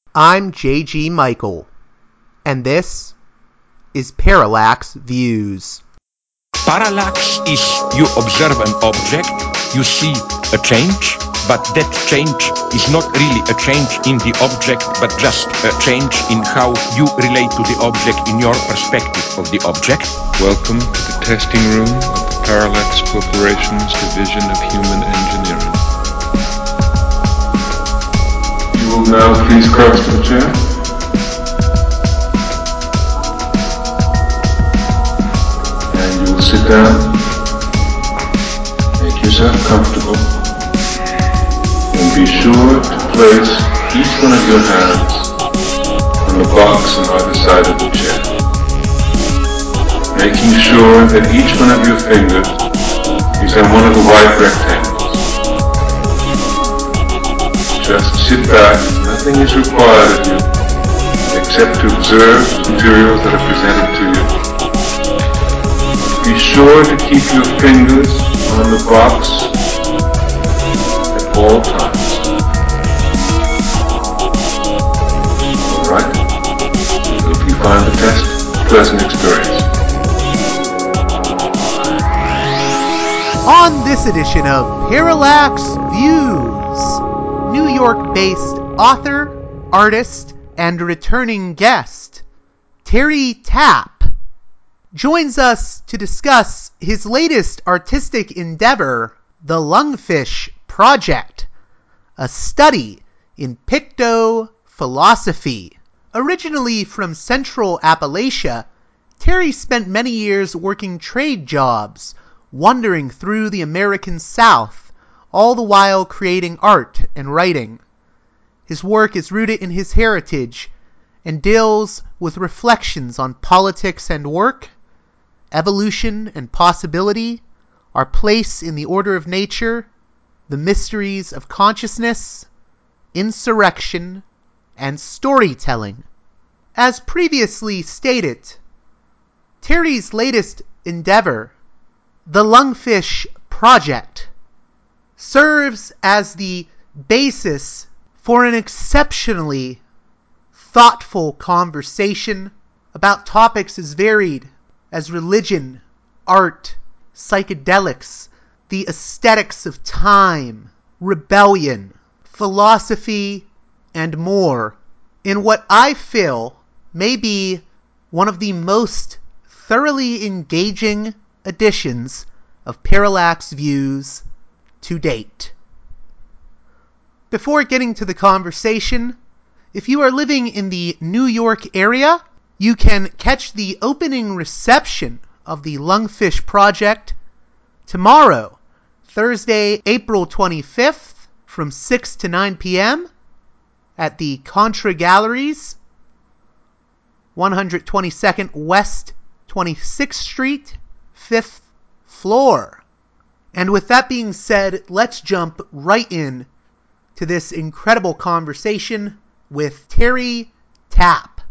I'm J.G. Michael, and this is Parallax Views. Parallax is you observe an object, you see a change, but that change is not really a change in the object, but just a change in how you relate to the object in your perspective of the object. Welcome to the testing room of the Parallax Corporation's Division of Human Engineering. You will now please cross to the chair. And you will sit down. Make yourself comfortable. And be sure to place each one of your hands on the box on either side of the chair. Making sure that each one of your fingers is on one of the white rectangles. Just sit back, nothing is required of you except to observe the materials that are presented to you. Be sure to keep your fingers on the box at all times. Alright? Hope you find the test a pleasant experience. On this edition of Parallax Views, New York-based author, artist, and returning guest, Terry Tapp, joins us to discuss his latest artistic endeavor, the Lungfish Project, a study in pictophilosophy. Originally from Central Appalachia, Terry spent many years working trade jobs, wandering through the American South, all the while creating art and writing. His work is rooted in his heritage and deals with reflections on politics and work, evolution and possibility, our place in the order of nature, the mysteries of consciousness, insurrection, and storytelling. As previously stated, Terry's latest endeavor, the Lungfish Project, serves as the basis for an exceptionally thoughtful conversation about topics as varied as religion, art, psychedelics, the aesthetics of time, rebellion, philosophy, and more, in what I feel may be one of the most thoroughly engaging editions of Parallax Views to date. Before getting to the conversation, if you are living in the New York area, you can catch the opening reception of the Lungfish Project tomorrow, Thursday, April 25th, from 6 to 9 p.m. at the Contra Galleries, 122nd West 26th Street, 5th floor. And with that being said, let's jump right in to this incredible conversation with Terry Tapp.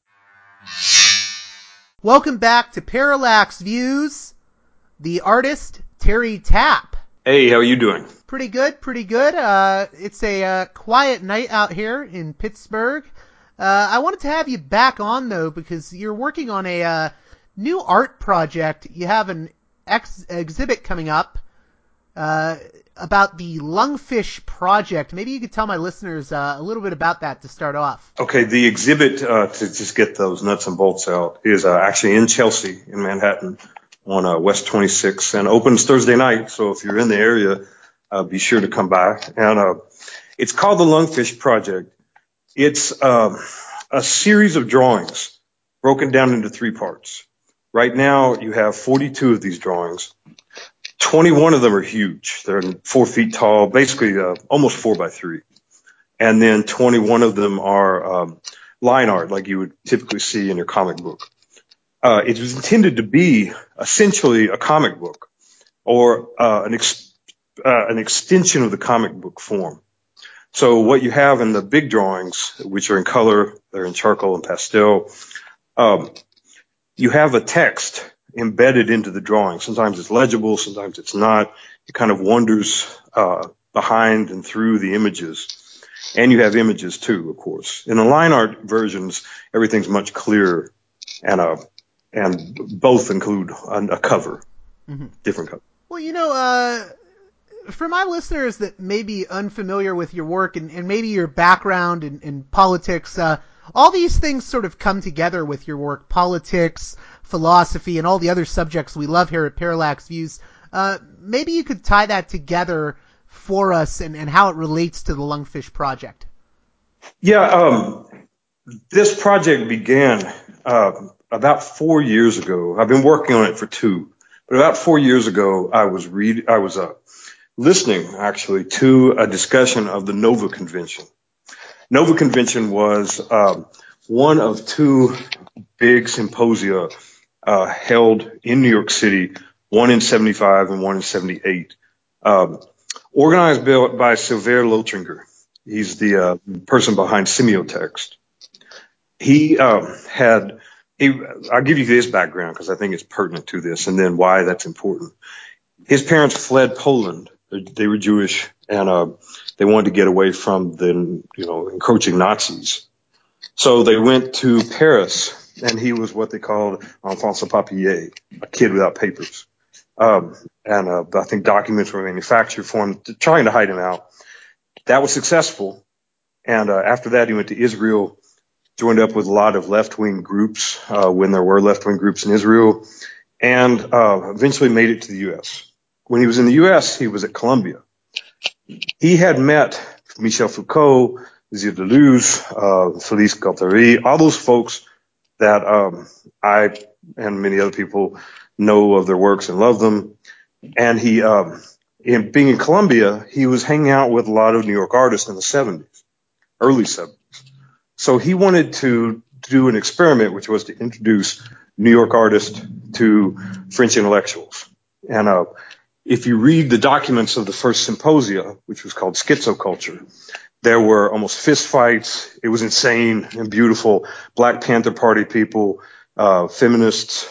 Welcome back to Parallax Views, the artist Terry Tapp. Hey, how are you doing? Pretty good, pretty good. It's a quiet night out here in Pittsburgh. I wanted to have you back on, though, because you're working on a new art project. You have an exhibit coming up about the Lungfish Project. Maybe you could tell my listeners a little bit about that to start off. Okay, the exhibit, to just get those nuts and bolts out, is actually in Chelsea, in Manhattan, on West 26th, and opens Thursday night. So if you're in the area, be sure to come by. And it's called the Lungfish Project. It's a series of drawings broken down into three parts. Right now, you have 42 of these drawings. 21 of them are huge. They're 4 feet tall, basically almost 4 by 3. And then 21 of them are line art, like you would typically see in your comic book. It was intended to be essentially a comic book, or an extension of the comic book form. So what you have in the big drawings, which are in color, they're in charcoal and pastel, you have a text embedded into the drawing. Sometimes it's legible, sometimes it's not. It kind of wanders behind and through the images. And you have images too, of course. In the line art versions, everything's much clearer, and both include a cover, different cover. Well, for my listeners that may be unfamiliar with your work and maybe your background in politics, all these things sort of come together with your work: politics, philosophy, and all the other subjects we love here at Parallax Views. Maybe you could tie that together for us and how it relates to the Lungfish Project. Yeah, this project began about 4 years ago. I've been working on it for 2, but about 4 years ago, I was listening actually to a discussion of the Nova Convention. Nova Convention was one of 2 big symposia held in New York City, one in 75 and one in 78, organized by Sylvain Lotringer. He's the person behind Semiotext. I'll give you his background because I think it's pertinent to this, and then why that's important. His parents fled Poland. They were Jewish, and they wanted to get away from the encroaching Nazis. So they went to Paris, and he was what they called enfant sans papier, a kid without papers. And I think documents were manufactured for him, trying to hide him out. That was successful. And after that, he went to Israel, joined up with a lot of left-wing groups when there were left-wing groups in Israel, and eventually made it to the U.S. When he was in the U.S., he was at Columbia. He had met Michel Foucault, Gilles Deleuze, Félix Guattari, all those folks that I and many other people know of their works and love them. And he, being in Columbia, he was hanging out with a lot of New York artists in the 70s, early 70s. So he wanted to do an experiment, which was to introduce New York artists to French intellectuals. And if you read the documents of the first symposia, which was called Schizoculture, there were almost fistfights. It was insane and beautiful. Black Panther Party people, feminists,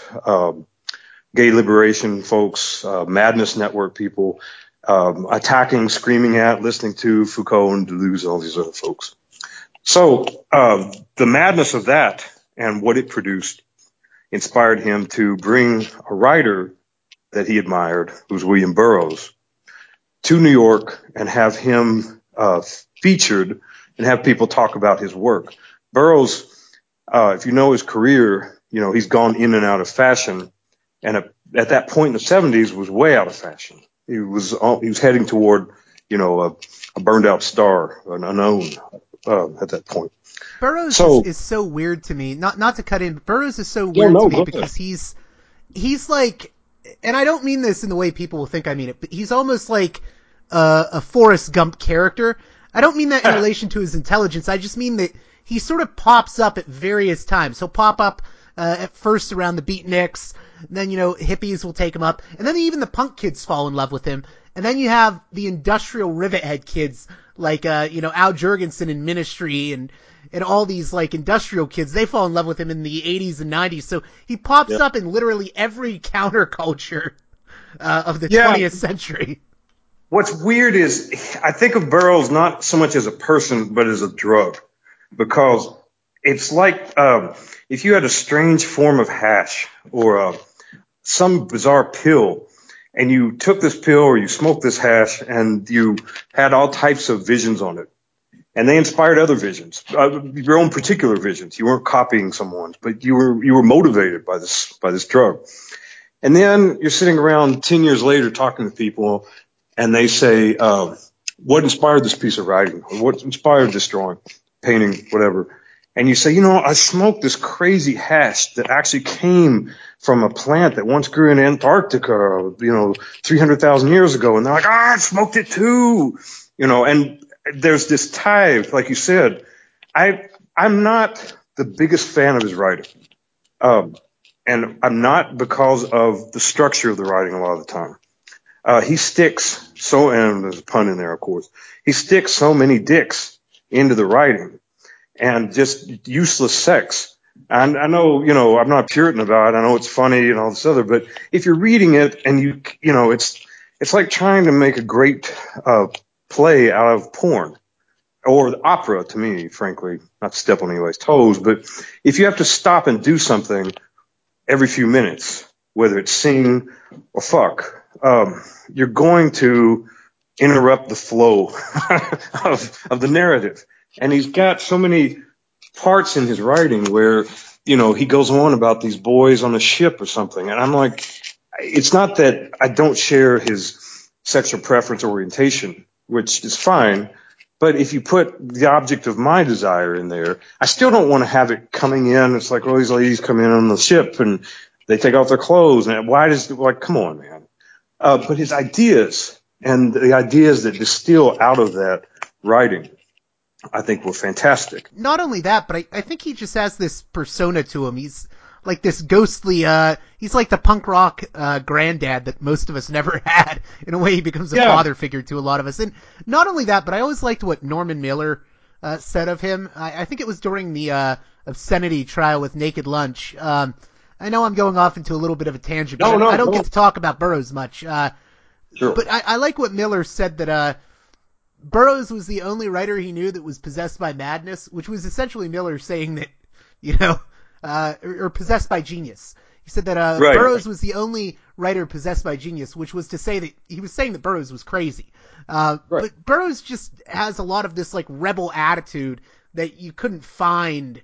gay liberation folks, Madness Network people, attacking, screaming at, listening to Foucault and Deleuze and all these other folks. So the madness of that and what it produced inspired him to bring a writer that he admired, who's William Burroughs, to New York and have him featured and have people talk about his work. Burroughs, if you know his career, he's gone in and out of fashion, and at that point in the 70s was way out of fashion. He was heading toward, a burned out star, an unknown at that point. Burroughs is so weird to me. Not to cut in, but Burroughs is so weird to me because he's like, and I don't mean this in the way people will think I mean it, but he's almost like a Forrest Gump character. I don't mean that in relation to his intelligence. I just mean that he sort of pops up at various times. He'll pop up at first around the beatniks, then hippies will take him up, and then even the punk kids fall in love with him. And then you have the industrial rivethead kids like Al Jurgensen in Ministry and all these like industrial kids. They fall in love with him in the 80s and 90s. So he pops up in literally every counterculture of the 20th century. What's weird is I think of Burroughs not so much as a person, but as a drug, because it's like if you had a strange form of hash or some bizarre pill, and you took this pill or you smoked this hash and you had all types of visions on it, and they inspired other visions, your own particular visions. You weren't copying someone's, but you were motivated by this drug. And then you're sitting around 10 years later talking to people, and they say, what inspired this piece of writing? Or what inspired this drawing, painting, whatever? And you say, I smoked this crazy hash that actually came from a plant that once grew in Antarctica, 300,000 years ago. And they're like, I smoked it too. And there's this tie, like you said. I'm not the biggest fan of his writing. And I'm not because of the structure of the writing a lot of the time. He sticks and there's a pun in there, of course. He sticks so many dicks into the writing and just useless sex. And I know, I'm not Puritan about it. I know it's funny and all this other, but if you're reading it and it's like trying to make a great play out of porn. or the opera to me, frankly, not to step on anybody's toes, but if you have to stop and do something every few minutes, whether it's sing or fuck, you're going to interrupt the flow of the narrative. And he's got so many parts in his writing where, he goes on about these boys on a ship or something. And I'm like, it's not that I don't share his sexual preference orientation, which is fine. But if you put the object of my desire in there, I still don't want to have it coming in. It's like, these ladies come in on the ship and they take off their clothes. And come on, man. But his ideas and the ideas that distill out of that writing, I think were fantastic. Not only that, but I think he just has this persona to him. He's like this ghostly, he's like the punk rock granddad that most of us never had. In a way, he becomes a father figure to a lot of us. And not only that, but I always liked what Norman Mailer said of him. I think it was during the obscenity trial with Naked Lunch. I know I'm going off into a little bit of a tangent, but I don't get to talk about Burroughs much. Sure. But I like what Miller said, that Burroughs was the only writer he knew that was possessed by madness, which was essentially Miller saying that, or possessed by genius. He said that Burroughs was the only writer possessed by genius, which was to say that he was saying that Burroughs was crazy. But Burroughs just has a lot of this like rebel attitude that you couldn't find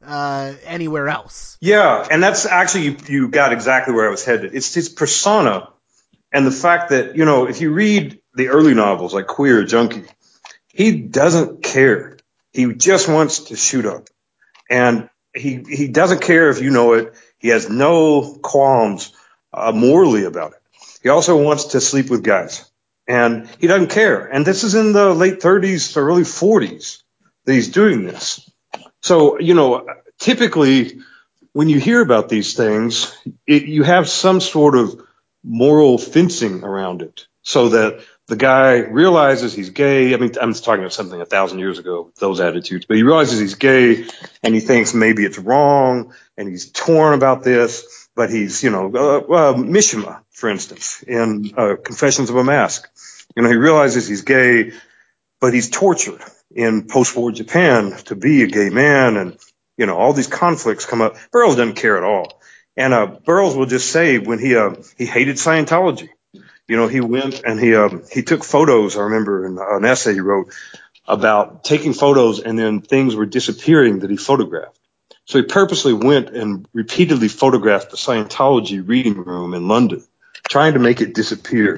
anywhere else. Yeah, and that's actually, you got exactly where I was headed. It's his persona, and the fact that, if you read the early novels like Queer Junkie, he doesn't care. He just wants to shoot up. And he doesn't care if you know it. He has no qualms morally about it. He also wants to sleep with guys. And he doesn't care. And this is in the late 30s, early 40s that he's doing this. So, typically when you hear about these things, you have some sort of moral fencing around it so that the guy realizes he's gay. I mean, I'm talking about something 1,000 years ago, those attitudes, but he realizes he's gay and he thinks maybe it's wrong and he's torn about this, but he's, Mishima, for instance, in Confessions of a Mask. He realizes he's gay, but he's tortured in post-war Japan to be a gay man, and, all these conflicts come up. Burroughs doesn't care at all. And Burroughs will just say when he hated Scientology. He went and he took photos. I remember in an essay he wrote about taking photos and then things were disappearing that he photographed. So he purposely went and repeatedly photographed the Scientology reading room in London, trying to make it disappear.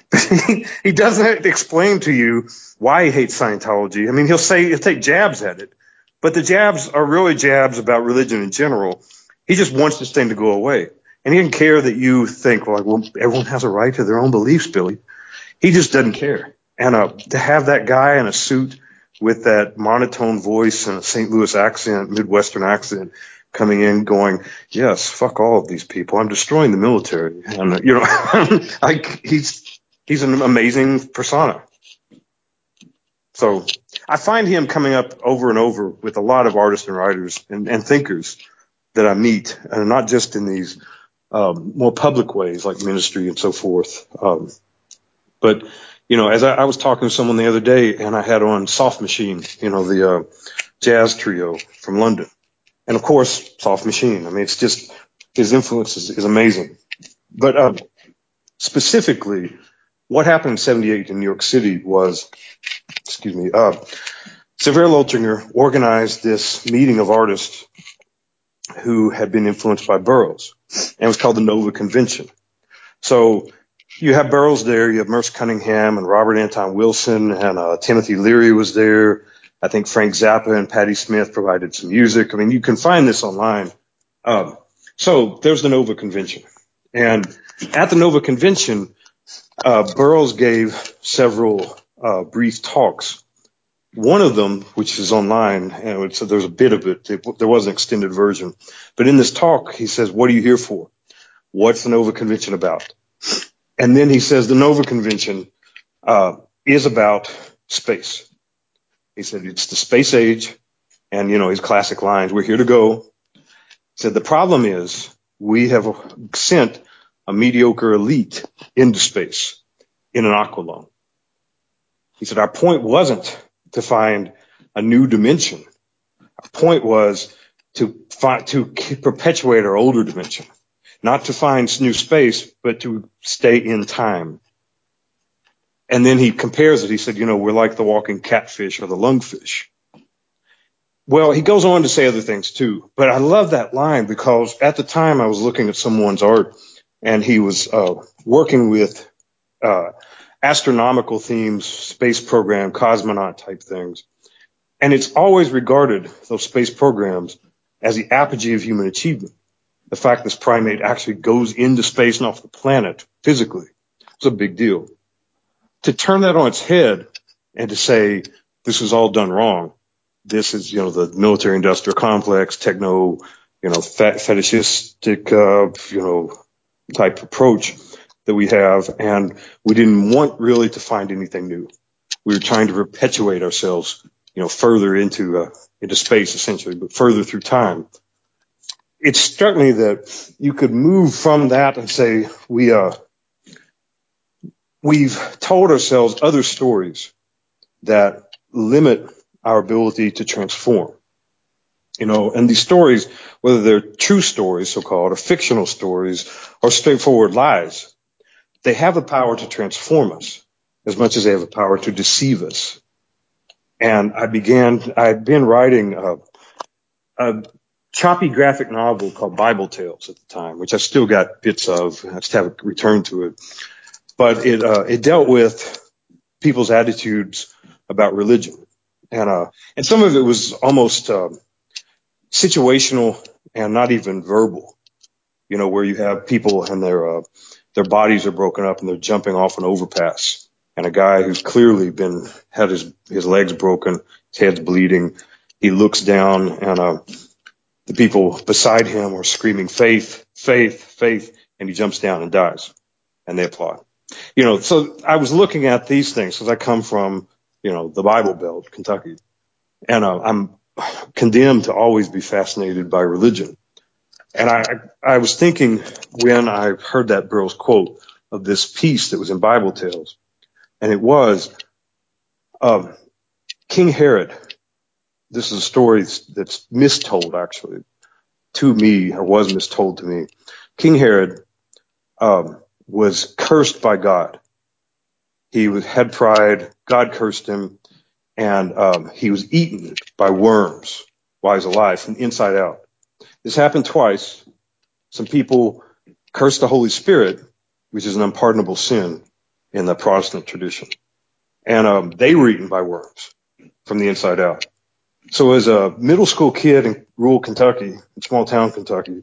He doesn't explain to you why he hates Scientology. I mean, he'll take jabs at it, but the jabs are really jabs about religion in general. He just wants this thing to go away. And he doesn't care that you think, well, everyone has a right to their own beliefs, Billy. He just doesn't care. And to have that guy in a suit with that monotone voice and a St. Louis accent, Midwestern accent, coming in going, yes, fuck all of these people. I'm destroying the military. And, he's an amazing persona. So I find him coming up over and over with a lot of artists and writers and thinkers that I meet, and not just in these more public ways like ministry and so forth. But, as I was talking to someone the other day and I had on Soft Machine, the jazz trio from London. And of course, Soft Machine. I mean, it's just, his influence is amazing. But specifically, what happened in 78 in New York City was, Severo Lotringer organized this meeting of artists who had been influenced by Burroughs. And it was called the Nova Convention. So you have Burroughs there, you have Merce Cunningham and Robert Anton Wilson, and Timothy Leary was there. I think Frank Zappa and Patti Smith provided some music. I mean, you can find this online. So there's the Nova Convention. And at the Nova Convention, Burroughs gave several brief talks. One of them, which is online, and there's a bit of it. There was an extended version. But in this talk, he says, what are you here for? What's the Nova Convention about? And then he says the Nova Convention is about space. He said it's the space age, and, his classic lines, we're here to go. He said the problem is we have sent a mediocre elite into space in an aqualung. He said our point wasn't to find a new dimension. Our point was to perpetuate our older dimension, not to find new space, but to stay in time. And then he compares it. He said, we're like the walking catfish or the lungfish. Well, he goes on to say other things too, but I love that line because at the time I was looking at someone's art and he was working with astronomical themes, space program, cosmonaut type things. And it's always regarded, those space programs, as the apogee of human achievement. The fact this primate actually goes into space and off the planet physically. It's a big deal. To turn that on its head and to say this is all done wrong, this is, the military industrial complex, techno, fetishistic, type approach that we have. And we didn't want really to find anything new. We were trying to perpetuate ourselves, further into space essentially, but further through time. It struck me that you could move from that and say we've told ourselves other stories that limit our ability to transform. And these stories, whether they're true stories, so-called, or fictional stories, or straightforward lies, they have the power to transform us as much as they have the power to deceive us. And I'd been writing a choppy graphic novel called Bible Tales at the time, which I still got bits of. I just haven't returned to it. But it dealt with people's attitudes about religion. And some of it was almost situational and not even verbal, where you have people and their bodies are broken up and they're jumping off an overpass. And a guy who's clearly had his legs broken, his head's bleeding. He looks down and the people beside him are screaming, faith, faith, faith. And he jumps down and dies. And they applaud. So I was looking at these things because I come from, the Bible Belt, Kentucky. And I'm condemned to always be fascinated by religion. And I was thinking when I heard that Burroughs quote of this piece that was in Bible Tales, and it was King Herod. This is a story that's mistold, actually, to me, or was mistold to me. King Herod was cursed by God. He had pride. God cursed him, and he was eaten by worms while he was alive, from the inside out. This happened twice. Some people cursed the Holy Spirit, which is an unpardonable sin in the Protestant tradition. And they were eaten by worms from the inside out. So as a middle school kid in rural Kentucky, in small town Kentucky,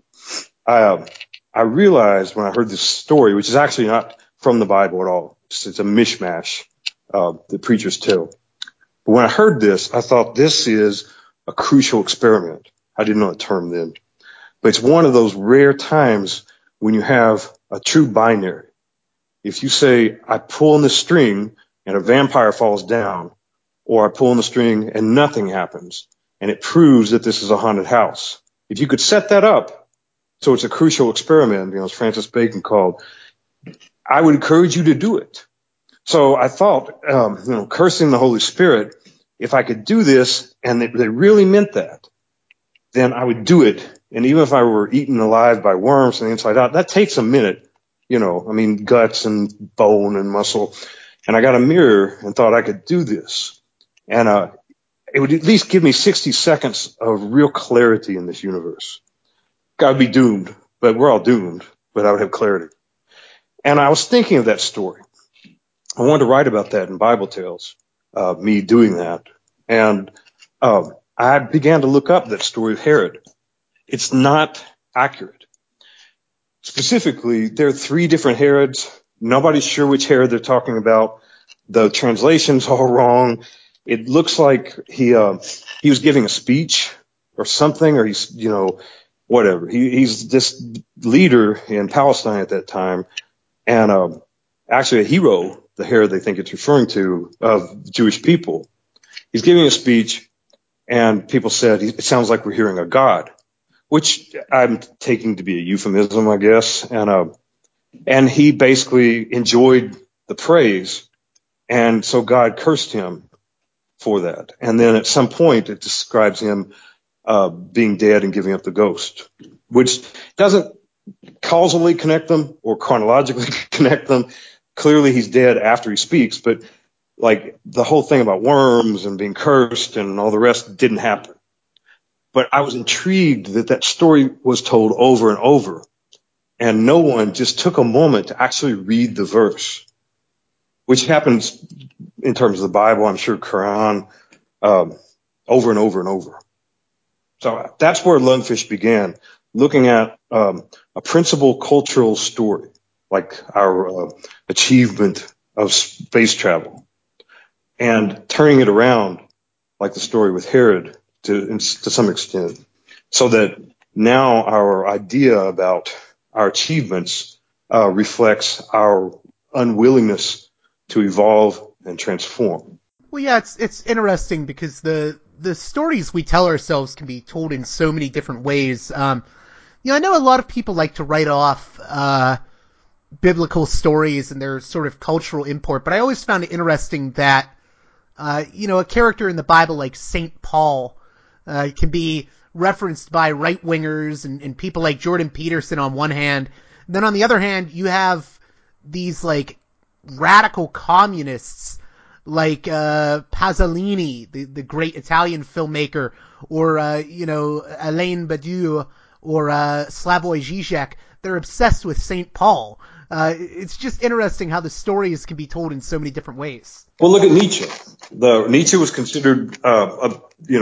I realized when I heard this story, which is actually not from the Bible at all, it's a mishmash the preachers tell. But when I heard this, I thought this is a crucial experiment. I didn't know the term then. But it's one of those rare times when you have a true binary. If you say, I pull on the string and a vampire falls down, or I pull on the string and nothing happens, and it proves that this is a haunted house. If you could set that up, so it's a crucial experiment, as Francis Bacon called, I would encourage you to do it. So I thought, cursing the Holy Spirit, if I could do this and they really meant that, then I would do it. And even if I were eaten alive by worms from the inside out, that takes a minute, guts and bone and muscle. And I got a mirror and thought I could do this. And it would at least give me 60 seconds of real clarity in this universe. I'd be doomed, but we're all doomed, but I would have clarity. And I was thinking of that story. I wanted to write about that in Bible Tales, me doing that. And I began to look up that story of Herod. It's not accurate. Specifically, there are 3 different Herods. Nobody's sure which Herod they're talking about. The translation's all wrong. It looks like he was giving a speech or something, or he's, whatever. He's this leader in Palestine at that time, and actually a hero, the Herod they think it's referring to, of the Jewish people. He's giving a speech, and people said, it sounds like we're hearing a God, which I'm taking to be a euphemism, I guess. And he basically enjoyed the praise, and so God cursed him. for that. And then at some point, it describes him being dead and giving up the ghost, which doesn't causally connect them or chronologically connect them. Clearly, he's dead after he speaks, but like the whole thing about worms and being cursed and all the rest didn't happen. But I was intrigued that that story was told over and over, and no one just took a moment to actually read the verse, which happens in terms of the Bible, I'm sure, Quran, over and over and over. So that's where Lungfish began, looking at a principal cultural story, like our achievement of space travel, and turning it around, like the story with Herod, to some extent, so that now our idea about our achievements reflects our unwillingness to evolve and transform. Well, yeah, it's interesting because the stories we tell ourselves can be told in so many different ways. I know a lot of people like to write off biblical stories and their sort of cultural import, but I always found it interesting that a character in the Bible like Saint Paul can be referenced by right-wingers and people like Jordan Peterson on one hand. And then on the other hand, you have these like radical communists like Pasolini, the great Italian filmmaker, or Alain Badiou or Slavoj Žižek. They're obsessed with Saint Paul. It's just interesting how the stories can be told in so many different ways. Well, look at Nietzsche. Nietzsche was considered a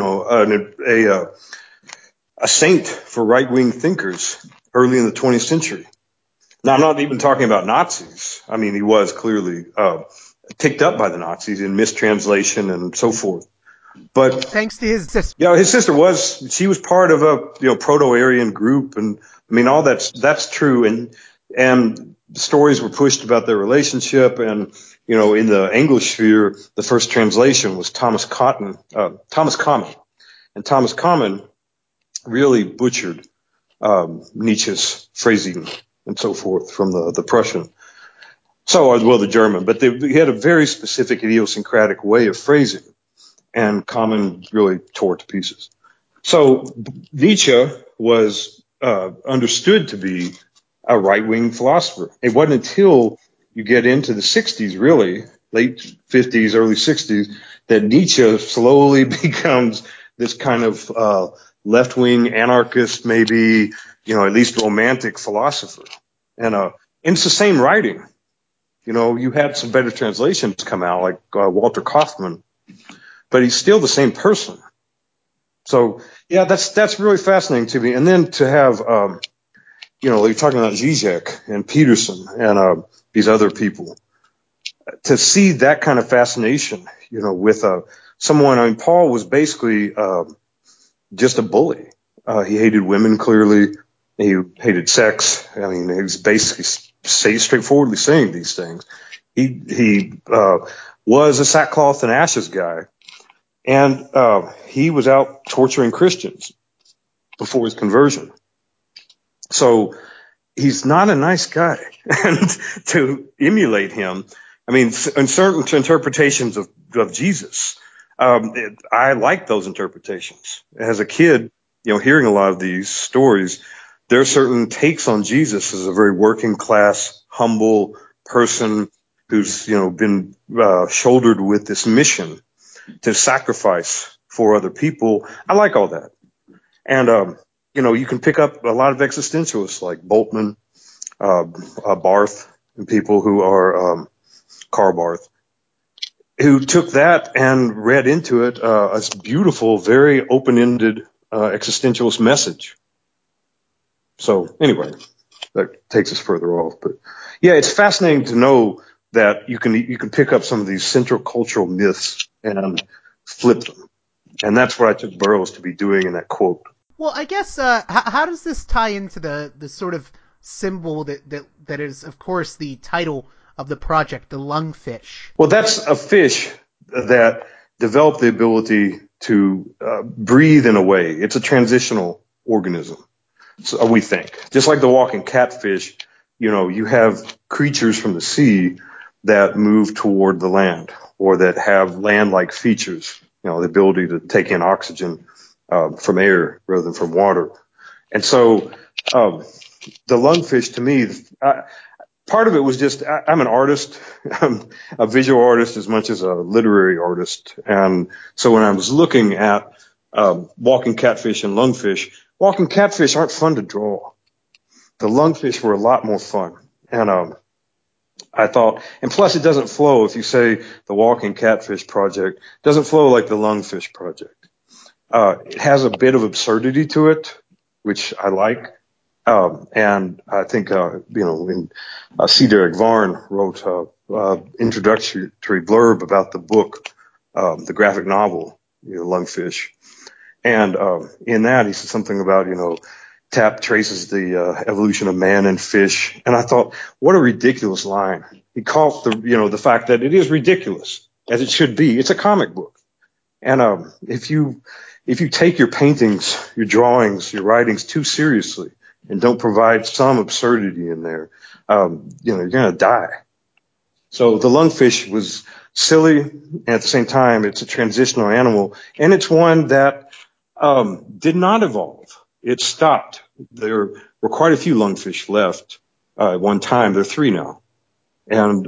saint for right-wing thinkers early in the 20th century. Now, I'm not even talking about Nazis. I mean, he was clearly picked up by the Nazis in mistranslation and so forth. But thanks to his sister. Yeah, his sister she was part of a Proto-Aryan group, and I mean all that's true. And stories were pushed about their relationship, and in the Anglosphere, the first translation was Thomas Common, and Thomas Common really butchered Nietzsche's phrasing and so forth from the Prussian. So as well the German, but he had a very specific idiosyncratic way of phrasing, and Common really tore it to pieces. So Nietzsche was understood to be a right-wing philosopher. It wasn't until you get into the 60s, really, late 50s, early 60s, that Nietzsche slowly becomes this kind of left-wing anarchist, maybe, at least romantic philosopher. And it's the same writing. You had some better translations come out, like Walter Kaufmann, but he's still the same person. So, yeah, that's really fascinating to me. And then to have, you're talking about Zizek and Peterson and these other people, to see that kind of fascination, with someone. I mean, Paul was basically just a bully. He hated women, clearly. He hated sex. I mean, he was basically straightforwardly saying these things. He was a sackcloth and ashes guy. And he was out torturing Christians before his conversion. So he's not a nice guy. And to emulate him, I mean, in certain interpretations of Jesus, I like those interpretations. As a kid, hearing a lot of these stories, there are certain takes on Jesus as a very working class, humble person who's, been shouldered with this mission to sacrifice for other people. I like all that. And, you can pick up a lot of existentialists like Boltman, Barth, and people who are Karl Barth, who took that and read into it a beautiful, very open-ended existentialist message. So anyway, that takes us further off. But yeah, it's fascinating to know that you can pick up some of these central cultural myths and flip them. And that's what I took Burroughs to be doing in that quote. Well, I guess, how does this tie into the sort of symbol that is, of course, the title of the project, the lungfish? Well, that's a fish that developed the ability to breathe in a way. It's a transitional organism, so we think. Just like the walking catfish, you have creatures from the sea that move toward the land or that have land-like features, the ability to take in oxygen from air rather than from water. And so the lungfish, to me, part of it was just I'm an artist. I'm a visual artist as much as a literary artist. And so when I was looking at walking catfish and lungfish, walking catfish aren't fun to draw. The lungfish were a lot more fun. And I thought, and plus it doesn't flow. If you say the walking catfish project, it doesn't flow like the lungfish project. It has a bit of absurdity to it, which I like. And I think, when C. Derek Varn wrote introductory blurb about the book, the graphic novel, Lungfish. And in that, he said something about, Tap traces the evolution of man and fish. And I thought, what a ridiculous line. He caught the fact that it is ridiculous, as it should be. It's a comic book. And if you take your paintings, your drawings, your writings too seriously, and don't provide some absurdity in there, you're going to die. So the lungfish was silly, and at the same time, it's a transitional animal, and it's one that did not evolve. It stopped. There were quite a few lungfish left at one time. There are 3 now. And,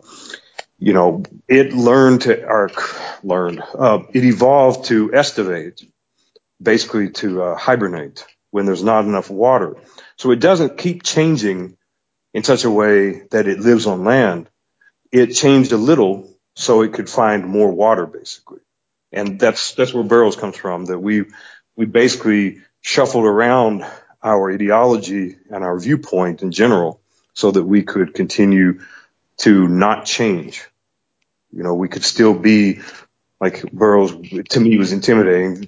it it evolved to estivate, basically to hibernate when there's not enough water. So it doesn't keep changing in such a way that it lives on land. It changed a little so it could find more water, basically. And that's where Burroughs comes from, that we basically shuffled around our ideology and our viewpoint in general so that we could continue to not change. We could still be like Burroughs, to me, was intimating,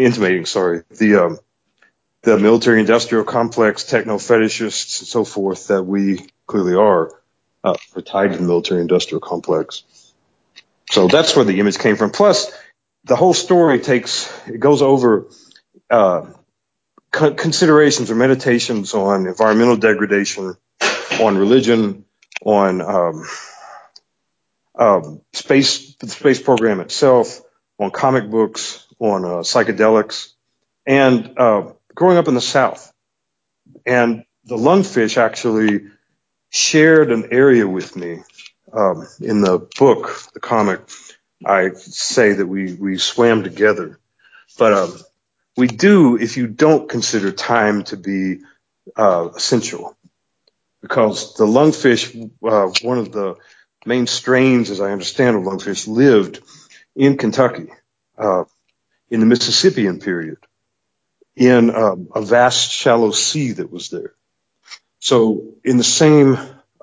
the military industrial complex, techno fetishists and so forth that we clearly are tied to the military industrial complex. So that's where the image came from. Plus, the whole story goes over considerations or meditations on environmental degradation, on religion, on the space program itself, on comic books, on psychedelics, and growing up in the South. And the lungfish actually shared an area with me. In the book, the comic, I say that we swam together. But we do if you don't consider time to be essential. Because the lungfish, one of the main strains, as I understand, of lungfish lived in Kentucky in the Mississippian period, in a vast shallow sea that was there. So in the same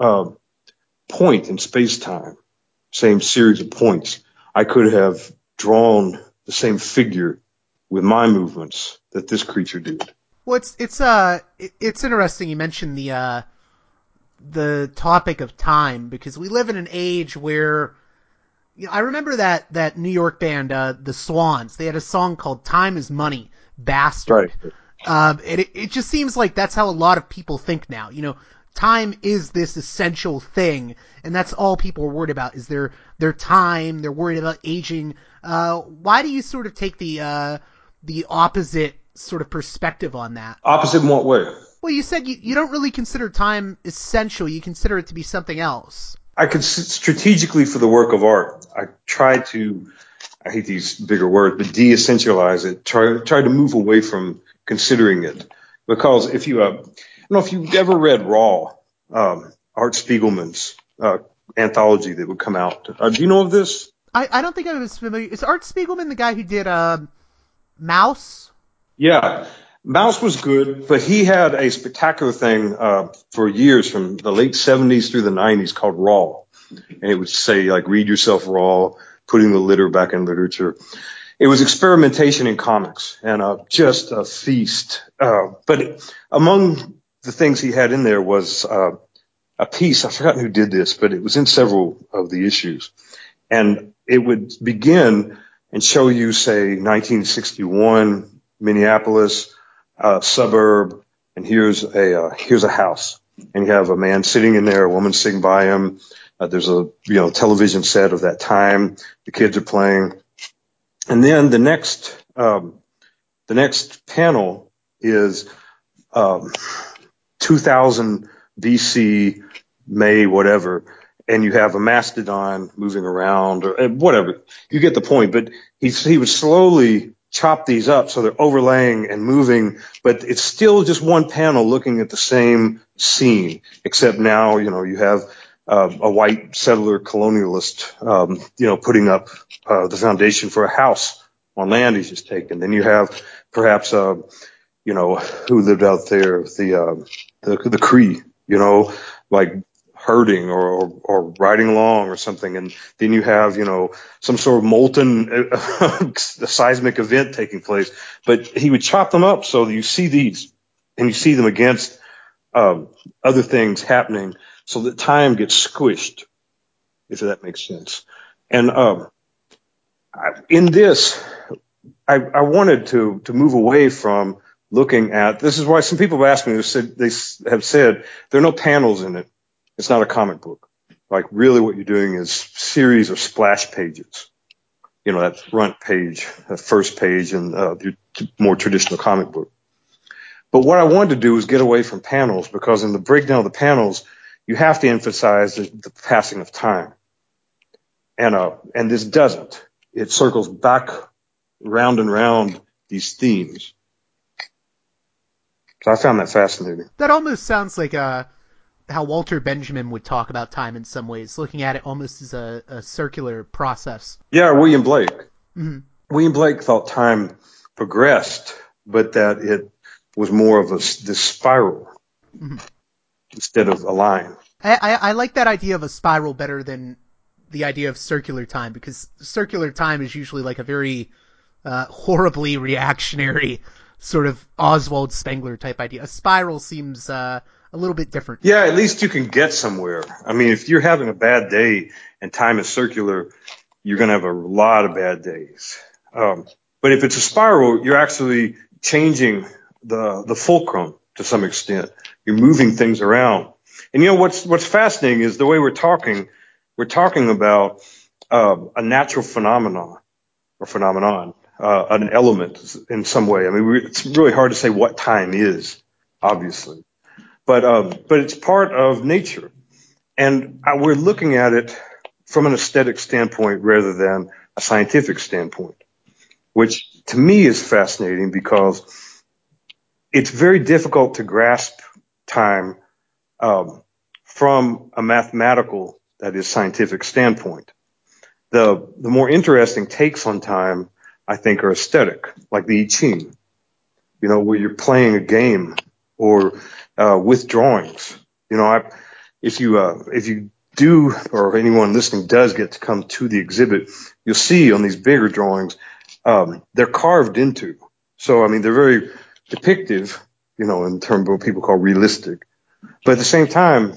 point in space-time, same series of points, I could have drawn the same figure with my movements that this creature did. Well, it's interesting you mentioned the topic of time, because we live in an age where, I remember that New York band, the Swans, they had a song called "Time Is Money, Bastard." Right. It just seems like that's how a lot of people think now. Time is this essential thing, and that's all people are worried about is their time. They're worried about aging. Why do you sort of take the opposite sort of perspective on that? Opposite in what way? Well, you said you don't really consider time essential. You consider it to be something else. I could strategically, for the work of art, I try to, I hate these bigger words, but de-essentialize it, try to move away from considering it. Because if you, I don't know if you've ever read Raw, Art Spiegelman's anthology that would come out. Do you know of this? I don't think I was familiar. Is Art Spiegelman the guy who did Mouse? Yeah. Mouse was good, but he had a spectacular thing for years from the late 70s through the 90s called Raw. And it would say, like, read yourself raw, putting the litter back in literature. It was experimentation in comics and just a feast. But among the things he had in there was a piece, I've forgotten who did this, but it was in several of the issues. And it would begin and show you, say, 1961, Minneapolis, suburb, and here's a house. And you have a man sitting in there, a woman sitting by him. There's a television set of that time. The kids are playing, and then the next panel is 2000 BC, May, whatever, and you have a mastodon moving around or whatever. You get the point. But he would slowly chop these up so they're overlaying and moving, but it's still just one panel looking at the same scene, except now, you have a white settler colonialist, putting up the foundation for a house on land he's just taken. Then you have perhaps, who lived out there, the Cree, like herding or riding along or something. And then you have, some sort of molten seismic event taking place. But he would chop them up so that you see these and you see them against other things happening so that time gets squished, if that makes sense. And in this, I wanted to move away from looking at, this is why some people have asked me, they have said there are no panels in it. It's not a comic book. Like really what you're doing is series of splash pages. That front page, that first page in the more traditional comic book. But what I wanted to do was get away from panels, because in the breakdown of the panels, you have to emphasize the passing of time. And this doesn't. It circles back round and round these themes. So I found that fascinating. That almost sounds like how Walter Benjamin would talk about time in some ways, looking at it almost as a circular process. Yeah, William Blake. Mm-hmm. William Blake thought time progressed, but that it was more of this spiral instead of a line. I like that idea of a spiral better than the idea of circular time, because circular time is usually like a very horribly reactionary sort of Oswald Spengler type idea. A spiral seems a little bit different. Yeah, at least you can get somewhere. I mean, if you're having a bad day and time is circular, you're going to have a lot of bad days. But if it's a spiral, you're actually changing the fulcrum to some extent. You're moving things around. And what's fascinating is the way we're talking about a natural phenomenon, an element in some way. I mean, it's really hard to say what time is, obviously. But it's part of nature. And we're looking at it from an aesthetic standpoint rather than a scientific standpoint, which to me is fascinating because it's very difficult to grasp time from a mathematical, that is, scientific standpoint. The more interesting takes on time, I think, are aesthetic, like the I Ching, where you're playing a game, or with drawings. If you do, or anyone listening does get to come to the exhibit, you'll see on these bigger drawings, they're carved into. So, I mean, they're very depictive, in terms of what people call realistic. But at the same time,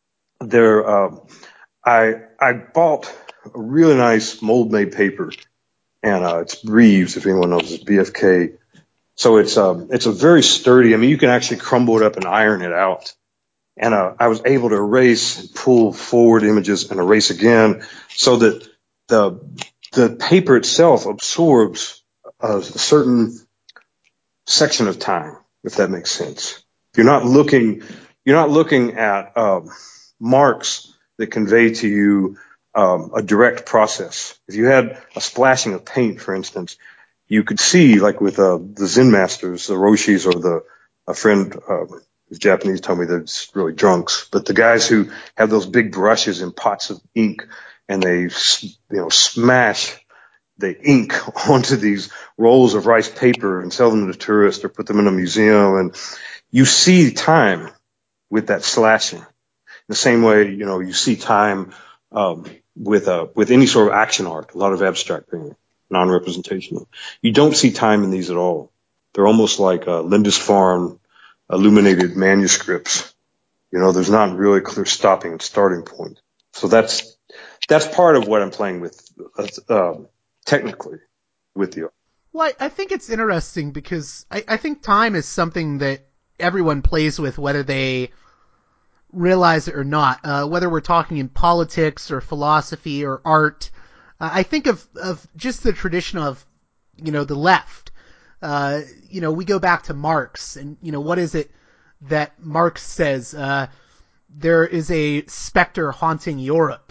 I bought a really nice mold-made paper, and it's Reeves, if anyone knows, it's BFK. So it's a very sturdy. I mean, you can actually crumble it up and iron it out. And I was able to erase and pull forward images and erase again, so that the paper itself absorbs a certain section of time, if that makes sense. You're not looking at marks that convey to you a direct process. If you had a splashing of paint, for instance, you could see, like with the Zen masters, the Roshis, or a friend who's Japanese told me they're just really drunks, but the guys who have those big brushes and pots of ink, and they smash the ink onto these rolls of rice paper and sell them to tourists or put them in a museum, and you see time with that slashing. The same way, you see time with any sort of action art, a lot of abstract painting, non-representational. You don't see time in these at all. They're almost like Lindisfarne illuminated manuscripts. There's not really a clear stopping and starting point. So that's part of what I'm playing with technically with you. Well, I think it's interesting because I think time is something that everyone plays with, whether they realize it or not, whether we're talking in politics or philosophy or art. I think of just the tradition of, the left. We go back to Marx, and, what is it that Marx says? There is a specter haunting Europe.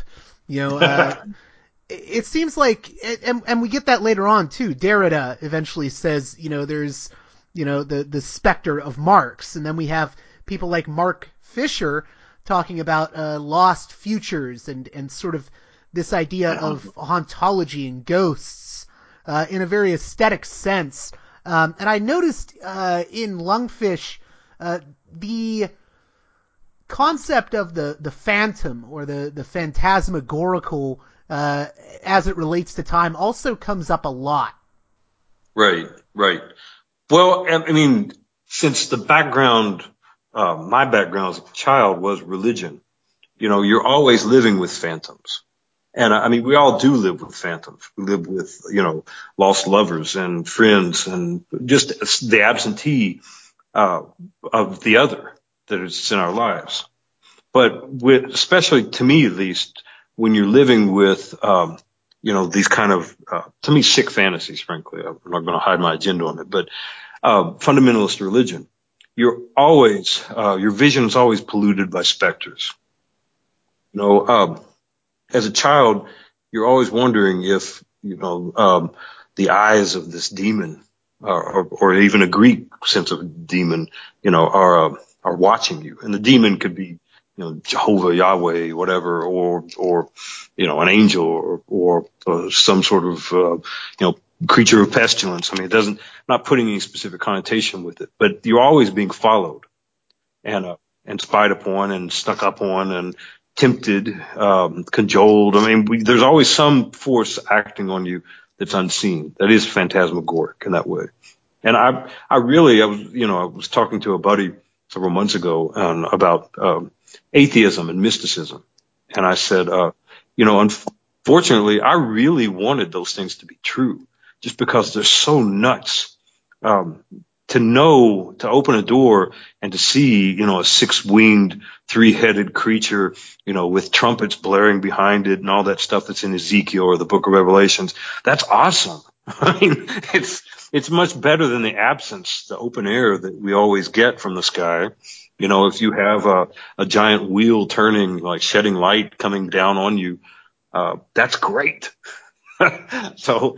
It seems like, and we get that later on too. Derrida eventually says, there's, the specter of Marx, and then we have people like Mark Fisher talking about lost futures and sort of this idea of hauntology and ghosts in a very aesthetic sense. And I noticed in Lungfish the concept of the phantom or the phantasmagorical as it relates to time also comes up a lot. Right. Well, I mean, since the background, my background as a child was religion, you're always living with phantoms. And I mean, we all do live with phantoms. We live with, lost lovers and friends and just the absentee of the other that is in our lives. But especially to me, at least, when you're living with, these kind of, to me, sick fantasies, frankly, I'm not going to hide my agenda on it, but fundamentalist religion, your vision is always polluted by specters. As a child, you're always wondering if, the eyes of this demon, or even a Greek sense of demon, are watching you. And the demon could be, Jehovah, Yahweh, whatever, or an angel or some sort of, creature of pestilence. I mean, not putting any specific connotation with it, but you're always being followed and spied upon and stuck up on and tempted, cajoled. I mean, there's always some force acting on you that's unseen. That is phantasmagoric in that way. And I was talking to a buddy several months ago about atheism and mysticism. And I said, unfortunately, I really wanted those things to be true just because they're so nuts. To open a door and to see, a six-winged, three-headed creature, with trumpets blaring behind it and all that stuff that's in Ezekiel or the Book of Revelations, that's awesome. I mean, it's much better than the absence, the open air that we always get from the sky. If you have a giant wheel turning, like shedding light coming down on you, that's great. So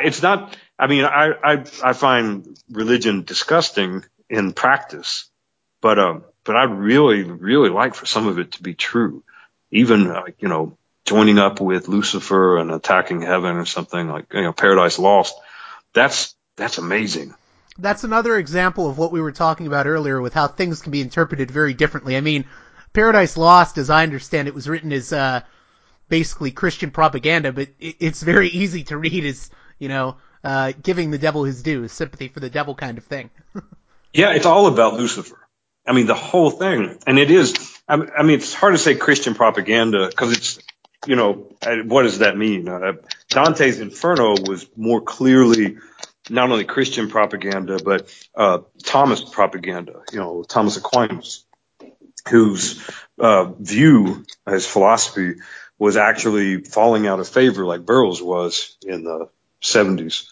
I find religion disgusting in practice, but I'd really, really like for some of it to be true. Even, joining up with Lucifer and attacking heaven or something like, Paradise Lost. That's amazing. That's another example of what we were talking about earlier with how things can be interpreted very differently. I mean, Paradise Lost, as I understand it, was written as, basically Christian propaganda, but it's very easy to read as, giving the devil his due, sympathy for the devil kind of thing. Yeah, it's all about Lucifer. I mean, the whole thing. And it is, I mean, it's hard to say Christian propaganda because it's, what does that mean? Dante's Inferno was more clearly not only Christian propaganda, but Thomas propaganda, Thomas Aquinas, whose view, his philosophy, was actually falling out of favor like Burroughs was in the 70s,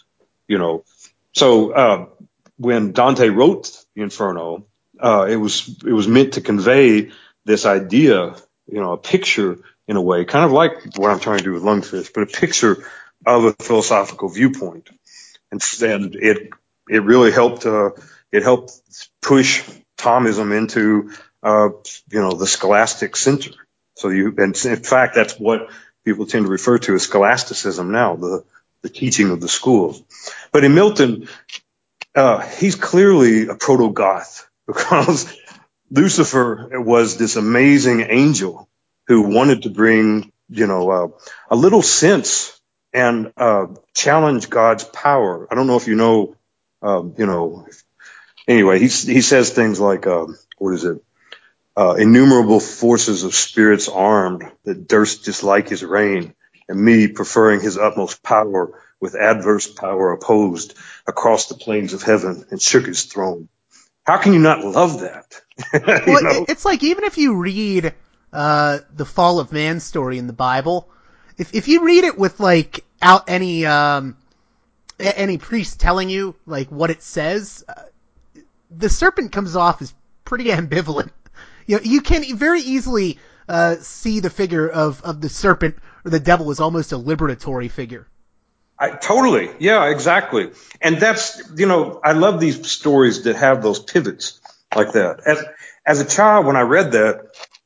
So when Dante wrote the Inferno, it was meant to convey this idea, a picture in a way, kind of like what I'm trying to do with Lungfish, but a picture of a philosophical viewpoint. And it really helped, it helped push Thomism into, the scholastic center. So and in fact, that's what people tend to refer to as scholasticism now, the teaching of the schools. But in Milton, he's clearly a proto-goth because Lucifer was this amazing angel who wanted to bring, a little sense and challenge God's power. I don't know if anyway, he says things like, what is it? Innumerable forces of spirits armed that durst dislike his reign, and me preferring his utmost power with adverse power opposed across the plains of heaven and shook his throne. How can you not love that? Well, it's like even if you read the fall of man story in the Bible, if you read it with like out any priest telling you like what it says, the serpent comes off as pretty ambivalent. You can very easily see the figure of the serpent or the devil as almost a liberatory figure. Totally. Yeah, exactly. And that's, I love these stories that have those pivots like that. As a child, when I read that,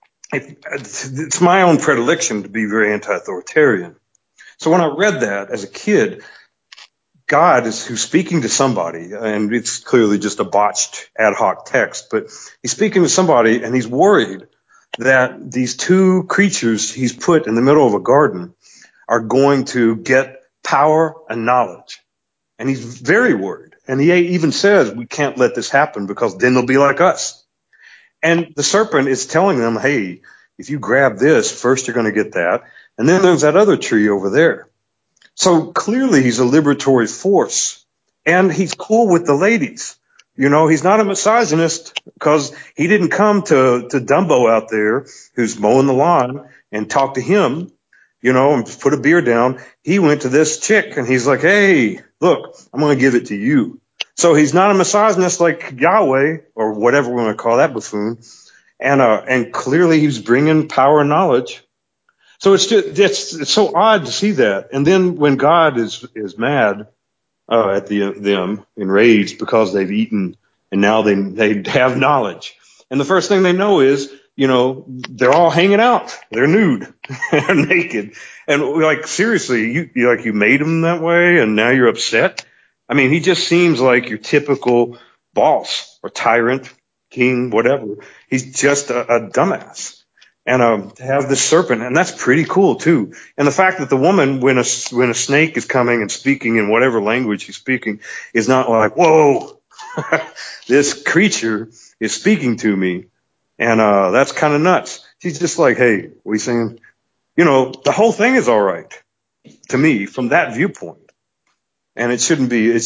it's my own predilection to be very anti-authoritarian. So when I read that as a kid, God is who's speaking to somebody, and it's clearly just a botched ad hoc text, but he's speaking to somebody and he's worried that these two creatures he's put in the middle of a garden are going to get power and knowledge. And he's very worried. And he even says, we can't let this happen because then they'll be like us. And the serpent is telling them, hey, if you grab this, first you're going to get that. And then there's that other tree over there. So clearly he's a liberatory force. And he's cool with the ladies. He's not a misogynist because he didn't come to Dumbo out there who's mowing the lawn and talk to him, and put a beer down. He went to this chick and he's like, hey, look, I'm going to give it to you. So he's not a misogynist like Yahweh or whatever we want to call that buffoon. And clearly he's bringing power and knowledge. So it's so odd to see that. And then when God is mad at them, enraged because they've eaten and now they have knowledge. And the first thing they know is, they're all hanging out. They're nude. They're naked. And like, seriously, you made them that way and now you're upset? I mean, he just seems like your typical boss or tyrant, king, whatever. He's just a dumbass. And to have this serpent, and that's pretty cool too. And the fact that the woman, when a snake is coming and speaking in whatever language he's speaking, is not like, whoa, this creature is speaking to me. And that's kind of nuts. She's just like, hey, what are you saying? The whole thing is all right to me from that viewpoint. And it shouldn't be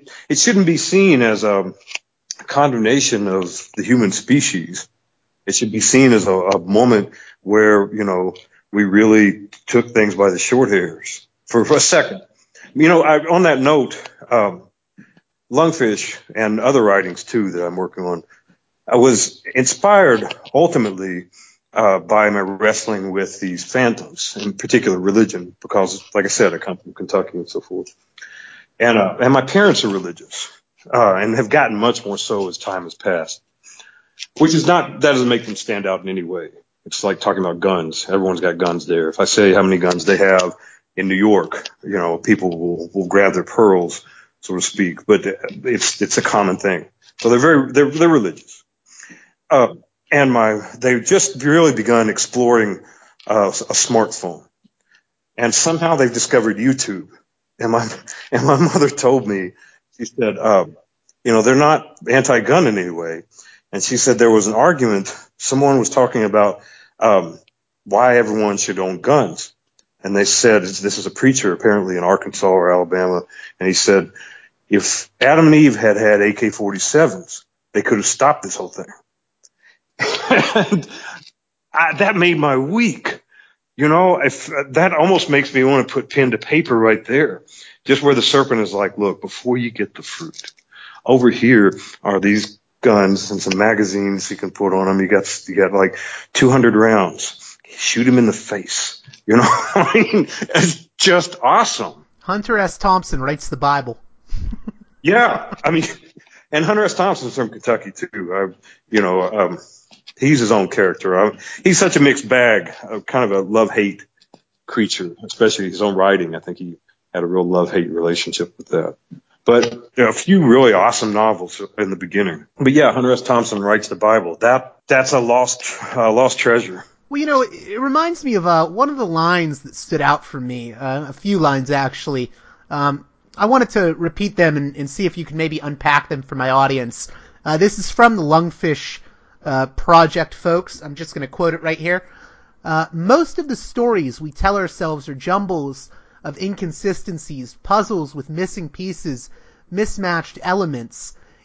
seen as a condemnation of the human species. It should be seen as a moment where, we really took things by the short hairs for a second. On that note, Lungfish and other writings too that I'm working on, I was inspired ultimately by my wrestling with these phantoms, in particular religion, because, like I said, I come from Kentucky and so forth. And my parents are religious, and have gotten much more so as time has passed, that doesn't make them stand out in any way. It's like talking about guns. Everyone's got guns there. If I say how many guns they have in New York, people will grab their pearls, so to speak, but it's a common thing. So they're religious. And they've just really begun exploring a smartphone, and somehow they've discovered YouTube. And my mother told me, she said, they're not anti-gun in any way. And she said there was an argument. Someone was talking about why everyone should own guns. And they said, this is a preacher apparently in Arkansas or Alabama. And he said, if Adam and Eve had AK-47s, they could have stopped this whole thing. And that made my week. If that almost makes me want to put pen to paper right there, just where the serpent is like, look, before you get the fruit, over here are these guns and some magazines you can put on them. You got like 200 rounds. Shoot him in the face. I mean, it's just awesome. Hunter S. Thompson writes the Bible. Yeah, I mean, and Hunter S. Thompson's from Kentucky too. He's his own character. He's such a mixed bag, kind of a love-hate creature, especially his own writing. I think he had a real love-hate relationship with that. But a few really awesome novels in the beginning. But yeah, Hunter S. Thompson writes the Bible. That's a lost treasure. Well, it reminds me of one of the lines that stood out for me, a few lines actually. I wanted to repeat them and see if you could maybe unpack them for my audience. This is from the Lungfish Project, folks. I'm just going to quote it right here. Most of the stories we tell ourselves are jumbles of inconsistencies, puzzles with missing pieces, mismatched elements.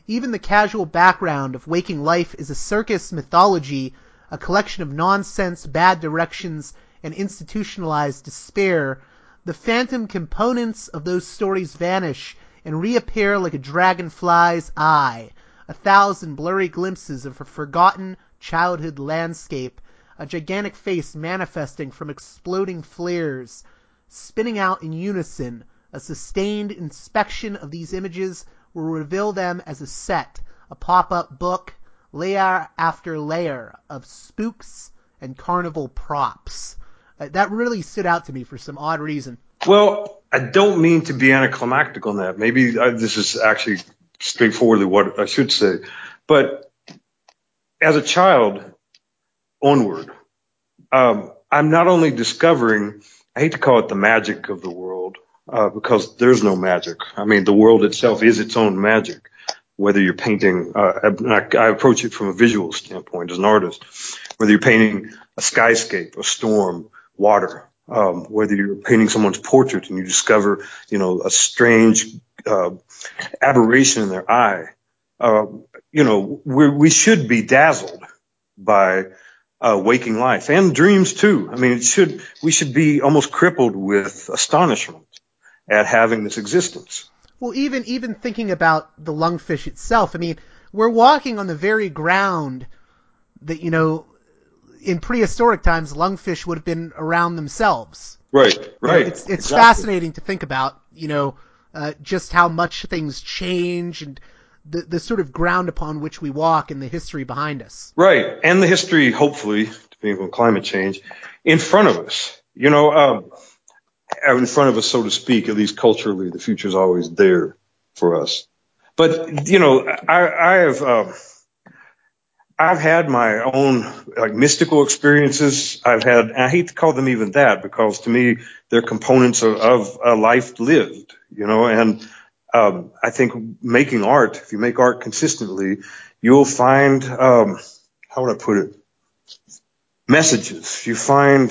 Even the casual background of waking life is a circus mythology, a collection of nonsense, bad directions, and institutionalized despair. The phantom components of those stories vanish and reappear like a dragonfly's eye, 1,000 blurry glimpses of a forgotten childhood landscape, a gigantic face manifesting from exploding flares, spinning out in unison. A sustained inspection of these images will reveal them as a set, a pop-up book, layer after layer of spooks and carnival props. That really stood out to me for some odd reason. Well, I don't mean to be anticlimactic on that. Maybe this is actually straightforwardly what I should say. But as a child, onward, I'm not only discovering, I hate to call it the magic of the world, because there's no magic. I mean, the world itself is its own magic. Whether you're painting, I approach it from a visual standpoint as an artist, whether you're painting a skyscape, a storm, water, whether you're painting someone's portrait and you discover, a strange aberration in their eye, we should be dazzled by waking life and dreams too. I mean, we should be almost crippled with astonishment at having this existence. Well, even thinking about the lungfish itself, I mean, we're walking on the very ground that, in prehistoric times, lungfish would have been around themselves. Right. It's exactly fascinating to think about, just how much things change and the sort of ground upon which we walk and the history behind us. Right. And the history, hopefully, depending on climate change, in front of us. In front of us, so to speak, at least culturally, the future is always there for us. But, I've had my own mystical experiences. I hate to call them even that, because to me, they're components of a life lived, and I think making art, if you make art consistently, you'll find, how would I put it? Messages. You find,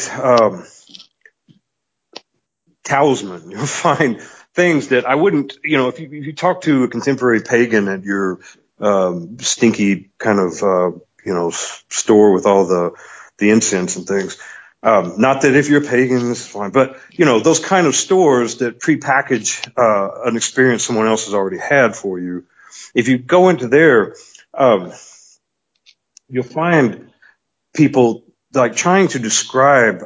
talisman. You'll find things that I wouldn't, if you talk to a contemporary pagan at your stinky kind of, store with all the incense and things. Not that if you're a pagan, this is fine, but, those kind of stores that prepackage an experience someone else has already had for you. If you go into there, you'll find people like trying to describe,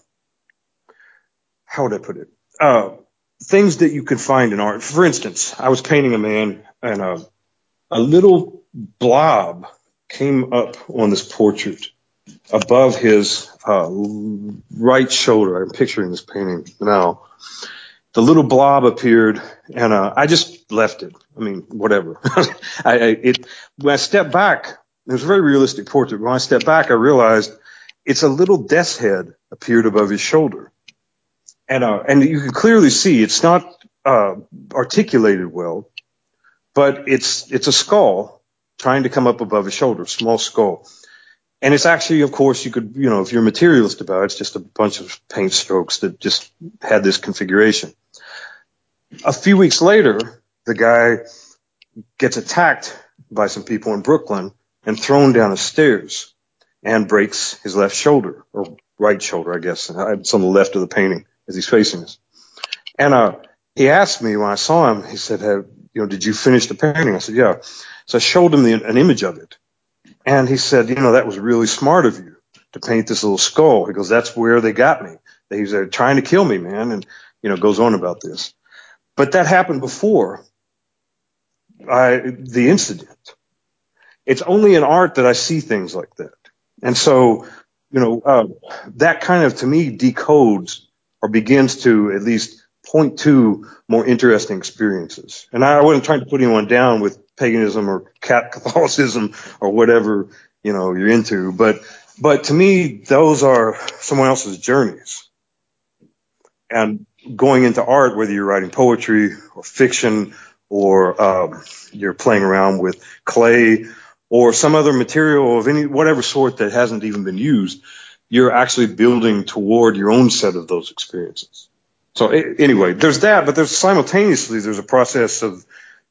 how would I put it? Things that you could find in art. For instance, I was painting a man and a little blob came up on this portrait above his right shoulder. I'm picturing this painting now. The little blob appeared, and I just left it. I mean, whatever. When I stepped back, it was a very realistic portrait. When I stepped back, I realized it's a little death's head appeared above his shoulder. And you can clearly see it's not articulated well, but it's a skull trying to come up above his shoulder, small skull. And it's actually, of course, you could, if you're a materialist about it, it's just a bunch of paint strokes that just had this configuration. A few weeks later, the guy gets attacked by some people in Brooklyn and thrown down the stairs and breaks his left shoulder, or right shoulder, I guess. It's on the left of the painting as he's facing us. And he asked me when I saw him, he said, did you finish the painting? I said, yeah. So I showed him an image of it. And he said, that was really smart of you to paint this little skull. He goes, that's where they got me. He's trying to kill me, man. And, goes on about this. But that happened before the incident. It's only in art that I see things like that. And so, that kind of, to me, decodes or begins to at least point to more interesting experiences. And I wasn't trying to put anyone down with paganism or Catholicism or whatever, you're into. But to me, those are someone else's journeys. And going into art, whether you're writing poetry or fiction or you're playing around with clay or some other material of whatever sort that hasn't even been used, you're actually building toward your own set of those experiences. So anyway, there's that, but there's a process of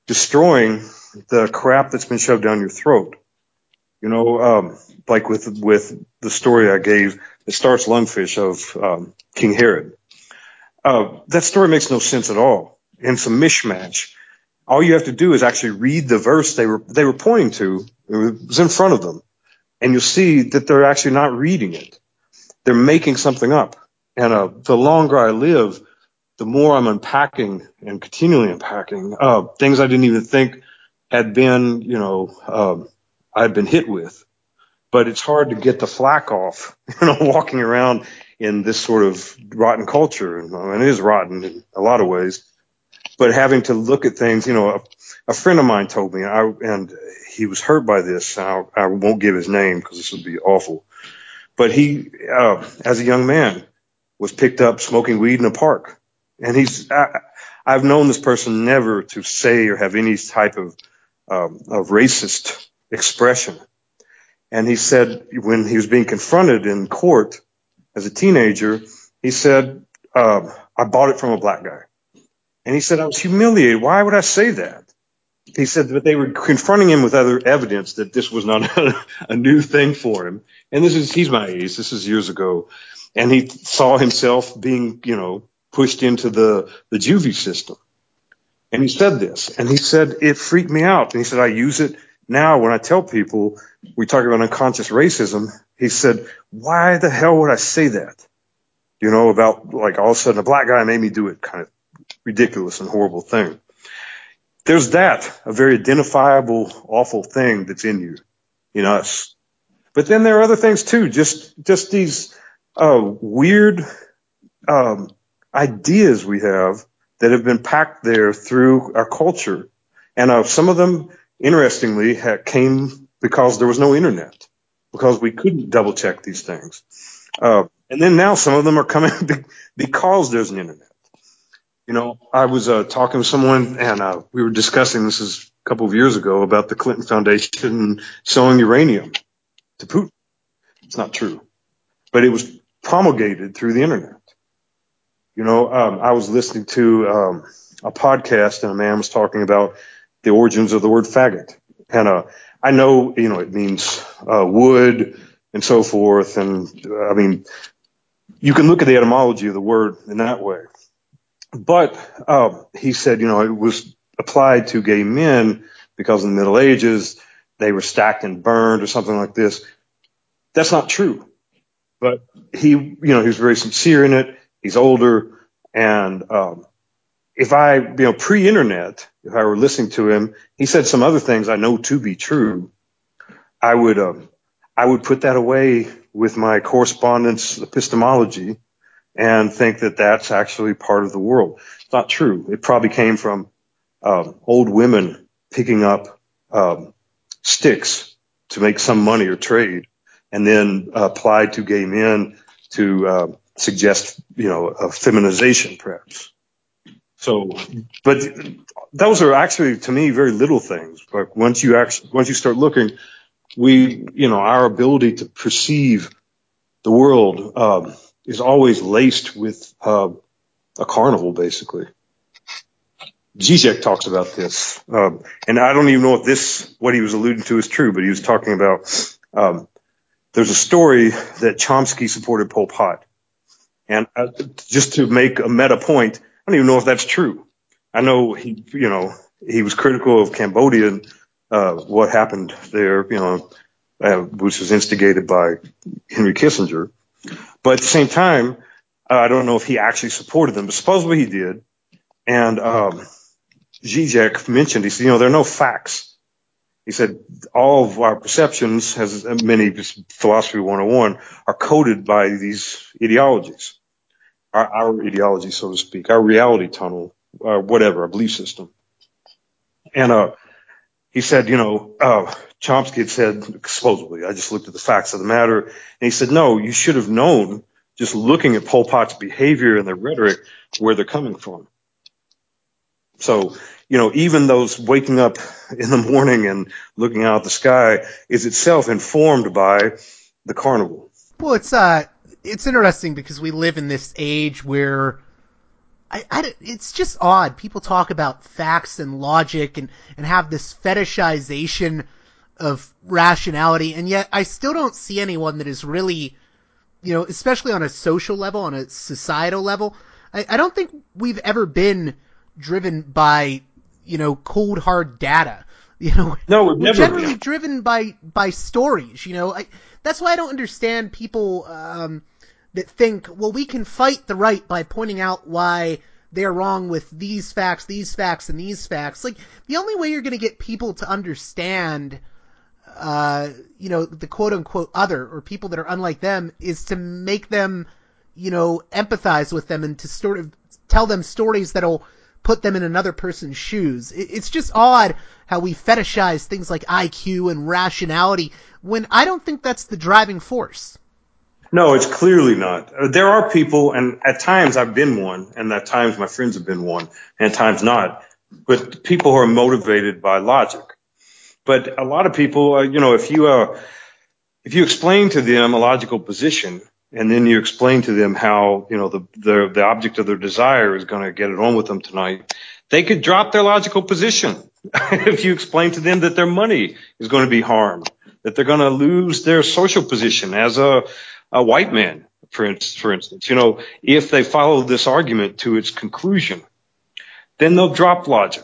destroying the crap that's been shoved down your throat. You know, like with the story I gave, the starch lungfish of King Herod. That story makes no sense at all. And it's a mishmash. All you have to do is actually read the verse they were pointing to. It was in front of them. And you'll see that they're actually not reading it. They're making something up. And the longer I live, the more I'm unpacking and continually unpacking things I didn't even think had been, I'd been hit with. But it's hard to get the flack off, walking around in this sort of rotten culture. And it is rotten in a lot of ways. But having to look at things, a friend of mine told me, and he was hurt by this. I won't give his name because this would be awful. But he, as a young man, was picked up smoking weed in a park. And I've known this person never to say or have any type of racist expression. And he said when he was being confronted in court as a teenager, he said, I bought it from a black guy. And he said, I was humiliated. Why would I say that? He said that they were confronting him with other evidence that this was not a new thing for him. And he's my age. This is years ago. And he saw himself being, pushed into the juvie system. And he said this, and he said, it freaked me out. And he said, I use it now when I tell people, we talk about unconscious racism. He said, why the hell would I say that? About like all of a sudden a black guy made me do it, kind of ridiculous and horrible thing. There's that, a very identifiable, awful thing that's in you, us. But then there are other things too, just these weird ideas we have that have been packed there through our culture. And some of them, interestingly, came because there was no internet, because we couldn't double check these things. And then now some of them are coming because there's an internet. I was talking to someone, and we were discussing, this is a couple of years ago, about the Clinton Foundation selling uranium to Putin. It's not true. But it was promulgated through the internet. I was listening to a podcast, and a man was talking about the origins of the word faggot. And I know, it means wood and so forth. And, you can look at the etymology of the word in that way. But he said, it was applied to gay men because in the Middle Ages they were stacked and burned or something like this. That's not true. But he was very sincere in it. He's older. And if I, pre-internet, if I were listening to him, he said some other things I know to be true. I would put that away with my correspondence epistemology and think that that's actually part of the world. It's not true. It probably came from old women picking up sticks to make some money or trade, and then applied to gay men to suggest, a feminization, perhaps. So, but those are actually, to me, very little things. Like once you start looking, our ability to perceive the world is always laced with a carnival, basically. Zizek talks about this, and I don't even know if what he was alluding to is true, but he was talking about there's a story that Chomsky supported Pol Pot, and just to make a meta point, I don't even know if that's true. I know he was critical of Cambodia and what happened there, which was instigated by Henry Kissinger. But at the same time, I don't know if he actually supported them, but supposedly he did. And Zizek mentioned, he said, there are no facts. He said, all of our perceptions, as many philosophy 101, are coded by these ideologies, our ideology, so to speak, our reality tunnel, whatever, our belief system. And he said, Chomsky had said, supposedly, I just looked at the facts of the matter, and he said, no, you should have known, just looking at Pol Pot's behavior and their rhetoric, where they're coming from. So, even those waking up in the morning and looking out at the sky is itself informed by the carnival. Well, it's interesting because we live in this age where it's just odd. People talk about facts and logic and have this fetishization of rationality, and yet I still don't see anyone that is really, especially on a social level, on a societal level, I don't think we've ever been driven by, cold hard data. No, we've we're never generally been. driven by stories. That's why I don't understand people that think, well, we can fight the right by pointing out why they're wrong with these facts, and these facts. Like, the only way you're going to get people to understand, the quote unquote other, or people that are unlike them, is to make them, empathize with them and to sort of tell them stories that'll put them in another person's shoes. It's just odd how we fetishize things like IQ and rationality when I don't think that's the driving force. No, it's clearly not. There are people, and at times I've been one, and at times my friends have been one, and at times not. But people who are motivated by logic. But a lot of people, if you explain to them a logical position, and then you explain to them how, the object of their desire is going to get it on with them tonight, they could drop their logical position. If you explain to them that their money is going to be harmed, that they're going to lose their social position as a white man, for instance, if they follow this argument to its conclusion, then they'll drop logic.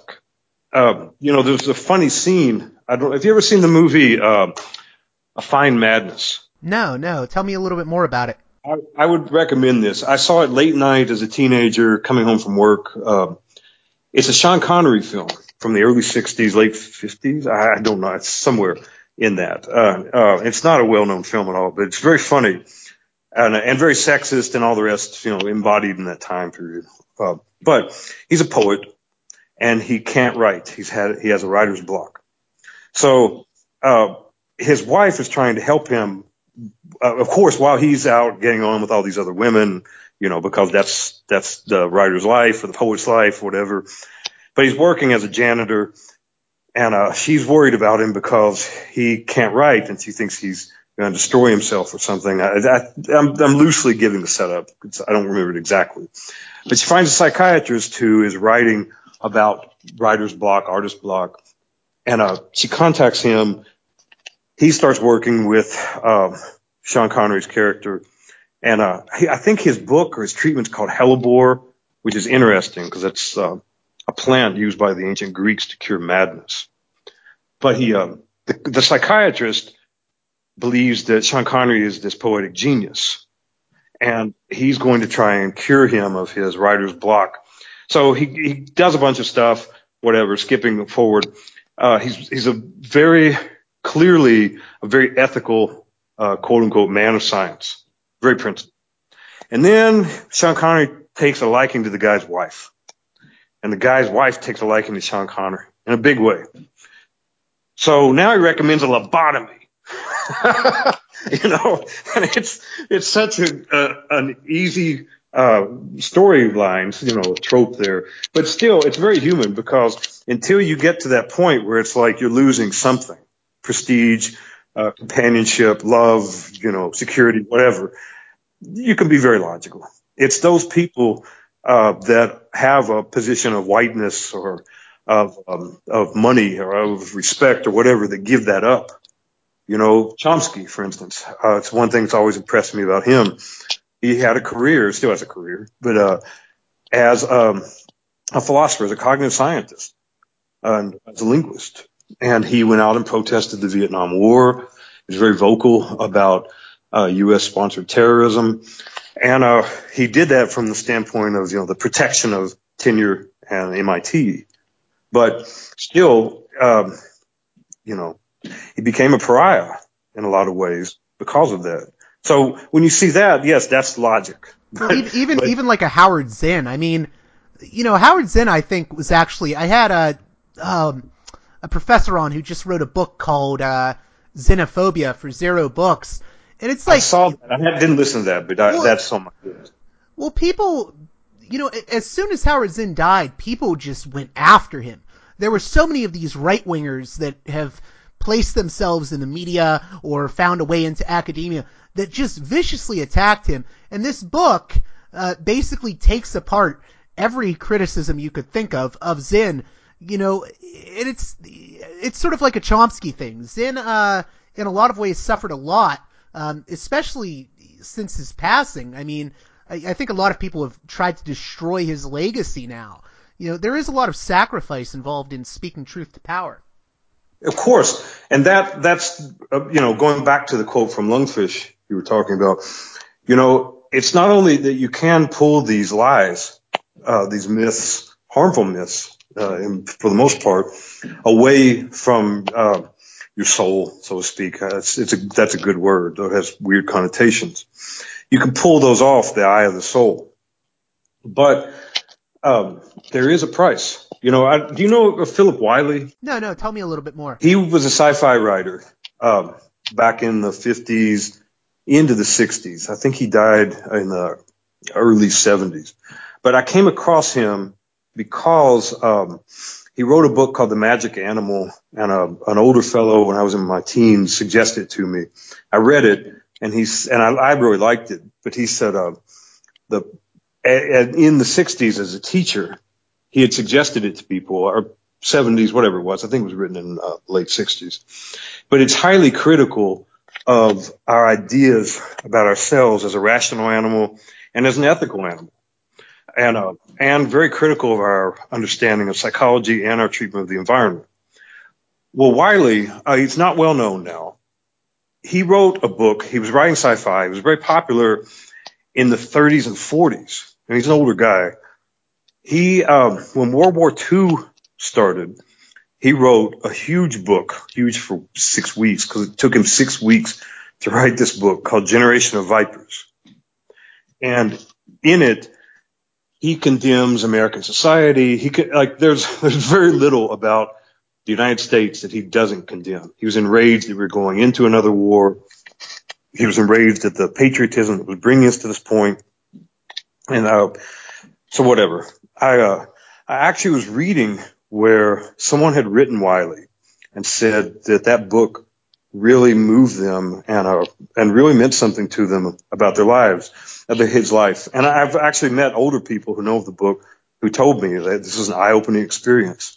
There's a funny scene. Have you ever seen the movie A Fine Madness? No. Tell me a little bit more about it. I would recommend this. I saw it late night as a teenager coming home from work. It's a Sean Connery film from the early 60s, late 50s. I don't know. It's somewhere in that. It's not a well-known film at all, but it's very funny and very sexist and all the rest, embodied in that time period. But he's a poet and he can't write. He has a writer's block. So, his wife is trying to help him, of course, while he's out getting on with all these other women, because that's the writer's life or the poet's life, whatever. But he's working as a janitor, and she's worried about him because he can't write, and she thinks he's going to destroy himself or something. I'm loosely giving the setup. I don't remember it exactly. But she finds a psychiatrist who is writing about writer's block, artist block, and she contacts him. He starts working with Sean Connery's character, and I think his book or his treatment's called Hellebore, which is interesting because it's a plant used by the ancient Greeks to cure madness. But the psychiatrist believes that Sean Connery is this poetic genius, and he's going to try and cure him of his writer's block. So he does a bunch of stuff, whatever, skipping forward. He's clearly a very ethical, quote unquote, man of science, very principled. And then Sean Connery takes a liking to the guy's wife, and the guy's wife takes a liking to Sean Connery in a big way. So now he recommends a lobotomy. And it's such an easy storyline, trope there, but still it's very human, because until you get to that point where it's like you're losing something, prestige, companionship, love, security, whatever, you can be very logical. It's those people that have a position of whiteness or of money or of respect or whatever that give that up. Chomsky, for instance, it's one thing that's always impressed me about him. He had a career, still has a career, but as a philosopher, as a cognitive scientist, and as a linguist. And he went out and protested the Vietnam War. He was very vocal about U.S.-sponsored terrorism. And he did that from the standpoint of, the protection of tenure and MIT. But still, he became a pariah in a lot of ways because of that. So when you see that, yes, that's logic. Well, even like a Howard Zinn. I mean, Howard Zinn, I think, was actually, I had a professor on who just wrote a book called Xenophobia for Zero Books. And it's like, I saw that. I didn't listen to that, but that's on my list. Well, people, as soon as Howard Zinn died, people just went after him. There were so many of these right-wingers that have placed themselves in the media or found a way into academia that just viciously attacked him. And this book basically takes apart every criticism you could think of Zinn. You know, it's sort of like a Chomsky thing. Zinn, in a lot of ways, suffered a lot, especially since his passing. I mean, I think a lot of people have tried to destroy his legacy now. You know, there is a lot of sacrifice involved in speaking truth to power. Of course. And that's, going back to the quote from Lungfish you were talking about, it's not only that you can pull these lies, these myths, harmful myths, for the most part, away from, your soul, so to speak. That's a good word, though it has weird connotations. You can pull those off the eye of the soul. But, there is a price. Do you know Philip Wiley? No, tell me a little bit more. He was a sci-fi writer, back in the 50s into the 60s. I think he died in the early 70s. But I came across him because, he wrote a book called The Magic Animal, and an older fellow when I was in my teens suggested it to me. I read it, and I really liked it. But he said, in the 60s as a teacher, he had suggested it to people, or 70s, whatever it was. I think it was written in late 60s. But it's highly critical of our ideas about ourselves as a rational animal and as an ethical animal. And very critical of our understanding of psychology and our treatment of the environment. Well, Wiley, he's not well known now. He wrote a book. He was writing sci-fi. He was very popular in the 30s and 40s. And he's an older guy. When World War II started, he wrote a huge book, huge for 6 weeks, because it took him 6 weeks to write this book called Generation of Vipers. And in it, he condemns American society. There's very little about the United States that he doesn't condemn. He was enraged that we were going into another war. He was enraged at the patriotism that was bringing us to this point. And, so whatever. I actually was reading where someone had written Wiley and said that book really moved them and really meant something to them about their lives, his life. And I've actually met older people who know of the book who told me that this was an eye-opening experience.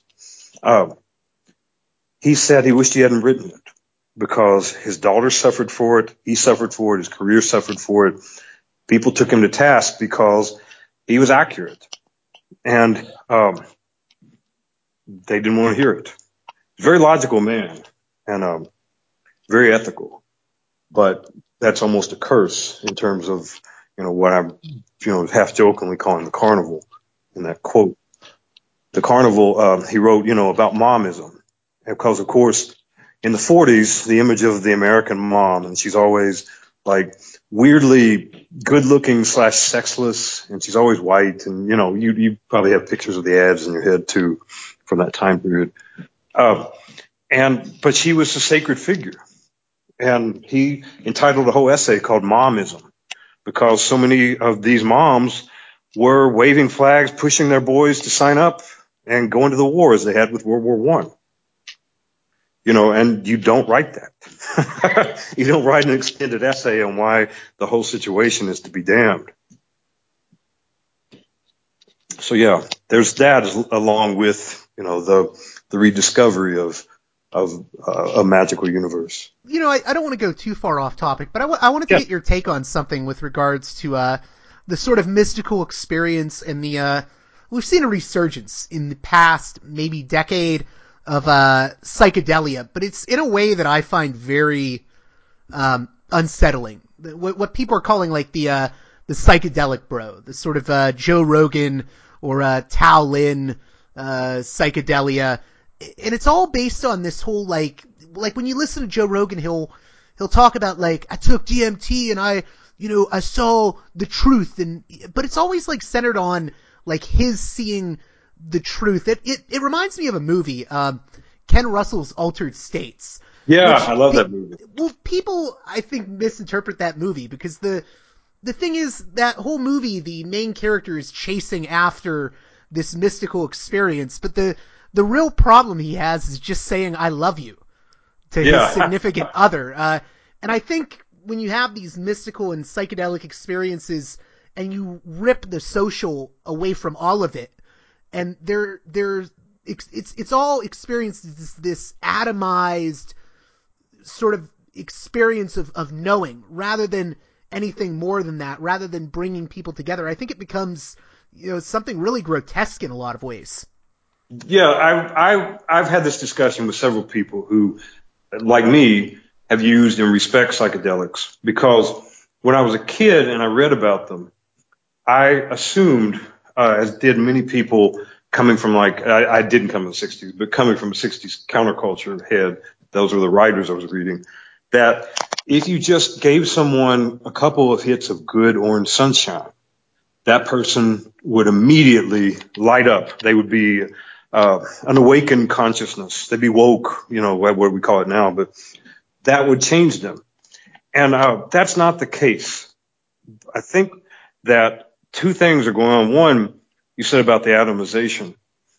He said he wished he hadn't written it because his daughter suffered for it. He suffered for it. His career suffered for it. People took him to task because he was accurate. And they didn't want to hear it. Very logical man and very ethical. But that's almost a curse in terms of, what I'm, half jokingly calling the carnival in that quote. The carnival, he wrote, about momism. Because, of course, in the 40s, the image of the American mom, and she's always like weirdly good looking / sexless, and she's always white. And, you probably have pictures of the ads in your head too from that time period. But she was a sacred figure. And he entitled a whole essay called Momism, because so many of these moms were waving flags, pushing their boys to sign up and go into the war as they had with World War I. And you don't write that. You don't write an extended essay on why the whole situation is to be damned. So yeah, there's that along with, the rediscovery of a magical universe. I don't want to go too far off topic, but I wanted to get your take on something with regards to the sort of mystical experience and we've seen a resurgence in the past maybe decade of psychedelia, but it's in a way that I find very unsettling. What people are calling like the psychedelic bro, the sort of Joe Rogan or Tao Lin psychedelia. And it's all based on this whole like when you listen to Joe Rogan, he'll talk about like, I took DMT and I saw the truth, but it's always like centered on like his seeing the truth. It reminds me of a movie, Ken Russell's Altered States. Yeah, I love that movie. Well, people I think misinterpret that movie because the thing is that whole movie, the main character is chasing after this mystical experience, but the real problem he has is just saying I love you to his significant other. And I think when you have these mystical and psychedelic experiences and you rip the social away from all of it, and it's all experienced this atomized sort of experience of knowing, rather than anything more than that, rather than bringing people together. I think it becomes, something really grotesque in a lot of ways. Yeah, I've had this discussion with several people who, like me, have used and respect psychedelics, because when I was a kid and I read about them, I assumed, as did many people coming from I didn't come in the 60s, but coming from a 60s counterculture head, those were the writers I was reading, that if you just gave someone a couple of hits of good orange sunshine, that person would immediately light up. They would be an awakened consciousness. They'd be woke, what we call it now, but that would change them. And that's not the case. I think that two things are going on. One, you said about the atomization.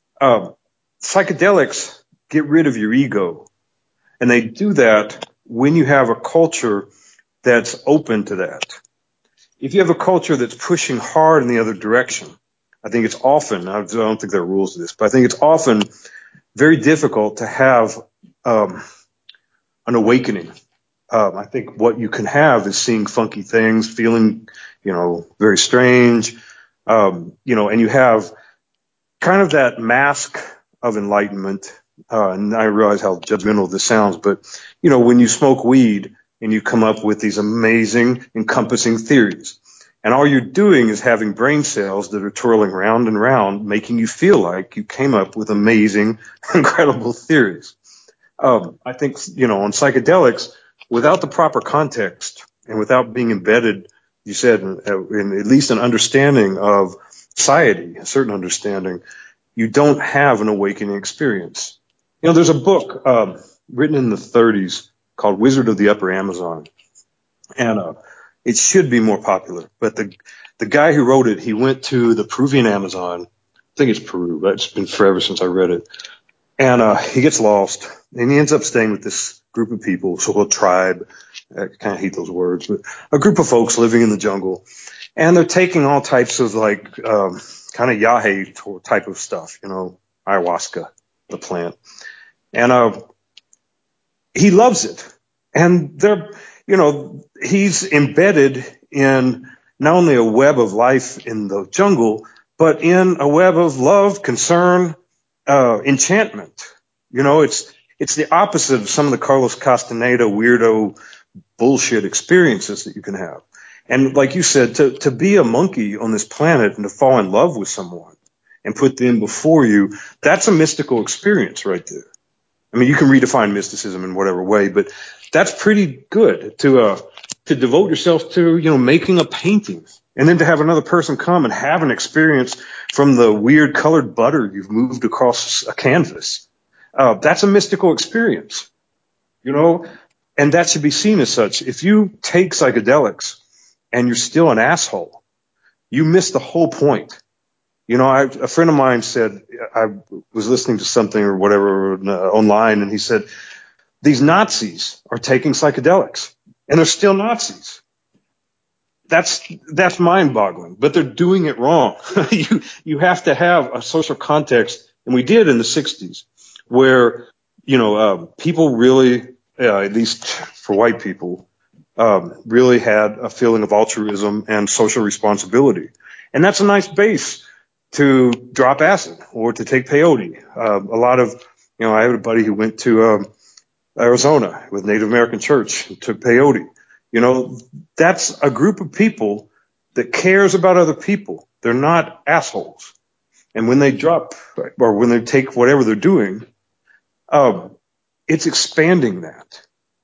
Psychedelics get rid of your ego. And they do that when you have a culture that's open to that. If you have a culture that's pushing hard in the other direction, I think it's often, I don't think there are rules to this, but I think it's often very difficult to have an awakening. I think what you can have is seeing funky things, feeling, very strange, and you have kind of that mask of enlightenment. And I realize how judgmental this sounds, but, when you smoke weed and you come up with these amazing, encompassing theories, and all you're doing is having brain cells that are twirling round and round, making you feel like you came up with amazing, incredible theories. I think, on psychedelics, without the proper context and without being embedded, you said, in at least an understanding of society, a certain understanding, you don't have an awakening experience. There's a book written in the 30s called Wizard of the Upper Amazon, and it should be more popular. But the guy who wrote it, he went to the Peruvian Amazon. I think it's Peru, but it's been forever since I read it. And he gets lost, and he ends up staying with this group of people, so-called tribe. I kind of hate those words, but a group of folks living in the jungle. And they're taking all types of kind of yahe type of stuff, ayahuasca, the plant. And he loves it. And he's embedded in not only a web of life in the jungle, but in a web of love, concern, enchantment. It's the opposite of some of the Carlos Castaneda weirdo bullshit experiences that you can have. And like you said, to be a monkey on this planet and to fall in love with someone and put them before you, that's a mystical experience right there. I mean, you can redefine mysticism in whatever way, but that's pretty good to devote yourself to, making a painting, and then to have another person come and have an experience from the weird colored butter you've moved across a canvas. That's a mystical experience, and that should be seen as such. If you take psychedelics and you're still an asshole, you miss the whole point. A friend of mine said, I was listening to something or whatever online, and he said, these Nazis are taking psychedelics, and they're still Nazis. That's mind-boggling, but they're doing it wrong. You have to have a social context, and we did in the 60s, where, people really, at least for white people, really had a feeling of altruism and social responsibility. And that's a nice base to drop acid or to take peyote. A lot of, I have a buddy who went to Arizona with Native American Church and took peyote. That's a group of people that cares about other people. They're not assholes. And when they drop or when they take whatever they're doing, it's expanding that.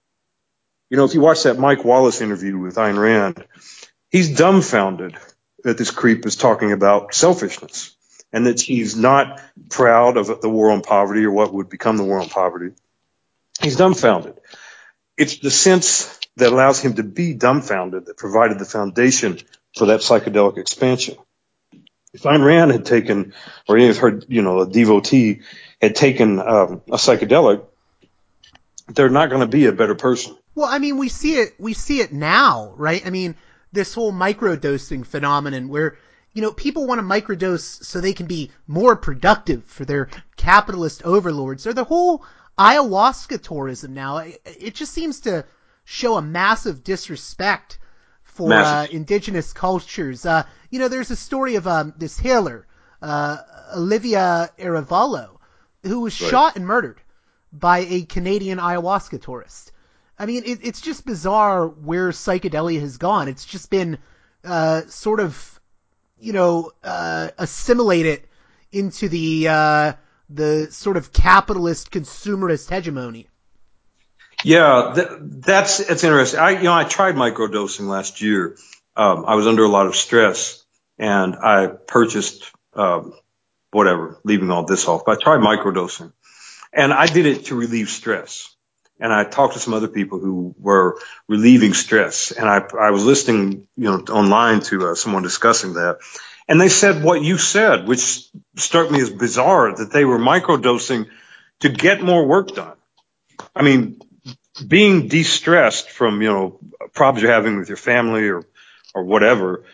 If you watch that Mike Wallace interview with Ayn Rand, he's dumbfounded that this creep is talking about selfishness and that he's not proud of the war on poverty or what would become the war on poverty. He's dumbfounded. It's the sense that allows him to be dumbfounded that provided the foundation for that psychedelic expansion. If Ayn Rand had taken, or any of her, a devotee had taken a psychedelic, they're not going to be a better person. Well, I mean, we see it now, right? I mean, this whole microdosing phenomenon where, people want to microdose so they can be more productive for their capitalist overlords, or the whole ayahuasca tourism now. It just seems to show a massive disrespect for indigenous cultures. There's a story of this healer, Olivia Arevalo, who was shot and murdered by a Canadian ayahuasca tourist. I mean, it's just bizarre where psychedelia has gone. It's just been sort of, assimilated into the sort of capitalist consumerist hegemony. Yeah, that's interesting. I tried microdosing last year. I was under a lot of stress, and I purchased leaving all this off. But I tried microdosing, and I did it to relieve stress. And I talked to some other people who were relieving stress, and I was listening, online to someone discussing that, and they said what you said, which struck me as bizarre, that they were microdosing to get more work done. I mean, being de-stressed from, problems you're having with your family or whatever,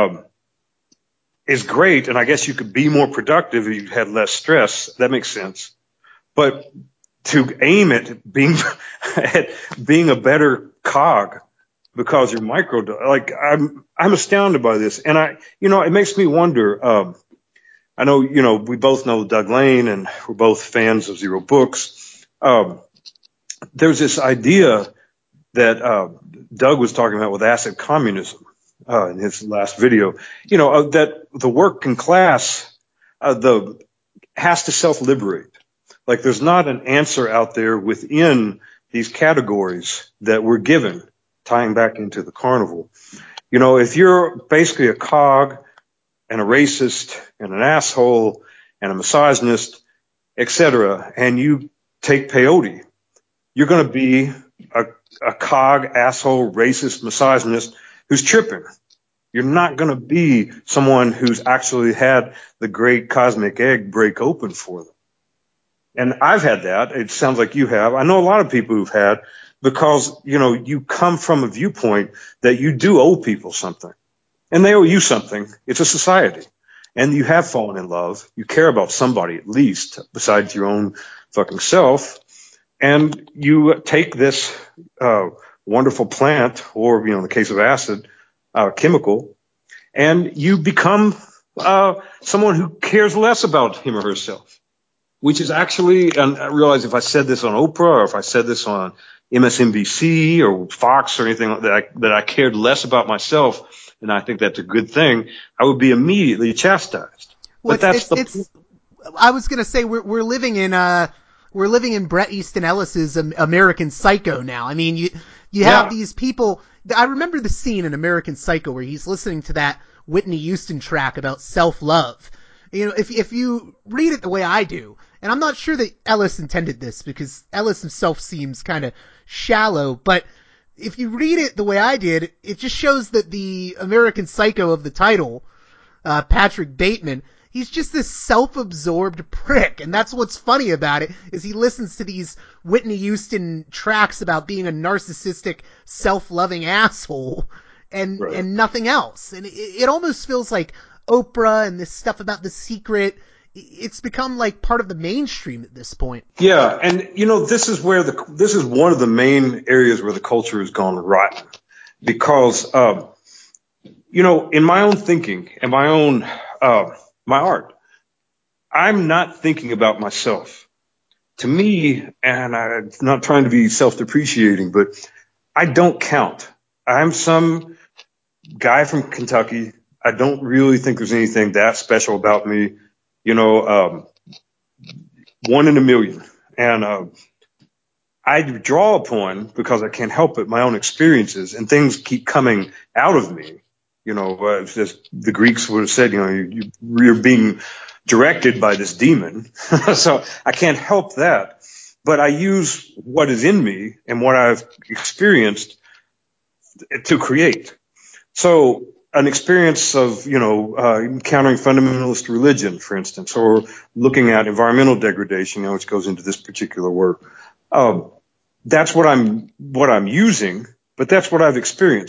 is great. And I guess you could be more productive if you had less stress. That makes sense. But to aim at being a better cog because you're I'm astounded by this. And it makes me wonder, I know, we both know Doug Lain and we're both fans of Zero Books. There's this idea that Doug was talking about with acid communism in his last video, that the working class has to self-liberate. Like there's not an answer out there within these categories that we're given, tying back into the carnival. If you're basically a cog and a racist and an asshole and a misogynist, etc., and you take peyote, you're going to be a cog, asshole, racist, misogynist who's tripping. You're not going to be someone who's actually had the great cosmic egg break open for them. And I've had that. It sounds like you have. I know a lot of people who've had, because, you come from a viewpoint that you do owe people something. And they owe you something. It's a society. And you have fallen in love. You care about somebody at least, besides your own fucking self. And you take this wonderful plant, or, in the case of acid, chemical, and you become someone who cares less about him or herself, which is actually, and I realize if I said this on Oprah or if I said this on MSNBC or Fox or anything like that I cared less about myself, and I think that's a good thing, I would be immediately chastised. Well, I was going to say we're living in Bret Easton Ellis's American Psycho now. I mean, you have these people. I remember the scene in American Psycho where he's listening to that Whitney Houston track about self-love. If you read it the way I do, and I'm not sure that Ellis intended this because Ellis himself seems kind of shallow, but if you read it the way I did, it just shows that the American Psycho of the title, Patrick Bateman, he's just this self-absorbed prick. And that's what's funny about it, is he listens to these Whitney Houston tracks about being a narcissistic, self-loving asshole and nothing else. And it almost feels like Oprah and this stuff about The Secret, it's become like part of the mainstream at this point. Yeah. And, this is one of the main areas where the culture has gone rotten, because, in my own thinking and my own, my art, I'm not thinking about myself. To me, and I'm not trying to be self-depreciating, but I don't count. I'm some guy from Kentucky. I don't really think there's anything that special about me, one in a million. And I draw upon, because I can't help it, my own experiences, and things keep coming out of me. As the Greeks would have said, you're being directed by this demon. So I can't help that. But I use what is in me and what I've experienced to create. So an experience of, encountering fundamentalist religion, for instance, or looking at environmental degradation, which goes into this particular work. That's what I'm using, but that's what I've experienced.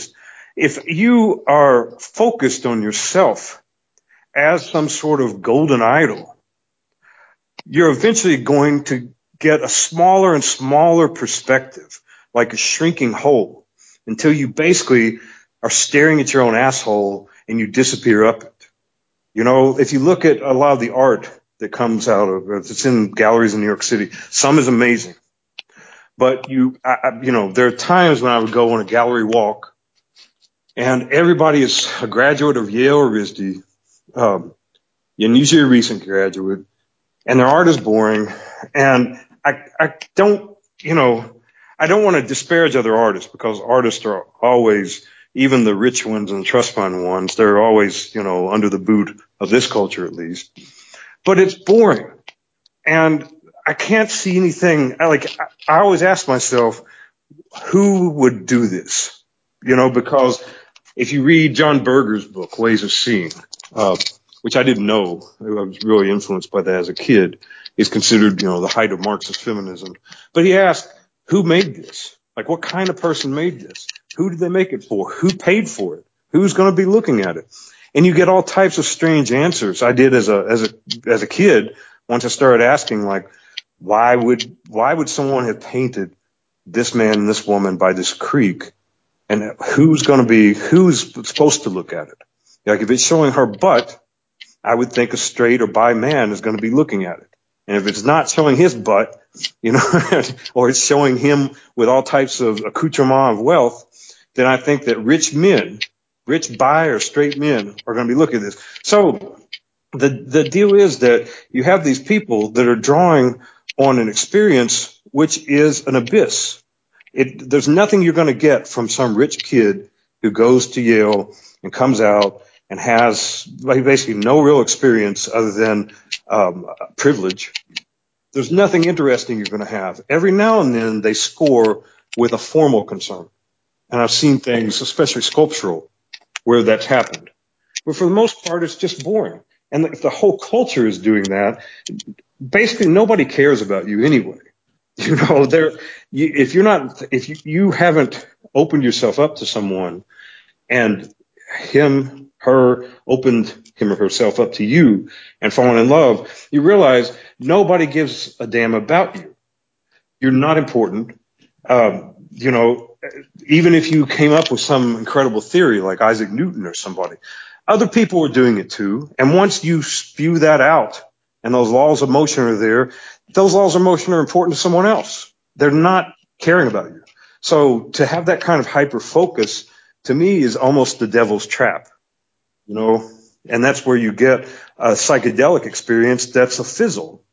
if you are focused on yourself as some sort of golden idol, you're eventually going to get a smaller and smaller perspective, like a shrinking hole, until you basically are staring at your own asshole and you disappear up it. You know, if you look at a lot of the art that comes out of it's in galleries in New York City, some is amazing. But you know, there are times when I would go on a gallery walk and everybody is a graduate of Yale or RISD, and usually a recent graduate, and their art is boring. And I don't, you know, I don't want to disparage other artists, because artists are always, even the rich ones and the trust fund ones, they're always, you know, under the boot of this culture at least. But it's boring. And I can't see anything. I always ask myself, who would do this? You know, because if you read John Berger's book, Ways of Seeing, which I didn't know, I was really influenced by that as a kid, is considered, you know, the height of Marxist feminism. But he asked, who made this? Like, what kind of person made this? Who did they make it for? Who paid for it? Who's going to be looking at it? And you get all types of strange answers. I did as a kid, once I started asking, like, why would someone have painted this man and this woman by this creek? And who's supposed to look at it? Like, if it's showing her butt, I would think a straight or bi man is going to be looking at it. And if it's not showing his butt, you know, or it's showing him with all types of accoutrement of wealth, then I think that rich bi or straight men are going to be looking at this. So the deal is that you have these people that are drawing on an experience which is an abyss. There's nothing you're going to get from some rich kid who goes to Yale and comes out and has basically no real experience other than privilege. There's nothing interesting you're going to have. Every now and then they score with a formal concern. And I've seen things, especially sculptural, where that's happened. But for the most part, it's just boring. And if the whole culture is doing that, basically nobody cares about you anyway. You know, if you haven't opened yourself up to someone, and her opened him or herself up to you and fallen in love, you realize nobody gives a damn about you. You're not important. You know, even if you came up with some incredible theory like Isaac Newton or somebody, other people are doing it too. And once you spew that out and those laws of motion are there, those laws of motion are important to someone else. They're not caring about you. So to have that kind of hyper focus, to me, is almost the devil's trap, you know, and that's where you get a psychedelic experience that's a fizzle,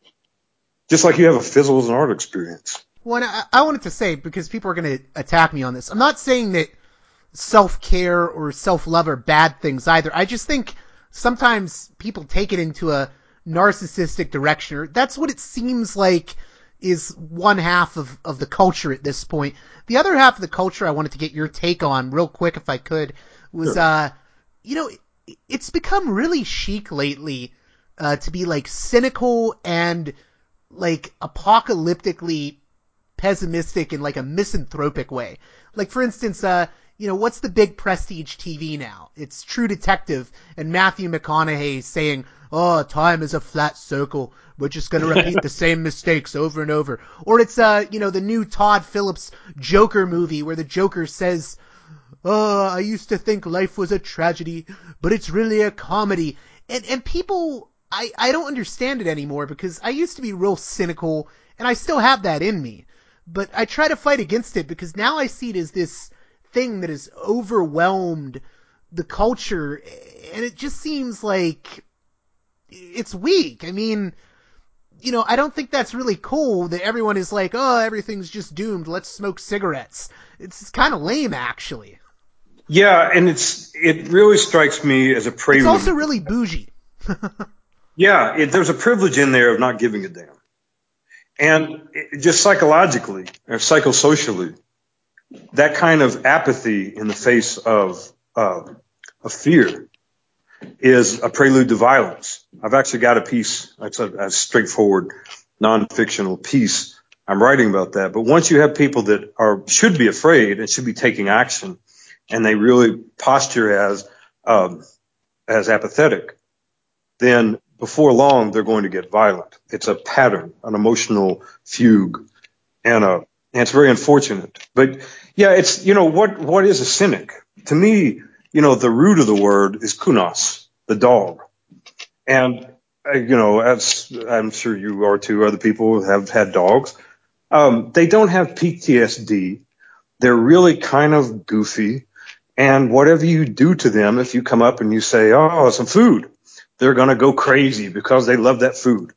just like you have a fizzle as an art experience. Well, I wanted to say, because people are going to attack me on this, I'm not saying that self-care or self-love are bad things either. I just think sometimes people take it into a narcissistic direction, or that's what it seems like is one half of the culture at this point. The other half of the culture I wanted to get your take on real quick, if I could, was, sure. You know, it's become really chic lately, to be like cynical and like apocalyptically pessimistic in like a misanthropic way. Like, for instance, you know, what's the big prestige TV now? It's True Detective and Matthew McConaughey saying, oh, time is a flat circle. We're just going to repeat the same mistakes over and over. Or it's, you know, the new Todd Phillips Joker movie where the Joker says, oh, I used to think life was a tragedy, but it's really a comedy. And people, I don't understand it anymore, because I used to be real cynical, and I still have that in me. But I try to fight against it, because now I see it as this thing that has overwhelmed the culture, and it just seems like it's weak. I mean, you know, I don't think that's really cool that everyone is like, oh, everything's just doomed, let's smoke cigarettes. It's kind of lame, actually. Yeah, and it really strikes me as a prelude. It's also really bougie. Yeah, there's a privilege in there of not giving a damn. And just psychologically or psychosocially, that kind of apathy in the face of fear is a prelude to violence. I've actually got a piece, it's a straightforward, non-fictional piece. I'm writing about that. But once you have people that should be afraid and should be taking action, and they really posture as apathetic, then before long, they're going to get violent. It's a pattern, an emotional fugue, and it's very unfortunate. But yeah, it's, what is a cynic? To me, the root of the word is kunos, the dog. And, as I'm sure you are too, other people have had dogs. They don't have PTSD. They're really kind of goofy. And whatever you do to them, if you come up and you say, oh, some food, they're going to go crazy because they love that food.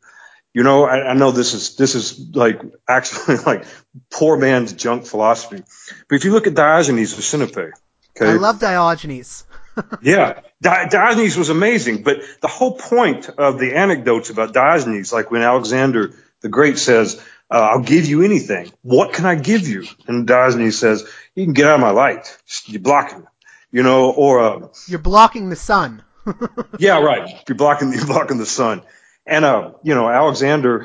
I know this is like actually like poor man's junk philosophy. But if you look at Diogenes of Sinope, okay. I love Diogenes. Yeah, Diogenes was amazing. But the whole point of the anecdotes about Diogenes, like when Alexander the Great says, I'll give you anything. What can I give you? And Diogenes says, you can get out of my light. You're blocking me. You're blocking the sun. Yeah, right. You're blocking the sun. And, Alexander,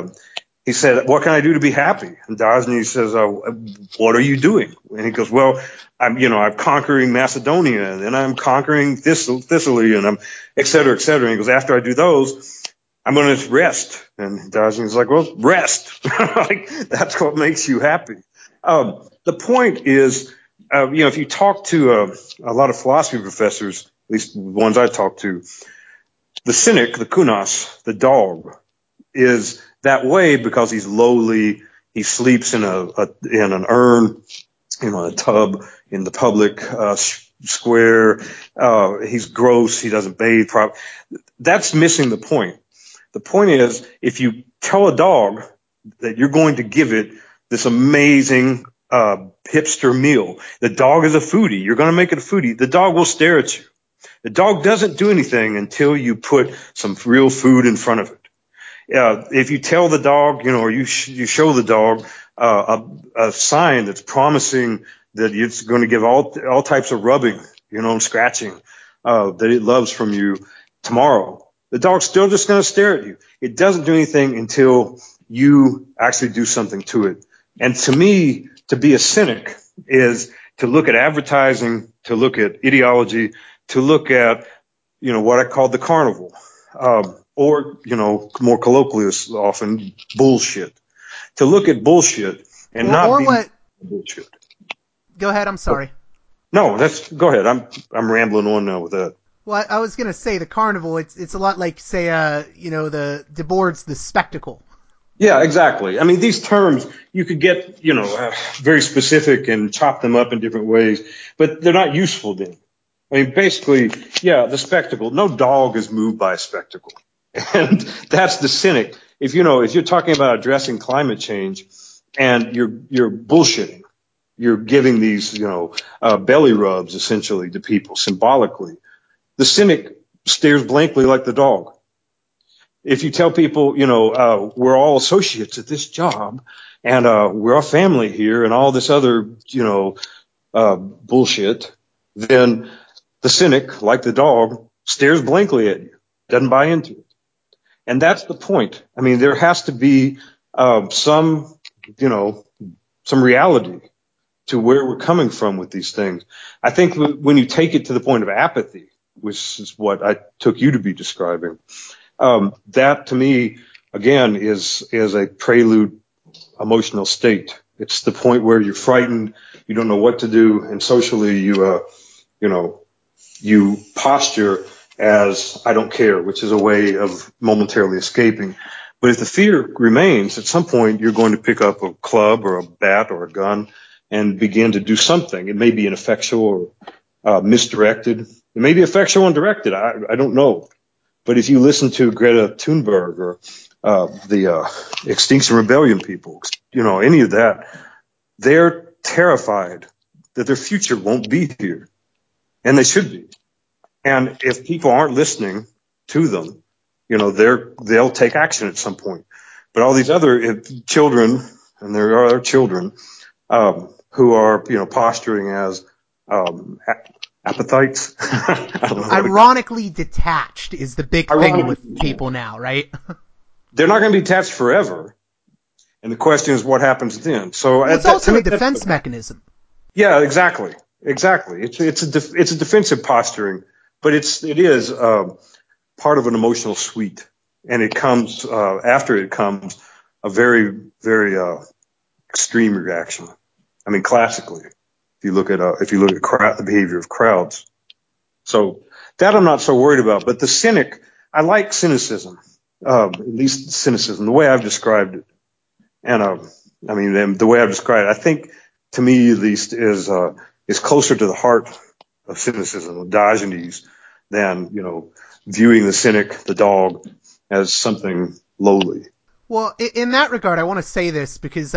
he said, what can I do to be happy? And Diogenes says, what are you doing? And he goes, well, I'm conquering Macedonia, and then I'm conquering Thessaly, and I'm et cetera, et cetera. And he goes, after I do those, I'm going to rest. And Diogenes is like, well, rest. Like, that's what makes you happy. The point is, if you talk to a lot of philosophy professors, at least the ones I talk to, the cynic, the kunos, the dog, is that way because he's lowly. He sleeps in an urn, a tub in the public square. He's gross. He doesn't bathe properly. That's missing the point. The point is, if you tell a dog that you're going to give it this amazing hipster meal, the dog is a foodie. You're going to make it a foodie. The dog will stare at you. The dog doesn't do anything until you put some real food in front of it. If you tell the dog, or you show the dog a sign that's promising that it's going to give all types of rubbing, and scratching that it loves from you tomorrow, the dog's still just going to stare at you. It doesn't do anything until you actually do something to it. And to me, to be a cynic is to look at advertising, to look at ideology, to look at, what I call the carnival. Or, more colloquially often, bullshit. To look at bullshit and bullshit. Go ahead, I'm sorry. No, go ahead. I'm rambling on now with that. Well, I was gonna say the carnival, it's a lot like, say, the Debord's The Spectacle. Yeah, exactly. I mean, these terms, you could get, very specific and chop them up in different ways, but they're not useful then. I mean, basically, yeah, the spectacle. No dog is moved by a spectacle. And that's the cynic. If you're talking about addressing climate change and you're bullshitting, you're giving these, belly rubs essentially to people symbolically, the cynic stares blankly like the dog. If you tell people, we're all associates at this job and, we're a family here and all this other, bullshit, then the cynic, like the dog, stares blankly at you, doesn't buy into it. And that's the point. I mean, there has to be some reality to where we're coming from with these things. I think when you take it to the point of apathy, which is what I took you to be describing, that to me, again, is a prelude emotional state. It's the point where you're frightened, you don't know what to do, and socially you posture as I don't care, which is a way of momentarily escaping. But if the fear remains, at some point you're going to pick up a club or a bat or a gun and begin to do something. It may be ineffectual or misdirected. It may be effectual and directed. I don't know. But if you listen to Greta Thunberg or the Extinction Rebellion people, any of that, they're terrified that their future won't be here. And they should be. And if people aren't listening to them, they'll take action at some point. But all these other children, and there are children, who are, posturing as appetites. Ironically detached is the big thing with people now, right? They're not going to be detached forever. And the question is what happens then. So it's also a defense mechanism. Yeah, exactly. Exactly. It's a defensive posturing, but it is part of an emotional suite, and it comes after it comes a very very extreme reaction. I mean, classically, if you look at the behavior of crowds, so that I'm not so worried about. But the cynic, I like cynicism, at least cynicism, the way I've described it, and I mean the way I've described it, I think to me at least is closer to the heart of cynicism, of Diogenes, than viewing the cynic, the dog, as something lowly. Well, in that regard, I want to say this because,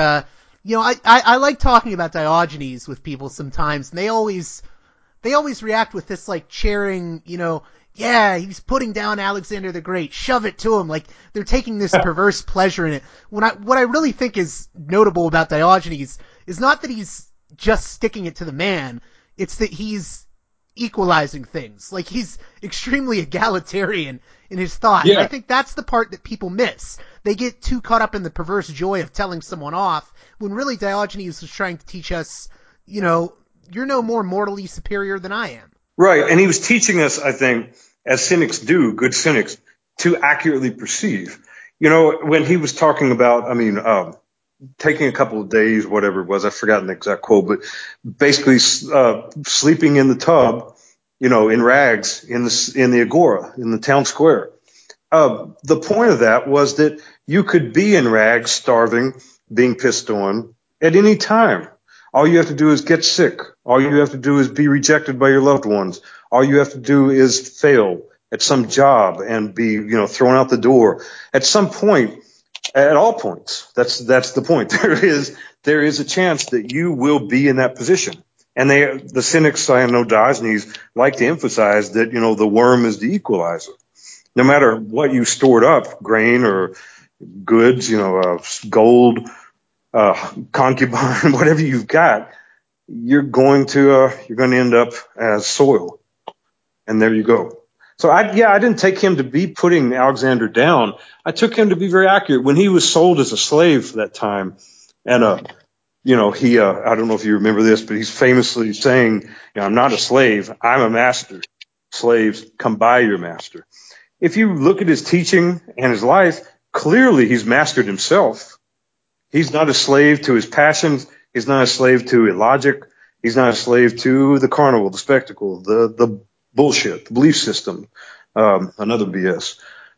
I like talking about Diogenes with people sometimes, and they always react with this, like, cheering, yeah, he's putting down Alexander the Great, shove it to him, like, they're taking this perverse pleasure in it. What I really think is notable about Diogenes is not that he's just sticking it to the man, it's that he's equalizing things. Like, he's extremely egalitarian in his thought. Yeah. And I think that's the part that people miss. They get too caught up in the perverse joy of telling someone off, when really Diogenes was trying to teach us, you're no more morally superior than I am. Right. And he was teaching us, I think, as cynics do, good cynics, to accurately perceive. When he was talking about, taking a couple of days, whatever it was, I've forgotten the exact quote, but basically sleeping in the tub, in rags in the agora, in the town square. The point of that was that you could be in rags, starving, being pissed on at any time. All you have to do is get sick. All you have to do is be rejected by your loved ones. All you have to do is fail at some job and be, thrown out the door. At some point, at all points, that's the point. There is a chance that you will be in that position. And the cynics, I know Diogenes, like to emphasize that, the worm is the equalizer. No matter what you stored up, grain or goods, gold, concubine, whatever you've got, you're going to end up as soil. And there you go. So I didn't take him to be putting Alexander down. I took him to be very accurate. When he was sold as a slave that time, and he I don't know if you remember this, but he's famously saying, I'm not a slave, I'm a master. Slaves, come by your master. If you look at his teaching and his life, clearly he's mastered himself. He's not a slave to his passions. He's not a slave to illogic. He's not a slave to the carnival, the spectacle, the bullshit, the belief system, another BS.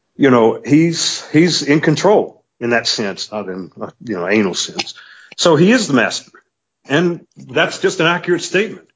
He's in control in that sense, not in anal sense. So he is the master, and that's just an accurate statement.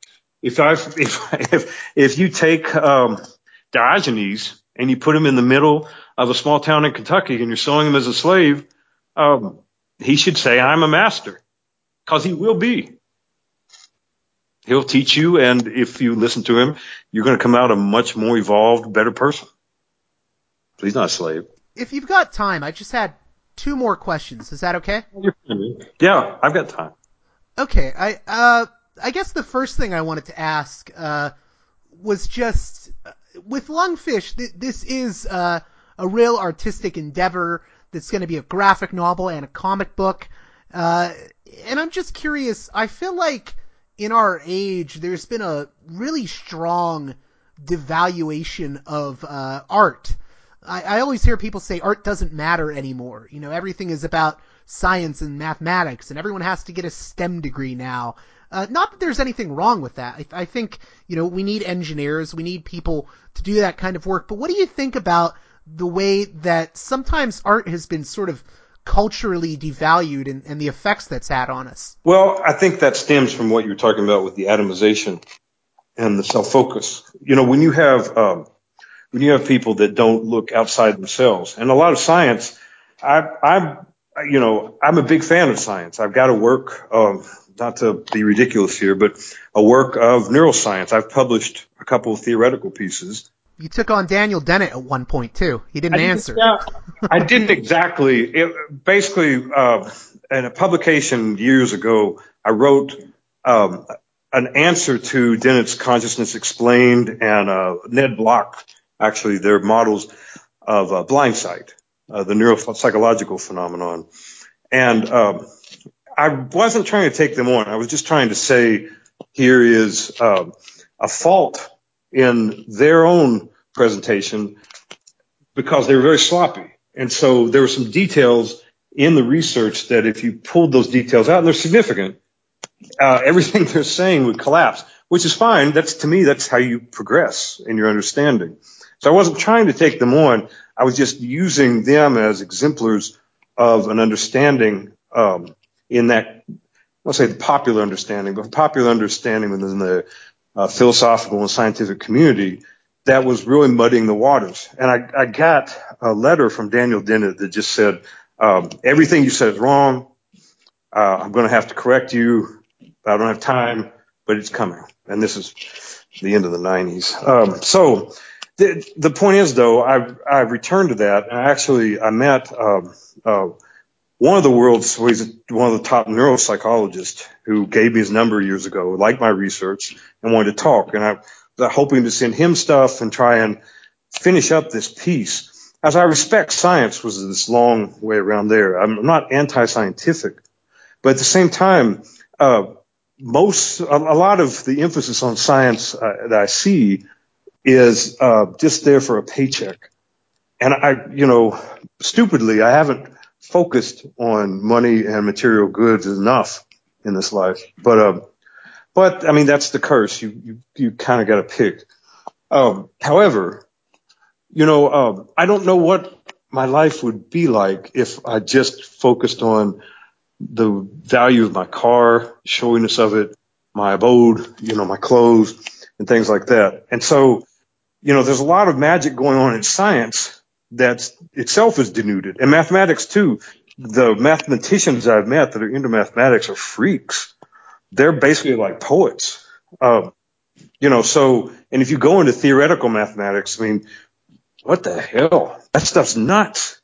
If you take Diogenes and you put him in the middle of a small town in Kentucky and you're selling him as a slave, he should say, I'm a master, because he will be. He'll teach you, and if you listen to him, you're going to come out a much more evolved, better person. So he's not a slave. If you've got time, I just had 2 more questions. Is that okay? Yeah, I've got time. Okay. I guess the first thing I wanted to ask was just, with Lungfish, this is a real artistic endeavor that's going to be a graphic novel and a comic book. And I'm just curious, I feel like in our age, there's been a really strong devaluation of art. I always hear people say art doesn't matter anymore. Everything is about science and mathematics, and everyone has to get a STEM degree now. Not that there's anything wrong with that. I think, we need engineers, we need people to do that kind of work. But what do you think about the way that sometimes art has been sort of culturally devalued and the effects that's had on us? Well, I think that stems from what you were talking about with the atomization and the self-focus. When you have people that don't look outside themselves, and a lot of science, I'm a big fan of science. I've got a work, not to be ridiculous here, but a work of neuroscience. I've published a couple of theoretical pieces. You took on Daniel Dennett at one point, too. He didn't answer. Yeah, I didn't exactly. Basically, in a publication years ago, I wrote an answer to Dennett's Consciousness Explained and Ned Block, actually, their models of blind sight, the neuropsychological phenomenon. And I wasn't trying to take them on. I was just trying to say here is a fault in their own presentation because they were very sloppy. And so there were some details in the research that if you pulled those details out, and they're significant, everything they're saying would collapse, which is fine. To me, that's how you progress in your understanding. So I wasn't trying to take them on. I was just using them as exemplars of an understanding in that, I'll say the popular understanding, but popular understanding within the philosophical and scientific community that was really muddying the waters. And I got a letter from Daniel Dennett that just said, everything you said is wrong. I'm going to have to correct you. I don't have time, but it's coming. And this is the end of the 90s. So the point is, though, I returned to that. And I met one of the world's, he's one of the top neuropsychologists who gave me his number years ago, liked my research, and wanted to talk. And I was hoping to send him stuff and try and finish up this piece. As I respect science was this long way around there. I'm not anti-scientific, but at the same time, a lot of the emphasis on science that I see is just there for a paycheck. And stupidly, I haven't focused on money and material goods enough in this life. But I mean, that's the curse. You kind of got to pick. However, I don't know what my life would be like if I just focused on the value of my car, showiness of it, my abode, my clothes and things like that. And so, there's a lot of magic going on in science that itself is denuded, and mathematics too. The mathematicians I've met that are into mathematics are freaks. They're basically like poets. And if you go into theoretical mathematics, I mean, what the hell? That stuff's nuts.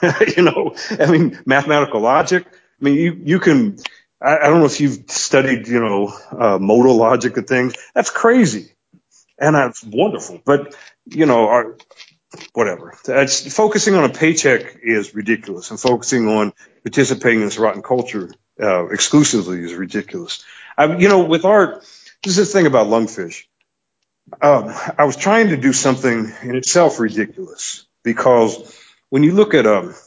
Mathematical logic. I mean, you can, I don't know if you've studied, modal logic and things. That's crazy. And that's wonderful. But, whatever. It's, focusing on a paycheck is ridiculous, and focusing on participating in this rotten culture exclusively is ridiculous. With art, this is the thing about Lungfish. I was trying to do something in itself ridiculous, because when you look at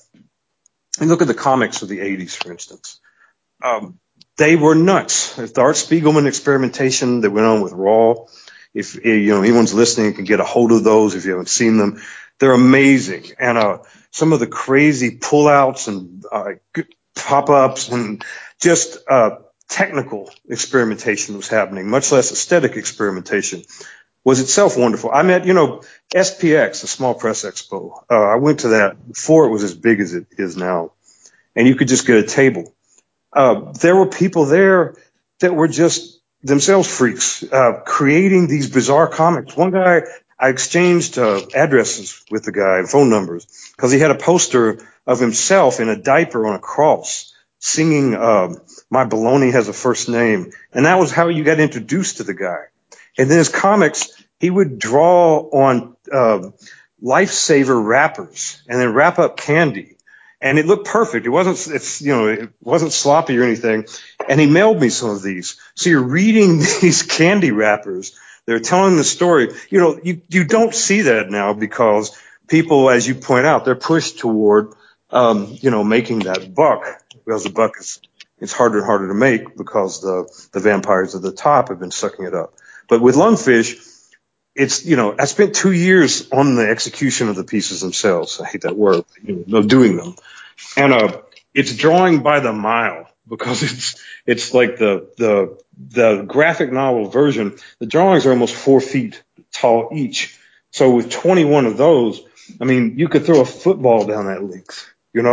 the comics of the 80s, for instance, they were nuts. If the Art Spiegelman experimentation that went on with Raw, if anyone's listening can get a hold of those if you haven't seen them, they're amazing. And some of the crazy pullouts and pop-ups and just technical experimentation was happening, much less aesthetic experimentation, was itself wonderful. I met, SPX, the Small Press Expo. I went to that before it was as big as it is now, and you could just get a table. There were people there that were just themselves freaks, creating these bizarre comics. One guy, I exchanged addresses with the guy, phone numbers, because he had a poster of himself in a diaper on a cross singing My Baloney Has a First Name. And that was how you got introduced to the guy. And then his comics, he would draw on lifesaver wrappers and then wrap up candy. And it looked perfect. It wasn't sloppy or anything. And he mailed me some of these. So you're reading these candy wrappers. They're telling the story. You don't see that now, because people, as you point out, they're pushed toward, making that buck, because the buck it's harder and harder to make because the vampires at the top have been sucking it up. But with Lungfish, it's, I spent 2 years on the execution of the pieces themselves. I hate that word, doing them. And it's drawing by the mile, because it's like the graphic novel version. The drawings are almost 4 feet tall each. So with 21 of those, I mean, you could throw a football down that length.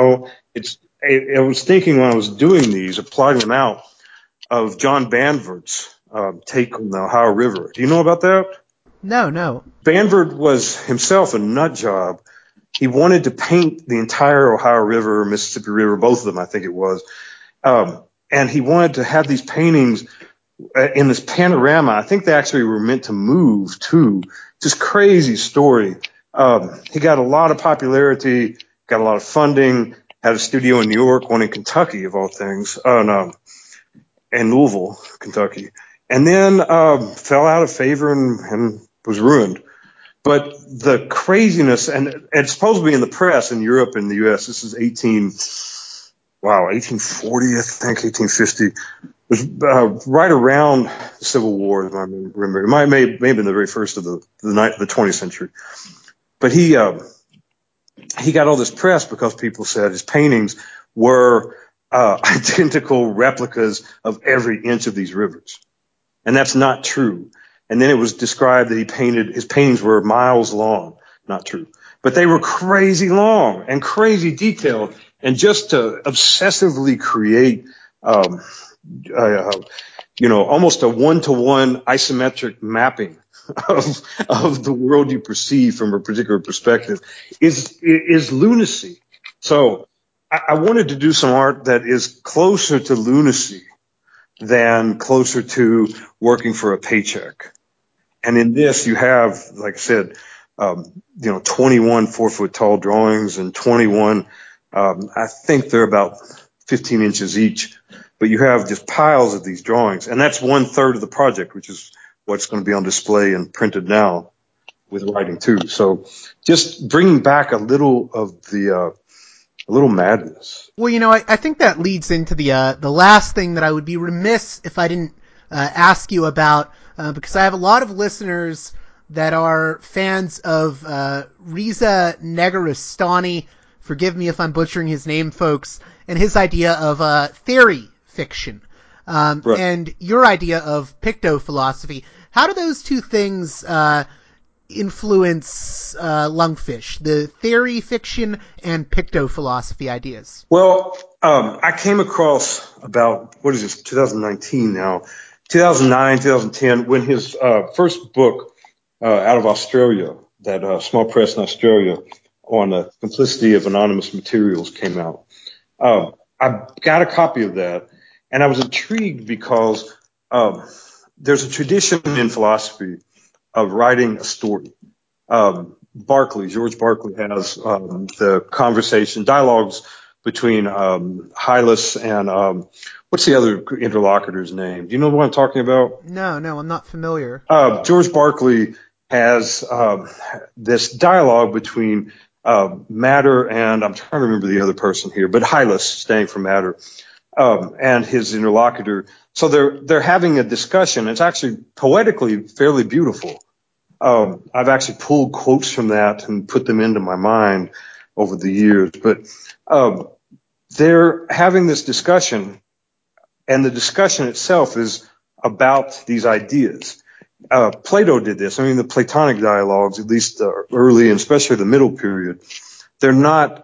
I was thinking when I was doing these, plotting them out, of John Banvard's take on the Ohio River. Do you know about that? No. Banvard was himself a nut job. He wanted to paint the entire Ohio River, Mississippi River, both of them, I think it was. And he wanted to have these paintings in this panorama. I think they actually were meant to move too. Just crazy story. He got a lot of popularity, got a lot of funding, had a studio in New York, one in Kentucky of all things, and Louisville, Kentucky. and then fell out of favor and was ruined. But the craziness, and it's supposed to be in the press in Europe and the U.S. This is 1840, I think, 1850. It was right around the Civil War, if I remember. It may have been the very first of the 20th century. But he got all this press because people said his paintings were identical replicas of every inch of these rivers. And that's not true. And then it was described that his paintings were miles long. Not true. But they were crazy long and crazy detailed. And just to obsessively create, almost a one-to-one isometric mapping of the world you perceive from a particular perspective is lunacy. So I wanted to do some art that is closer to lunacy than closer to working for a paycheck. And in this, you have, like I said, 21 4-foot tall drawings and 21, I think they're about 15 inches each, but you have just piles of these drawings. And that's 1/3 of the project, which is what's going to be on display and printed now with writing too. So just bringing back a little of a little madness. Well, I think that leads into the last thing that I would be remiss if I didn't ask you about, because I have a lot of listeners that are fans of Reza Negarestani. Forgive me if I'm butchering his name, folks, and his idea of theory fiction, right, and your idea of pictophilosophy. How do those two things influence Lungfish, the theory fiction and pictophilosophy ideas? Well, I came across about, 2019 now, 2009, 2010, when his first book out of Australia, that small press in Australia, on the simplicity of anonymous materials came out. I got a copy of that, and I was intrigued because there's a tradition in philosophy of writing a story. George Berkeley has the dialogues between Hylas and what's the other interlocutor's name? Do you know what I'm talking about? No, I'm not familiar. George Berkeley has this dialogue between matter and, I'm trying to remember the other person here, but Hylas, staying for matter, and his interlocutor. So they're having a discussion. It's actually poetically fairly beautiful. I've actually pulled quotes from that and put them into my mind over the years, but they're having this discussion, and the discussion itself is about these ideas. Plato did this. I mean, the Platonic dialogues, at least early and especially the middle period, they're not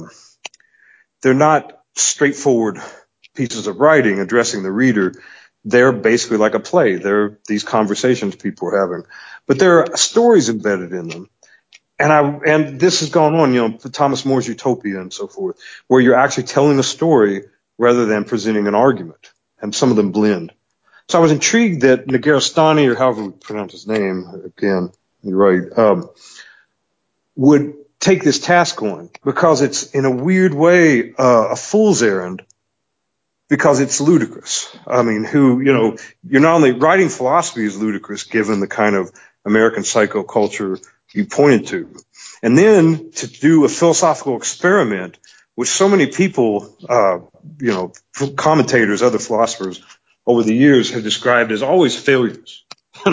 straightforward pieces of writing addressing the reader. They're basically like a play. They're these conversations people are having, but there are stories embedded in them. And this has gone on, Thomas More's Utopia and so forth, where you're actually telling a story rather than presenting an argument, and some of them blend. So I was intrigued that Negarestani, or however we pronounce his name, again, you're right, would take this task on, because it's in a weird way a fool's errand, because it's ludicrous. I mean, you're not only writing philosophy is ludicrous given the kind of American psychoculture you pointed to. And then to do a philosophical experiment, which so many people, commentators, other philosophers over the years have described as always failures.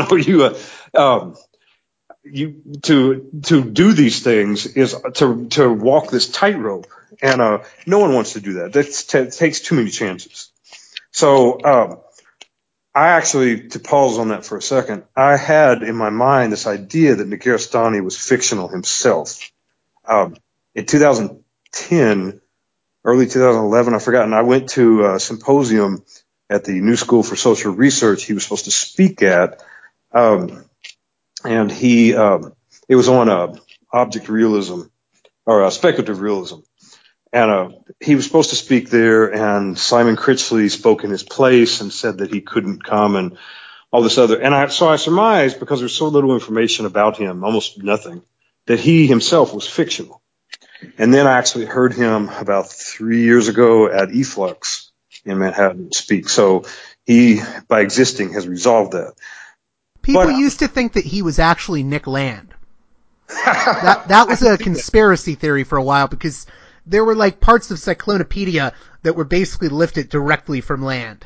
To do these things is to walk this tightrope, and no one wants to do that. That takes too many chances. So I actually, to pause on that for a second, I had in my mind this idea that Negarestani was fictional himself. In 2010, early 2011, I've forgotten, I went to a symposium at the New School for Social Research he was supposed to speak at, and it was on object realism, or speculative realism. And he was supposed to speak there, and Simon Critchley spoke in his place and said that he couldn't come, and all this other. And so I surmised, because there's so little information about him, almost nothing, that he himself was fictional. And then I actually heard him about 3 years ago at Eflux in Manhattan speak. So he, by existing, has resolved that. People used to think that he was actually Nick Land. That was a conspiracy theory for a while, because there were like parts of Cyclonopedia that were basically lifted directly from Land.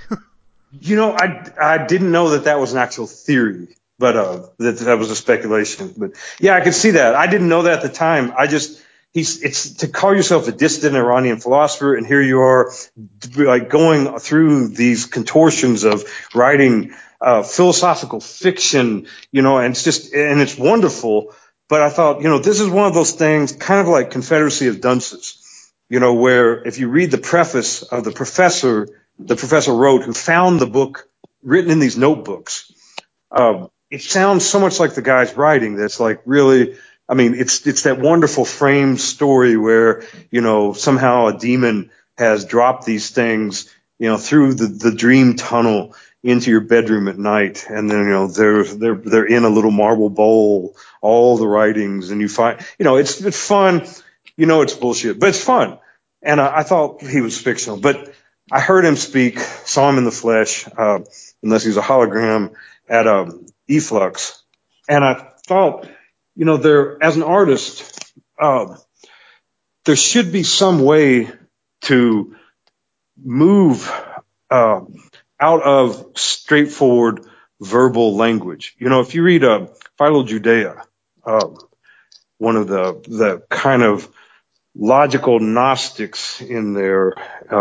I didn't know that was an actual theory, but that was a speculation. But yeah, I could see that. I didn't know that at the time. It's to call yourself a dissident Iranian philosopher, and here you are, like going through these contortions of writing philosophical fiction, and it's wonderful. But I thought, this is one of those things, kind of like Confederacy of Dunces, where if you read the preface of the professor wrote, who found the book written in these notebooks, it sounds so much like the guy's writing that's like really, I mean, it's that wonderful framed story where, somehow a demon has dropped these things, through the dream tunnel into your bedroom at night. And then, they're in a little marble bowl, all the writings, and you find, it's fun. It's bullshit, but it's fun. And I thought he was fictional, but I heard him speak, saw him in the flesh, unless he's a hologram, at Eflux. And I thought, as an artist, there should be some way to move out of straightforward verbal language. If you read Philo Judea, one of the kind of logical Gnostics in there,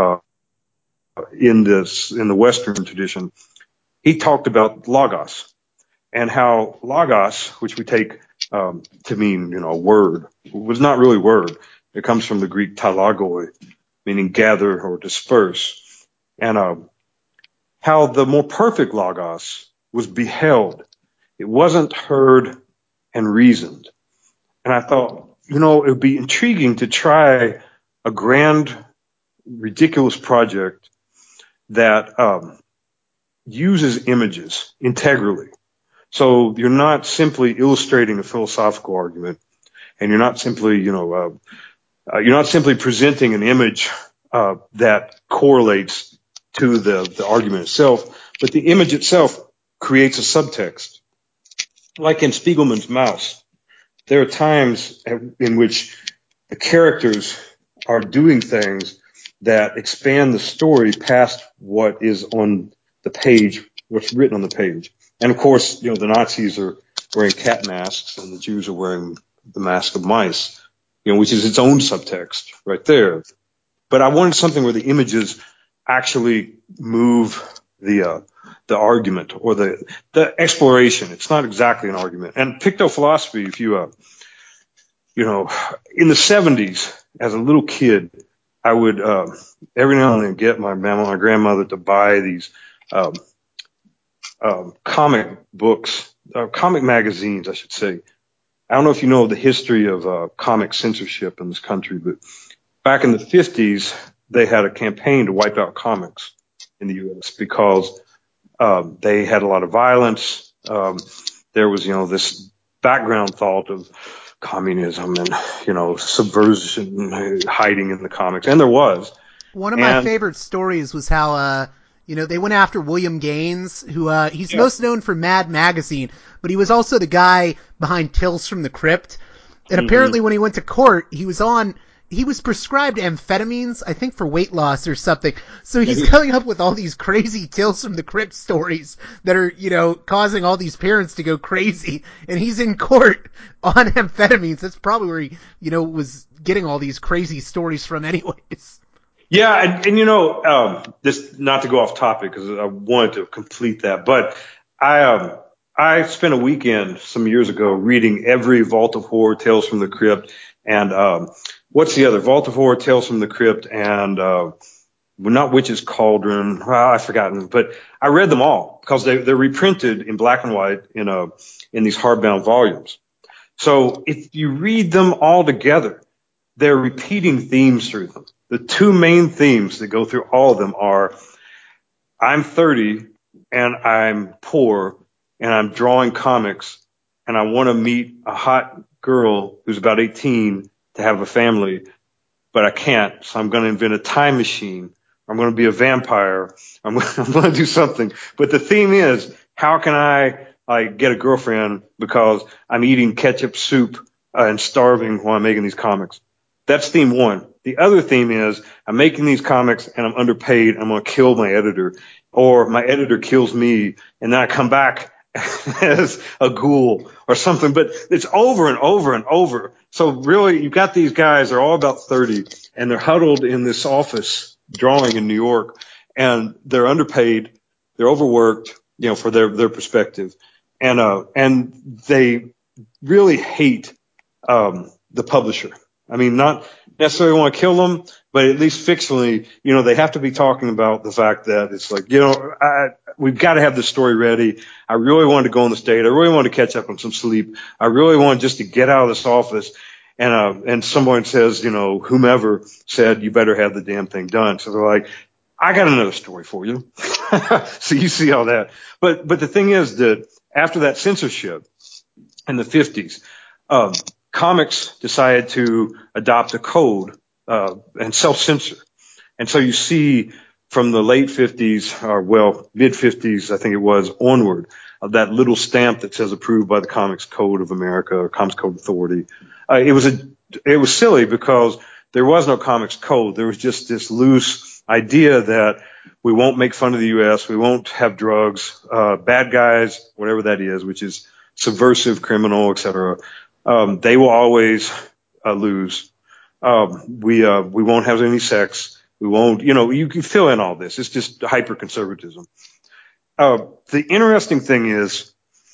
in the Western tradition, he talked about logos, and how logos, which we take to mean, a word, was not really word. It comes from the Greek talagoi, meaning gather or disperse. And how the more perfect logos was beheld. It wasn't heard and reasoned. And I thought, it would be intriguing to try a grand, ridiculous project that uses images integrally. So you're not simply illustrating a philosophical argument, and you're not simply, presenting an image that correlates to the argument itself, but the image itself creates a subtext. Like in Spiegelman's Mouse, there are times in which the characters are doing things that expand the story past what is on the page, what's written on the page. And of course, the Nazis are wearing cat masks and the Jews are wearing the mask of mice, which is its own subtext right there. But I wanted something where the images actually move the argument or the exploration. It's not exactly an argument. And pictophilosophy, if you, in the 70s, as a little kid, I would every now and then get my grandmother to buy these comic books, comic magazines, I should say. I don't know if you know the history of comic censorship in this country, but back in the 50s, they had a campaign to wipe out comics in the U.S. because they had a lot of violence. There was, this background thought of communism and, subversion hiding in the comics. And there was. One of my favorite stories was how, they went after William Gaines, who he's most known for Mad Magazine, but he was also the guy behind Tales from the Crypt. And apparently when he went to court, he was prescribed amphetamines, I think for weight loss or something. So he's coming up with all these crazy Tales from the Crypt stories that are, causing all these parents to go crazy. And he's in court on amphetamines. That's probably where he, was getting all these crazy stories from anyways. Yeah. And this, not to go off topic because I wanted to complete that, but I spent a weekend some years ago reading every Vault of Horror, Tales from the Crypt, and what's the other? Vault of Horror, Tales from the Crypt, and not Witch's Cauldron. Well, I've forgotten, but I read them all because they're reprinted in black and white in these hardbound volumes. So if you read them all together, they're repeating themes through them. The two main themes that go through all of them are: I'm 30 and I'm poor and I'm drawing comics and I want to meet a hot girl who's about 18 to have a family, but I can't. So I'm going to invent a time machine, I'm going to be a vampire. I'm going to do something. But the theme is, how can I get a girlfriend because I'm eating ketchup soup and starving while I'm making these comics? That's theme one. The other theme is, I'm making these comics and I'm underpaid. I'm going to kill my editor, or my editor kills me, and then I come back as a ghoul or something. But it's over and over and over. So really, you've got these guys, they're all about 30, and they're huddled in this office drawing in New York, and they're underpaid, they're overworked, for their perspective. And they really hate, the publisher. I mean, not necessarily want to kill them, but at least fictionally, they have to be talking about the fact that it's like, we've got to have this story ready. I really wanted to go on this date. I really wanted to catch up on some sleep. I really wanted just to get out of this office. And someone says, whomever said, you better have the damn thing done. So they're like, I got another story for you. So you see all that. But the thing is that after that censorship in the 50s, comics decided to adopt a code, and self-censor. And so you see from the late 50s, or mid 50s, I think it was, onward, of that little stamp that says approved by the Comics Code of America or Comics Code Authority. It was silly because there was no comics code. There was just this loose idea that we won't make fun of the U.S. We won't have drugs, bad guys, whatever that is, which is subversive, criminal, etc. They will always lose. We won't have any sex. We won't, you can fill in all this. It's just hyper conservatism. The interesting thing is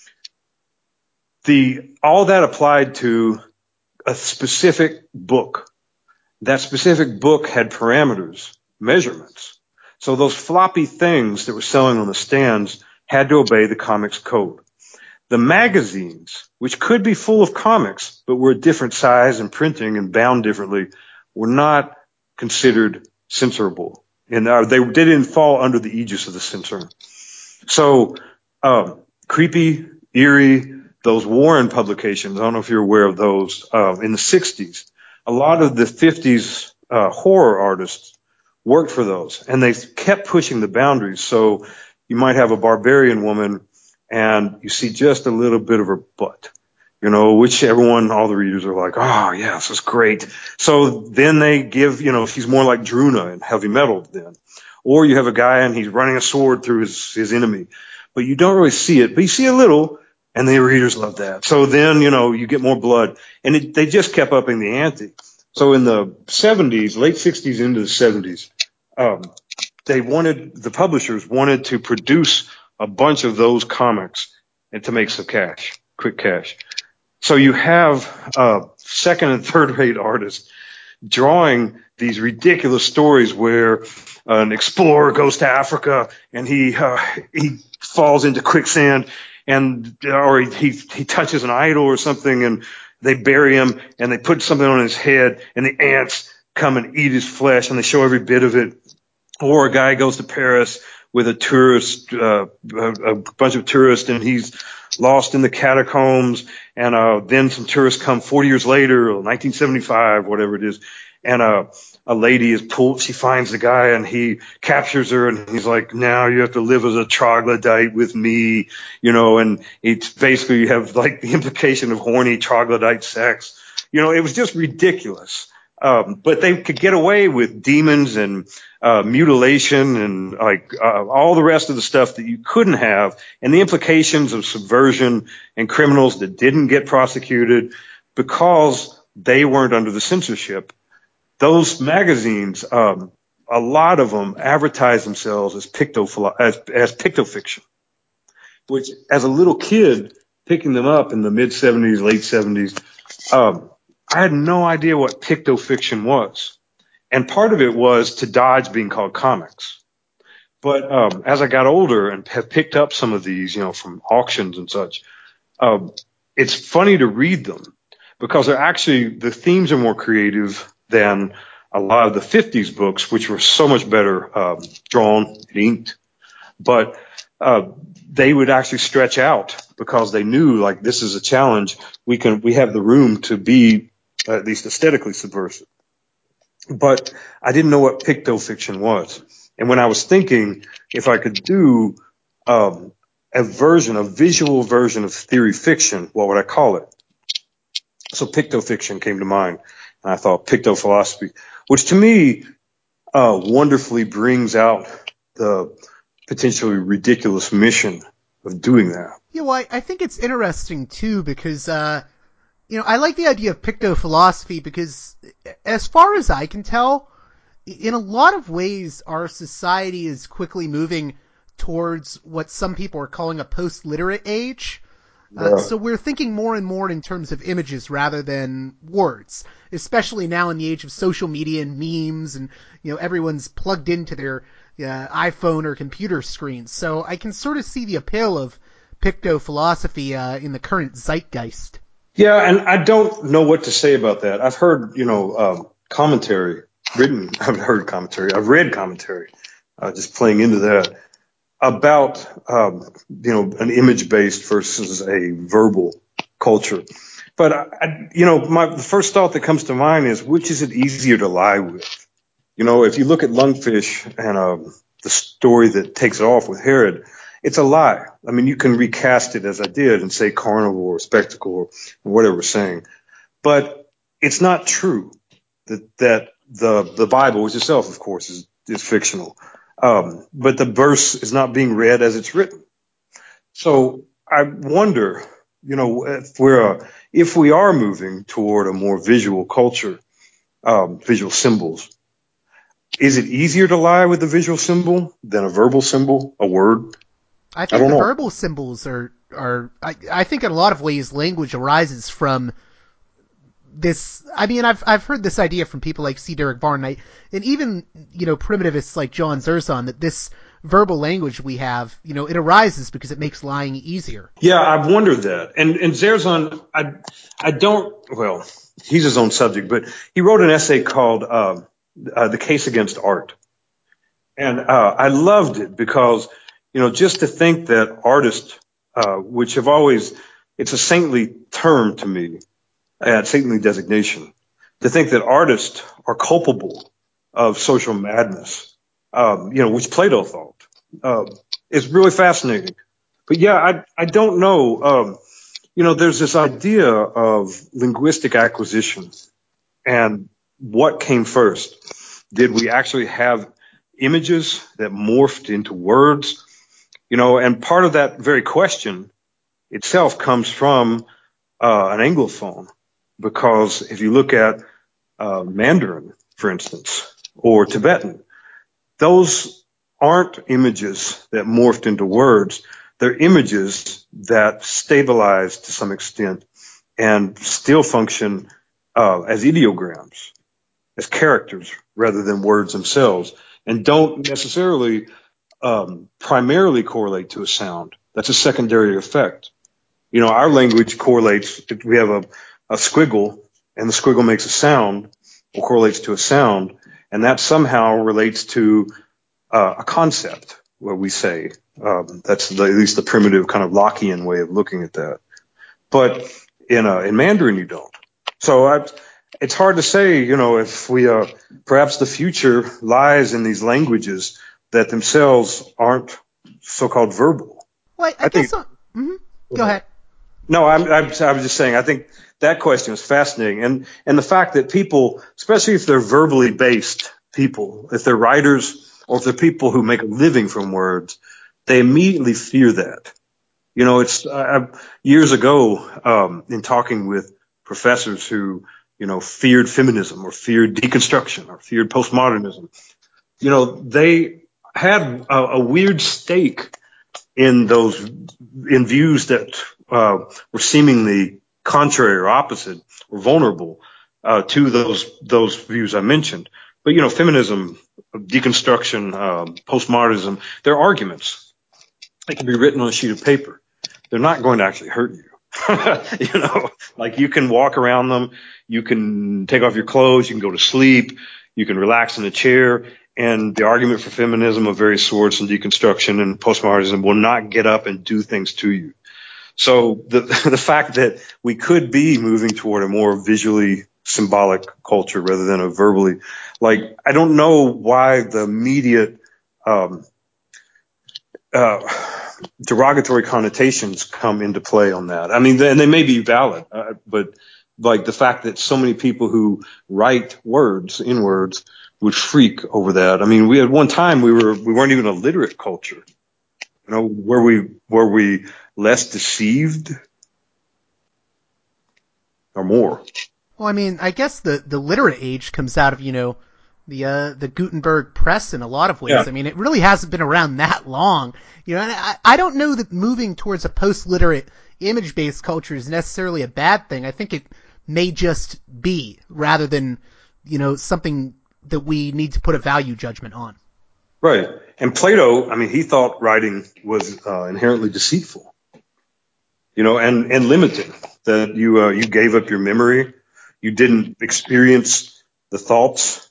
all that applied to a specific book. That specific book had parameters, measurements. So those floppy things that were selling on the stands had to obey the comics code. The magazines, which could be full of comics, but were a different size and printing and bound differently, were not considered censorable. And they didn't fall under the aegis of the censor. So, creepy, eerie, those Warren publications, I don't know if you're aware of those, in the 60s. A lot of the 50s horror artists worked for those, and they kept pushing the boundaries. So you might have a barbarian woman, and you see just a little bit of her butt, which all the readers are like, oh, yeah, this is great. So then they give, she's more like Druna in heavy metal then. Or you have a guy and he's running a sword through his enemy, but you don't really see it, but you see a little, and the readers love that. So then, you get more blood, and they just kept upping the ante. So in the 70s, late 60s into the 70s, the publishers wanted to produce a bunch of those comics and to make some cash, quick cash. So you have second and third rate artists drawing these ridiculous stories where an explorer goes to Africa and he falls into quicksand, or he touches an idol or something, and they bury him and they put something on his head and the ants come and eat his flesh, and they show every bit of it. Or a guy goes to Paris with a tourist, a bunch of tourists, and he's lost in the catacombs. And then some tourists come 40 years later, or 1975, whatever it is, and a lady is pulled. She finds the guy, and he captures her, and he's like, "Now you have to live as a troglodyte with me," And it's basically, you have like the implication of horny troglodyte sex. It was just ridiculous. But they could get away with demons and mutilation and all the rest of the stuff that you couldn't have, and the implications of subversion and criminals that didn't get prosecuted because they weren't under the censorship. Those magazines, a lot of them advertise themselves as pictofiction, which, as a little kid picking them up in the mid 70s, late 70s, I had no idea what pictofiction was. And part of it was to dodge being called comics. But as I got older and have picked up some of these, from auctions and such, it's funny to read them because the themes are more creative than a lot of the 50s books, which were so much better drawn and inked. But they would actually stretch out because they knew, like, this is a challenge. We have the room to be at least aesthetically subversive. But I didn't know what pictofiction was. And when I was thinking if I could do a visual version of theory fiction, what would I call it? So pictofiction came to mind. And I thought pictophilosophy, which to me wonderfully brings out the potentially ridiculous mission of doing that. Yeah, well, I think it's interesting too because, I like the idea of pictophilosophy because, as far as I can tell, in a lot of ways, our society is quickly moving towards what some people are calling a post-literate age. So we're thinking more and more in terms of images rather than words, especially now in the age of social media and memes, and everyone's plugged into their iPhone or computer screens. So I can sort of see the appeal of pictophilosophy in the current zeitgeist. Yeah, and I don't know what to say about that. I've heard, commentary written. I've read commentary, just playing into that about, an image-based versus a verbal culture. But, the first thought that comes to mind is, which is it easier to lie with? If you look at Lungfish and the story that takes it off with Herod, it's a lie. I mean, you can recast it as I did and say carnival or spectacle or whatever we're saying. But it's not true that the Bible, which itself, of course, is fictional. But the verse is not being read as it's written. So I wonder, if we are moving toward a more visual culture, visual symbols, is it easier to lie with a visual symbol than a verbal symbol, a word? I think the verbal symbols are I think in a lot of ways language arises from this. I mean, I've heard this idea from people like C. Derek Varn, and even primitivists like John Zerzan, that this verbal language we have, it arises because it makes lying easier. Yeah, I've wondered that. And Zerzan, I don't. Well, he's his own subject, but he wrote an essay called "The Case Against Art," and I loved it because just to think that artists, which have always, it's a saintly term to me, saintly designation, to think that artists are culpable of social madness, which Plato thought, is really fascinating. But yeah, I don't know. There's this idea of linguistic acquisition and what came first. Did we actually have images that morphed into words? And part of that very question itself comes from an Anglophone, because if you look at Mandarin, for instance, or Tibetan, those aren't images that morphed into words. They're images that stabilize to some extent and still function as ideograms, as characters rather than words themselves, and don't necessarily primarily correlate to a sound. That's a secondary effect. Our language correlates. We have a squiggle, and the squiggle makes a sound, or correlates to a sound, and that somehow relates to a concept, where we say that's at least the primitive kind of Lockean way of looking at that. But in Mandarin, you don't. So it's hard to say, if we perhaps the future lies in these languages that themselves aren't so-called verbal. Well, I guess. Go ahead. No, I was just saying, I think that question is fascinating. And the fact that people, especially if they're verbally based people, if they're writers or if they're people who make a living from words, they immediately fear that. It's years ago, in talking with professors who, feared feminism or feared deconstruction or feared postmodernism, they had a weird stake in views that were seemingly contrary or opposite or vulnerable to those views I mentioned. But feminism, deconstruction, postmodernism, they're arguments. They can be written on a sheet of paper. They're not going to actually hurt you. Like you can walk around them, you can take off your clothes, you can go to sleep, you can relax in a chair, and the argument for feminism of various sorts and deconstruction and postmodernism will not get up and do things to you. So the fact that we could be moving toward a more visually symbolic culture rather than a verbally, I don't know why the immediate um, derogatory connotations come into play on that. I mean, and they may be valid, but like the fact that so many people who write words in words would freak over that. I mean, we had one time we weren't even a literate culture. You know, were we less deceived or more? Well, I mean, I guess the literate age comes out of, the Gutenberg press in a lot of ways. Yeah. I mean, it really hasn't been around that long. And I don't know that moving towards a post-literate image-based culture is necessarily a bad thing. I think it may just be, rather than, something that we need to put a value judgment on. Right. And Plato, I mean, he thought writing was inherently deceitful, and limiting, that you gave up your memory. You didn't experience the thoughts.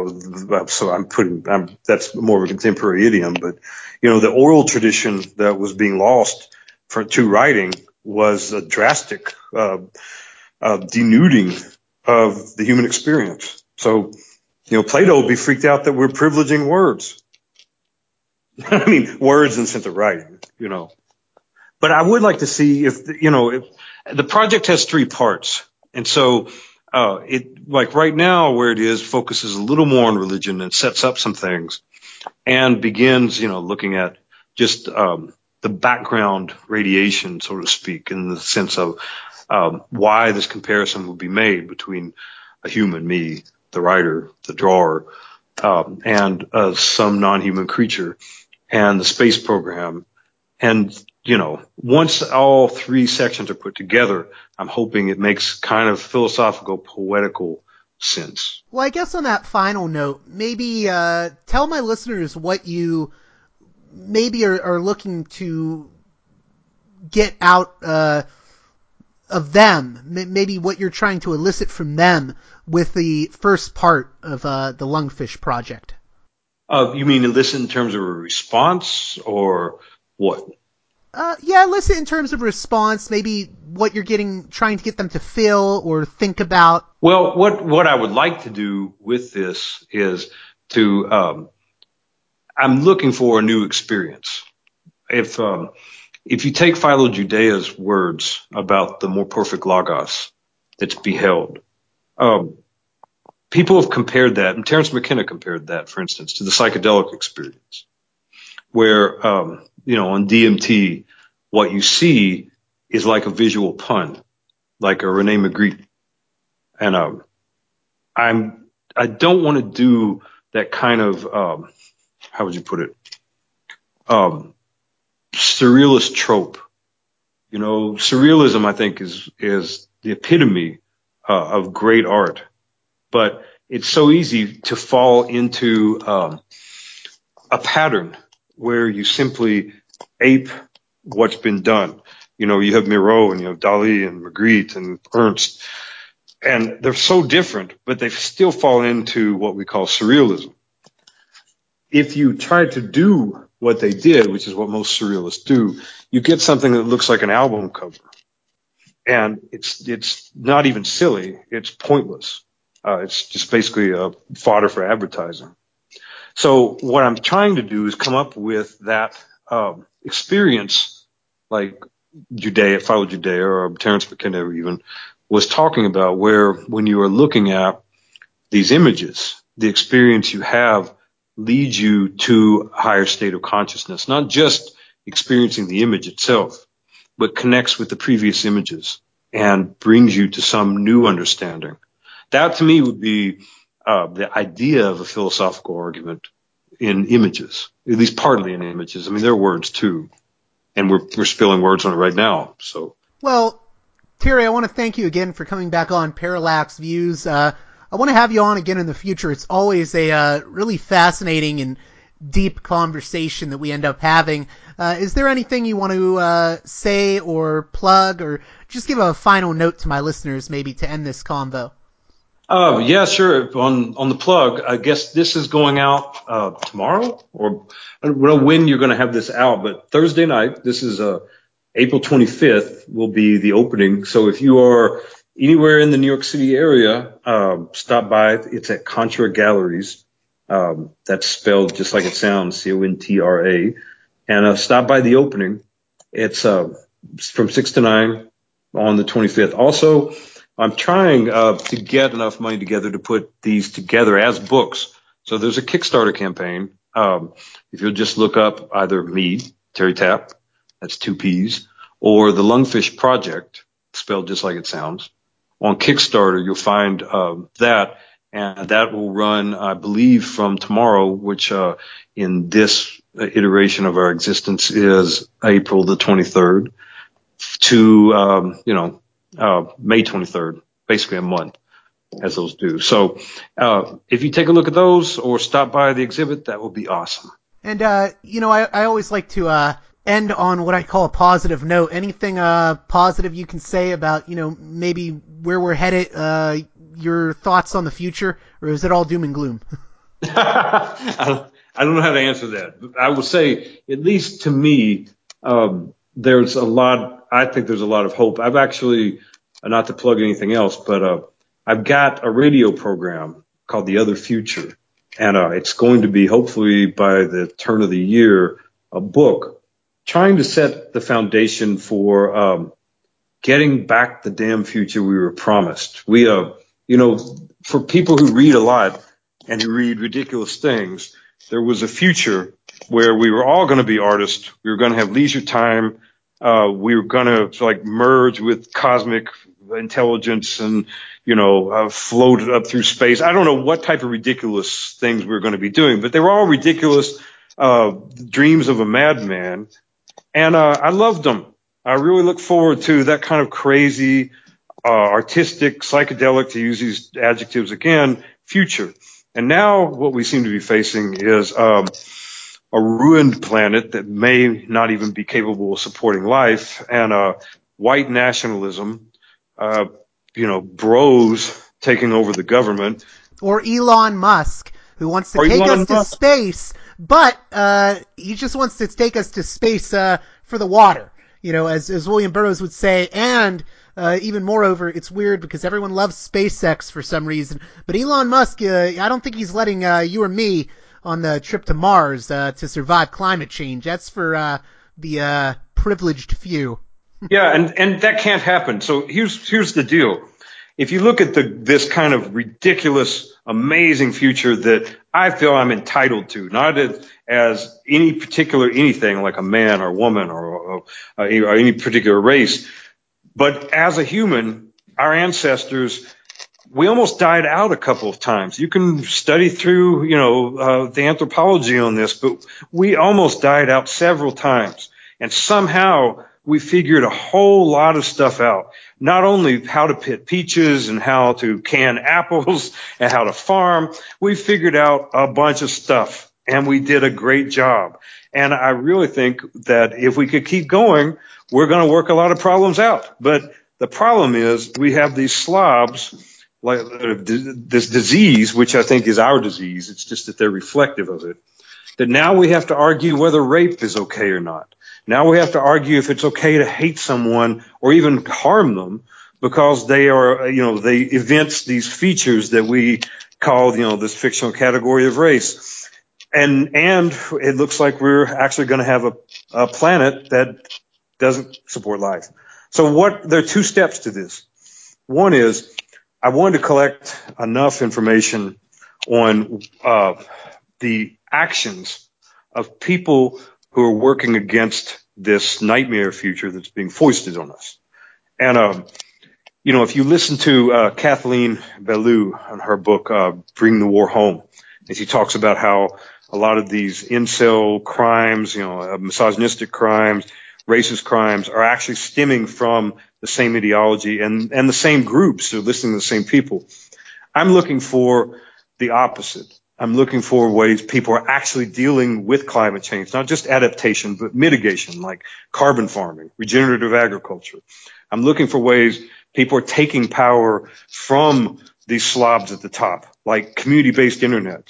So that's more of a contemporary idiom, but, the oral tradition that was being lost to writing was a drastic denuding of the human experience. So, Plato would be freaked out that we're privileging words. I mean, words in the sense of writing, But I would like to see if the project has 3 parts. And so it, like right now where it is, focuses a little more on religion and sets up some things and begins, looking at just the background radiation, so to speak, in the sense of why this comparison would be made between a human, me, the writer, the drawer, and some non-human creature, and the space program. And, once all 3 sections are put together, I'm hoping it makes kind of philosophical, poetical sense. Well, I guess on that final note, maybe tell my listeners what you maybe are looking to get out of them, maybe what you're trying to elicit from them with the first part of the Lungfish project. You mean elicit in terms of a response or what? Yeah, elicit in terms of response, maybe what you're trying to get them to feel or think about. Well, what I would like to do with this is to, I'm looking for a new experience. If you take Philo Judea's words about the more perfect logos that's beheld, people have compared that, and Terence McKenna compared that, for instance, to the psychedelic experience, where, on DMT, what you see is like a visual pun, like a Rene Magritte. And I don't want to do that kind of, how would you put it, surrealist trope. Surrealism, I think, is the epitome of great art, but it's so easy to fall into a pattern where you simply ape what's been done. You have Miro and you have Dali and Magritte and Ernst, and they're so different, but they still fall into what we call surrealism. If you try to do what they did, which is what most surrealists do, you get something that looks like an album cover. And it's not even silly. It's pointless. It's just basically a fodder for advertising. So what I'm trying to do is come up with that experience, like Philo Judea or Terence McKenna even was talking about, where when you are looking at these images, the experience you have leads you to a higher state of consciousness, not just experiencing the image itself, but connects with the previous images and brings you to some new understanding. That to me would be the idea of a philosophical argument in images, at least partly in images. I mean, there are words too, and we're spilling words on it right now. So, well, Terry, I want to thank you again for coming back on Parallax Views. I want to have you on again in the future. It's always a really fascinating and deep conversation that we end up having. Is there anything you want to say or plug, or just give a final note to my listeners maybe to end this convo? Yeah, sure. On the plug, I guess this is going out tomorrow, or I don't know when you're going to have this out, but Thursday night, this is April 25th, will be the opening. So if you are anywhere in the New York City area, stop by. It's at Contra Galleries. That's spelled just like it sounds, CONTRA. And stop by the opening. It's from 6 to 9 on the 25th. Also, I'm trying to get enough money together to put these together as books. So there's a Kickstarter campaign. If you'll just look up either me, Terry Tapp, that's 2 P's, or the Lungfish Project, spelled just like it sounds. On Kickstarter, you'll find that, and that will run, I believe, from tomorrow, which in this iteration of our existence is April the 23rd to, May 23rd, basically a month, as those do. So if you take a look at those or stop by the exhibit, that would be awesome. And, I always like to end on what I call a positive note. Anything positive you can say about, maybe where we're headed, your thoughts on the future, or is it all doom and gloom? I don't know how to answer that. But I will say, at least to me, there's a lot, I think there's a lot of hope. I've actually, not to plug anything else, but I've got a radio program called The Other Future. And it's going to be, hopefully by the turn of the year, a book trying to set the foundation for getting back the damn future we were promised. We, for people who read a lot and who read ridiculous things, there was a future where we were all going to be artists. We were going to have leisure time. We were going to merge with cosmic intelligence and, float up through space. I don't know what type of ridiculous things we were going to be doing, but they were all ridiculous dreams of a madman. And I loved them. I really look forward to that kind of crazy, artistic, psychedelic, to use these adjectives again, future. And now what we seem to be facing is a ruined planet that may not even be capable of supporting life, and white nationalism, bros taking over the government. Or Elon Musk, who wants to take us to space, but he just wants to take us to space for the water, as William Burroughs would say. And even moreover, it's weird because everyone loves SpaceX for some reason, but Elon Musk, I don't think he's letting you or me on the trip to Mars to survive climate change. That's for the privileged few. Yeah, and that can't happen. So here's the deal. If you look at this kind of ridiculous, amazing future that I feel I'm entitled to, not as any particular anything like a man or woman or any particular race, but as a human, our ancestors, we almost died out a couple of times. You can study through, the anthropology on this, but we almost died out several times. And somehow we figured a whole lot of stuff out. Not only how to pit peaches and how to can apples and how to farm, we figured out a bunch of stuff, and we did a great job. And I really think that if we could keep going, we're going to work a lot of problems out. But the problem is we have these slobs, like this disease, which I think is our disease. It's just that they're reflective of it. That now we have to argue whether rape is okay or not. Now we have to argue if it's okay to hate someone or even harm them because they are, they evince these features that we call, this fictional category of race. And it looks like we're actually going to have a planet that doesn't support life. So there are 2 steps to this. One is I wanted to collect enough information on the actions of people who are working against this nightmare future that's being foisted on us. And, if you listen to Kathleen Belew on her book, Bring the War Home, and she talks about how a lot of these incel crimes, misogynistic crimes, racist crimes are actually stemming from the same ideology and the same groups, so listening to the same people. I'm looking for the opposite. I'm looking for ways people are actually dealing with climate change, not just adaptation, but mitigation, like carbon farming, regenerative agriculture. I'm looking for ways people are taking power from these slobs at the top, like community-based internet,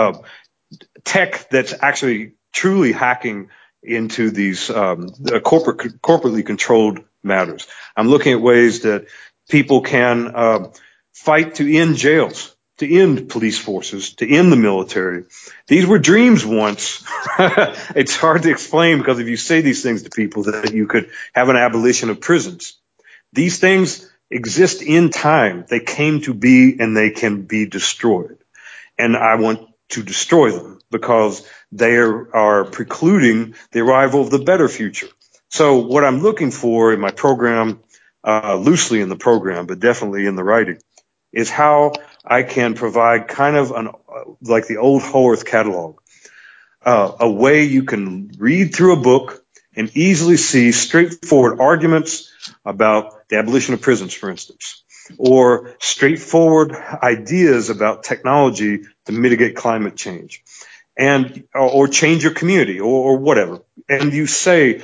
tech that's actually truly hacking into these corporately controlled matters. I'm looking at ways that people can fight to end jails. to end police forces, to end the military. These were dreams once. It's hard to explain because if you say these things to people that you could have an abolition of prisons. These things exist in time. They came to be and they can be destroyed. And I want to destroy them because they are precluding the arrival of the better future. So what I'm looking for in my program, loosely in the program, but definitely in the writing, is how I can provide kind of like the old Haworth catalog, a way you can read through a book and easily see straightforward arguments about the abolition of prisons, for instance, or straightforward ideas about technology to mitigate climate change, or change your community, or whatever. And you say,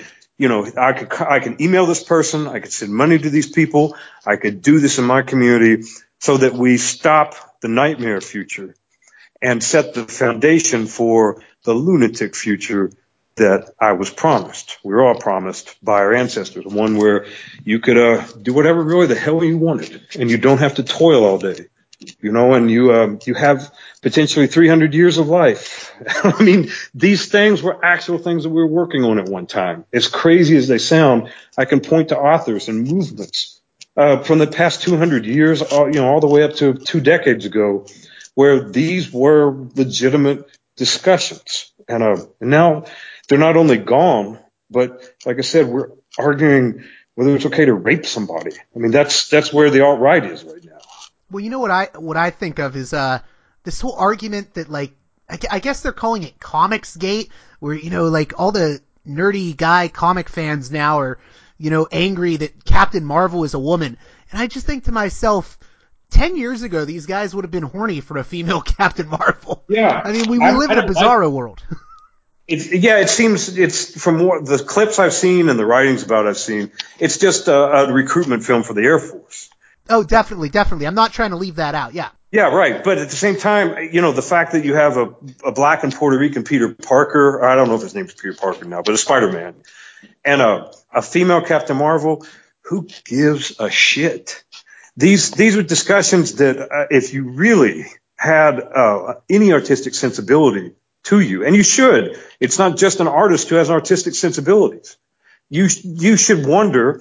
I can email this person, I could send money to these people, I could do this in my community, so that we stop the nightmare future and set the foundation for the lunatic future that I was promised. We were all promised by our ancestors, one where you could do whatever really the hell you wanted, and you don't have to toil all day, and you have potentially 300 years of life. I mean, these things were actual things that we were working on at one time. As crazy as they sound, I can point to authors and movements from the past 200 years, all the way up to 2 decades ago, where these were legitimate discussions. And now they're not only gone, but like I said, we're arguing whether it's okay to rape somebody. I mean, that's where the alt-right is right now. Well, you know what I think of is this whole argument that, like, I guess they're calling it Comicsgate, where, like, all the nerdy guy comic fans now are, angry that Captain Marvel is a woman. And I just think to myself, 10 years ago, these guys would have been horny for a female Captain Marvel. Yeah. I mean, we live in a bizarro world. It seems it's from the clips I've seen and the writings about I've seen, it's just a recruitment film for the Air Force. Oh, definitely. I'm not trying to leave that out. Yeah. Yeah, right. But at the same time, the fact that you have a black and Puerto Rican Peter Parker, I don't know if his name's Peter Parker now, but a Spider-Man, and a female Captain Marvel, who gives a shit? These are discussions that if you really had any artistic sensibility to you, and you should, it's not just an artist who has artistic sensibilities. You should wonder,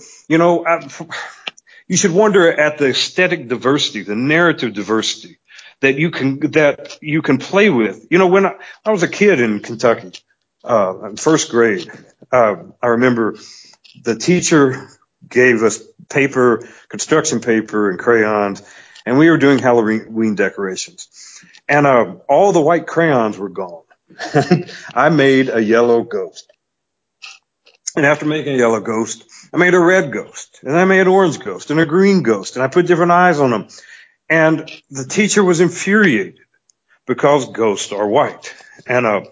you should wonder at the aesthetic diversity, the narrative diversity that you can play with. When I was a kid in Kentucky, in first grade, I remember the teacher gave us construction paper and crayons, and we were doing Halloween decorations. And all the white crayons were gone. I made a yellow ghost. And after making a yellow ghost, I made a red ghost, and I made an orange ghost and a green ghost, and I put different eyes on them. And the teacher was infuriated because ghosts are white. And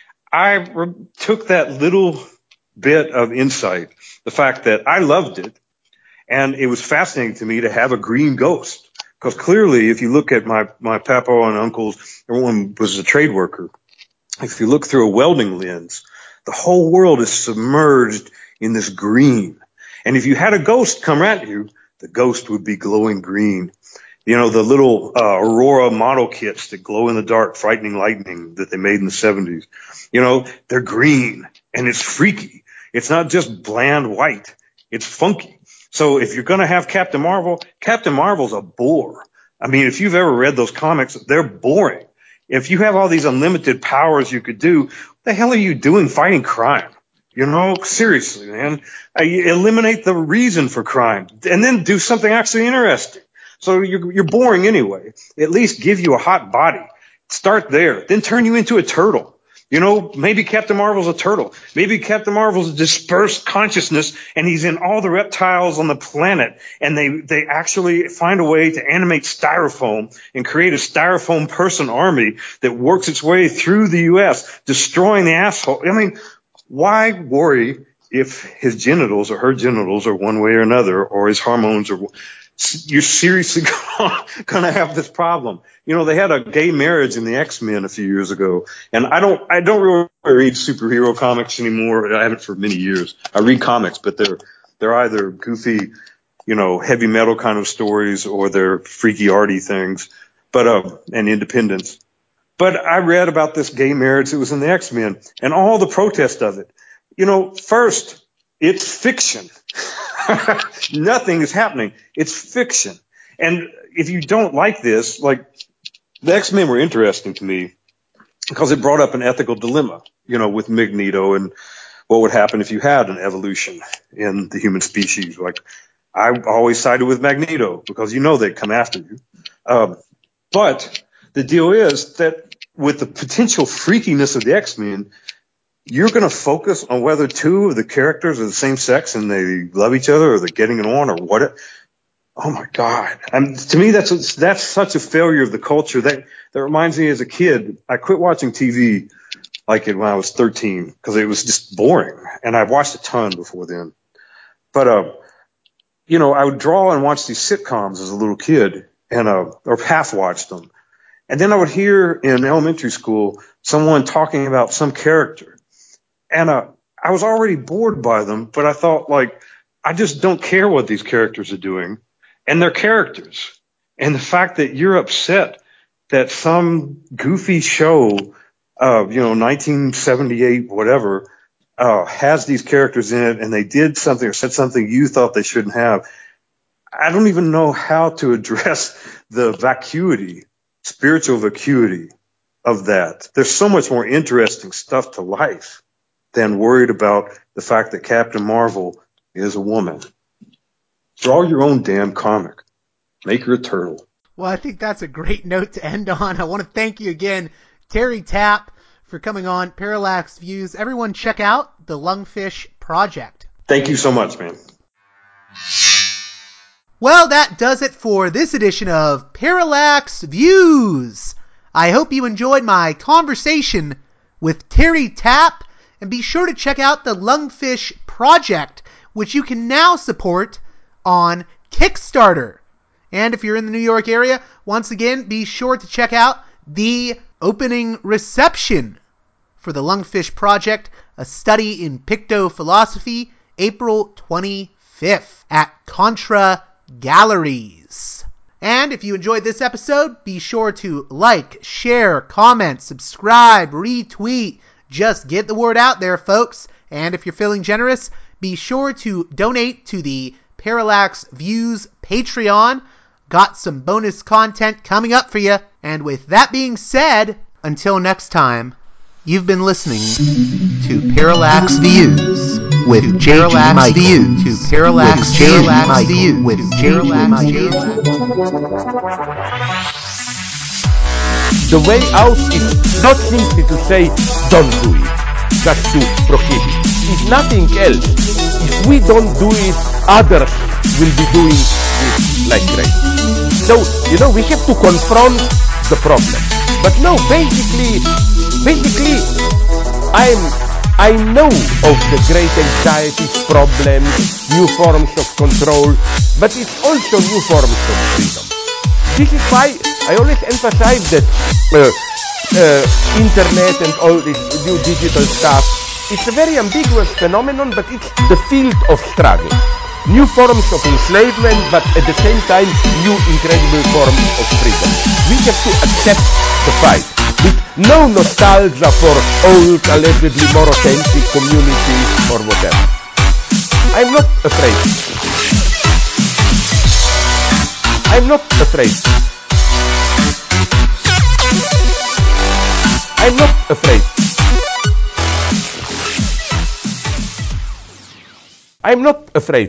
I took that little bit of insight, the fact that I loved it, and it was fascinating to me to have a green ghost. Because clearly, if you look at my papa and uncles, everyone was a trade worker. If you look through a welding lens, the whole world is submerged in this green. And if you had a ghost come at you, the ghost would be glowing green. The little Aurora model kits that glow in the dark, frightening lightning that they made in the 70s. They're green, and it's freaky. It's not just bland white. It's funky. So if you're going to have Captain Marvel's a bore. I mean, if you've ever read those comics, they're boring. If you have all these unlimited powers you could do, what the hell are you doing fighting crime? Seriously, man. Eliminate the reason for crime and then do something actually interesting. So you're boring anyway. At least give you a hot body. Start there. Then turn you into a turtle. Maybe Captain Marvel's a turtle. Maybe Captain Marvel's a dispersed consciousness, and he's in all the reptiles on the planet, and they actually find a way to animate styrofoam and create a styrofoam person army that works its way through the U.S., destroying the asshole. I mean, why worry if his genitals or her genitals are one way or another, or his hormones are... You're seriously going to have this problem. They had a gay marriage in the X-Men a few years ago, and I don't really read superhero comics anymore. I haven't for many years. I read comics, but they're either goofy, heavy metal kind of stories, or they're freaky arty things. and independence. But I read about this gay marriage that was in the X-Men and all the protest of it. First, it's fiction. Nothing is happening. It's fiction. And if you don't like this, like, the X-Men were interesting to me because it brought up an ethical dilemma, with Magneto and what would happen if you had an evolution in the human species. Like, I always sided with Magneto because they'd come after you. But the deal is that with the potential freakiness of the X-Men, you're going to focus on whether two of the characters are the same sex and they love each other or they're getting it on or what. Oh my God. To me, that's such a failure of the culture. That reminds me, as a kid, I quit watching TV like it when I was 13 because it was just boring. And I watched a ton before then. But, I would draw and watch these sitcoms as a little kid or half watched them. And then I would hear in elementary school someone talking about some character. And I was already bored by them, but I thought, like, I just don't care what these characters are doing. And they're characters. And the fact that you're upset that some goofy show, 1978, whatever, has these characters in it and they did something or said something you thought they shouldn't have. I don't even know how to address the spiritual vacuity of that. There's so much more interesting stuff to life than worried about the fact that Captain Marvel is a woman. Draw your own damn comic. Make her a turtle. Well, I think that's a great note to end on. I want to thank you again, Terry Tapp, for coming on Parallax Views. Everyone check out the Lungfish Project. Thank you so much, man. Well, that does it for this edition of Parallax Views. I hope you enjoyed my conversation with Terry Tapp, and be sure to check out the Lungfish Project, which you can now support on Kickstarter. And if you're in the New York area, once again, be sure to check out the opening reception for the Lungfish Project, a study in pictophilosophy, April 25th at Contra Galleries. And if you enjoyed this episode, be sure to like, share, comment, subscribe, retweet. Just get the word out there, folks. And if you're feeling generous, be sure to donate to the Parallax Views Patreon. Got some bonus content coming up for you. And with that being said, until next time, you've been listening to Parallax Views with Parallax Views. To Parallax Views with Parallax Views. The way out is not simply to say, don't do it, just to prohibit. It's nothing else. If we don't do it, others will be doing it like crazy. So, we have to confront the problem. But no, basically, I know of the great anxieties, problems, new forms of control, but it's also new forms of freedom. This is why I always emphasize that internet and all this new digital stuff, it's a very ambiguous phenomenon, but it's the field of struggle. New forms of enslavement, but at the same time, new incredible forms of freedom. We have to accept the fight with no nostalgia for old, allegedly more authentic communities or whatever. I'm not afraid. I'm not afraid. I'm not afraid. I'm not afraid.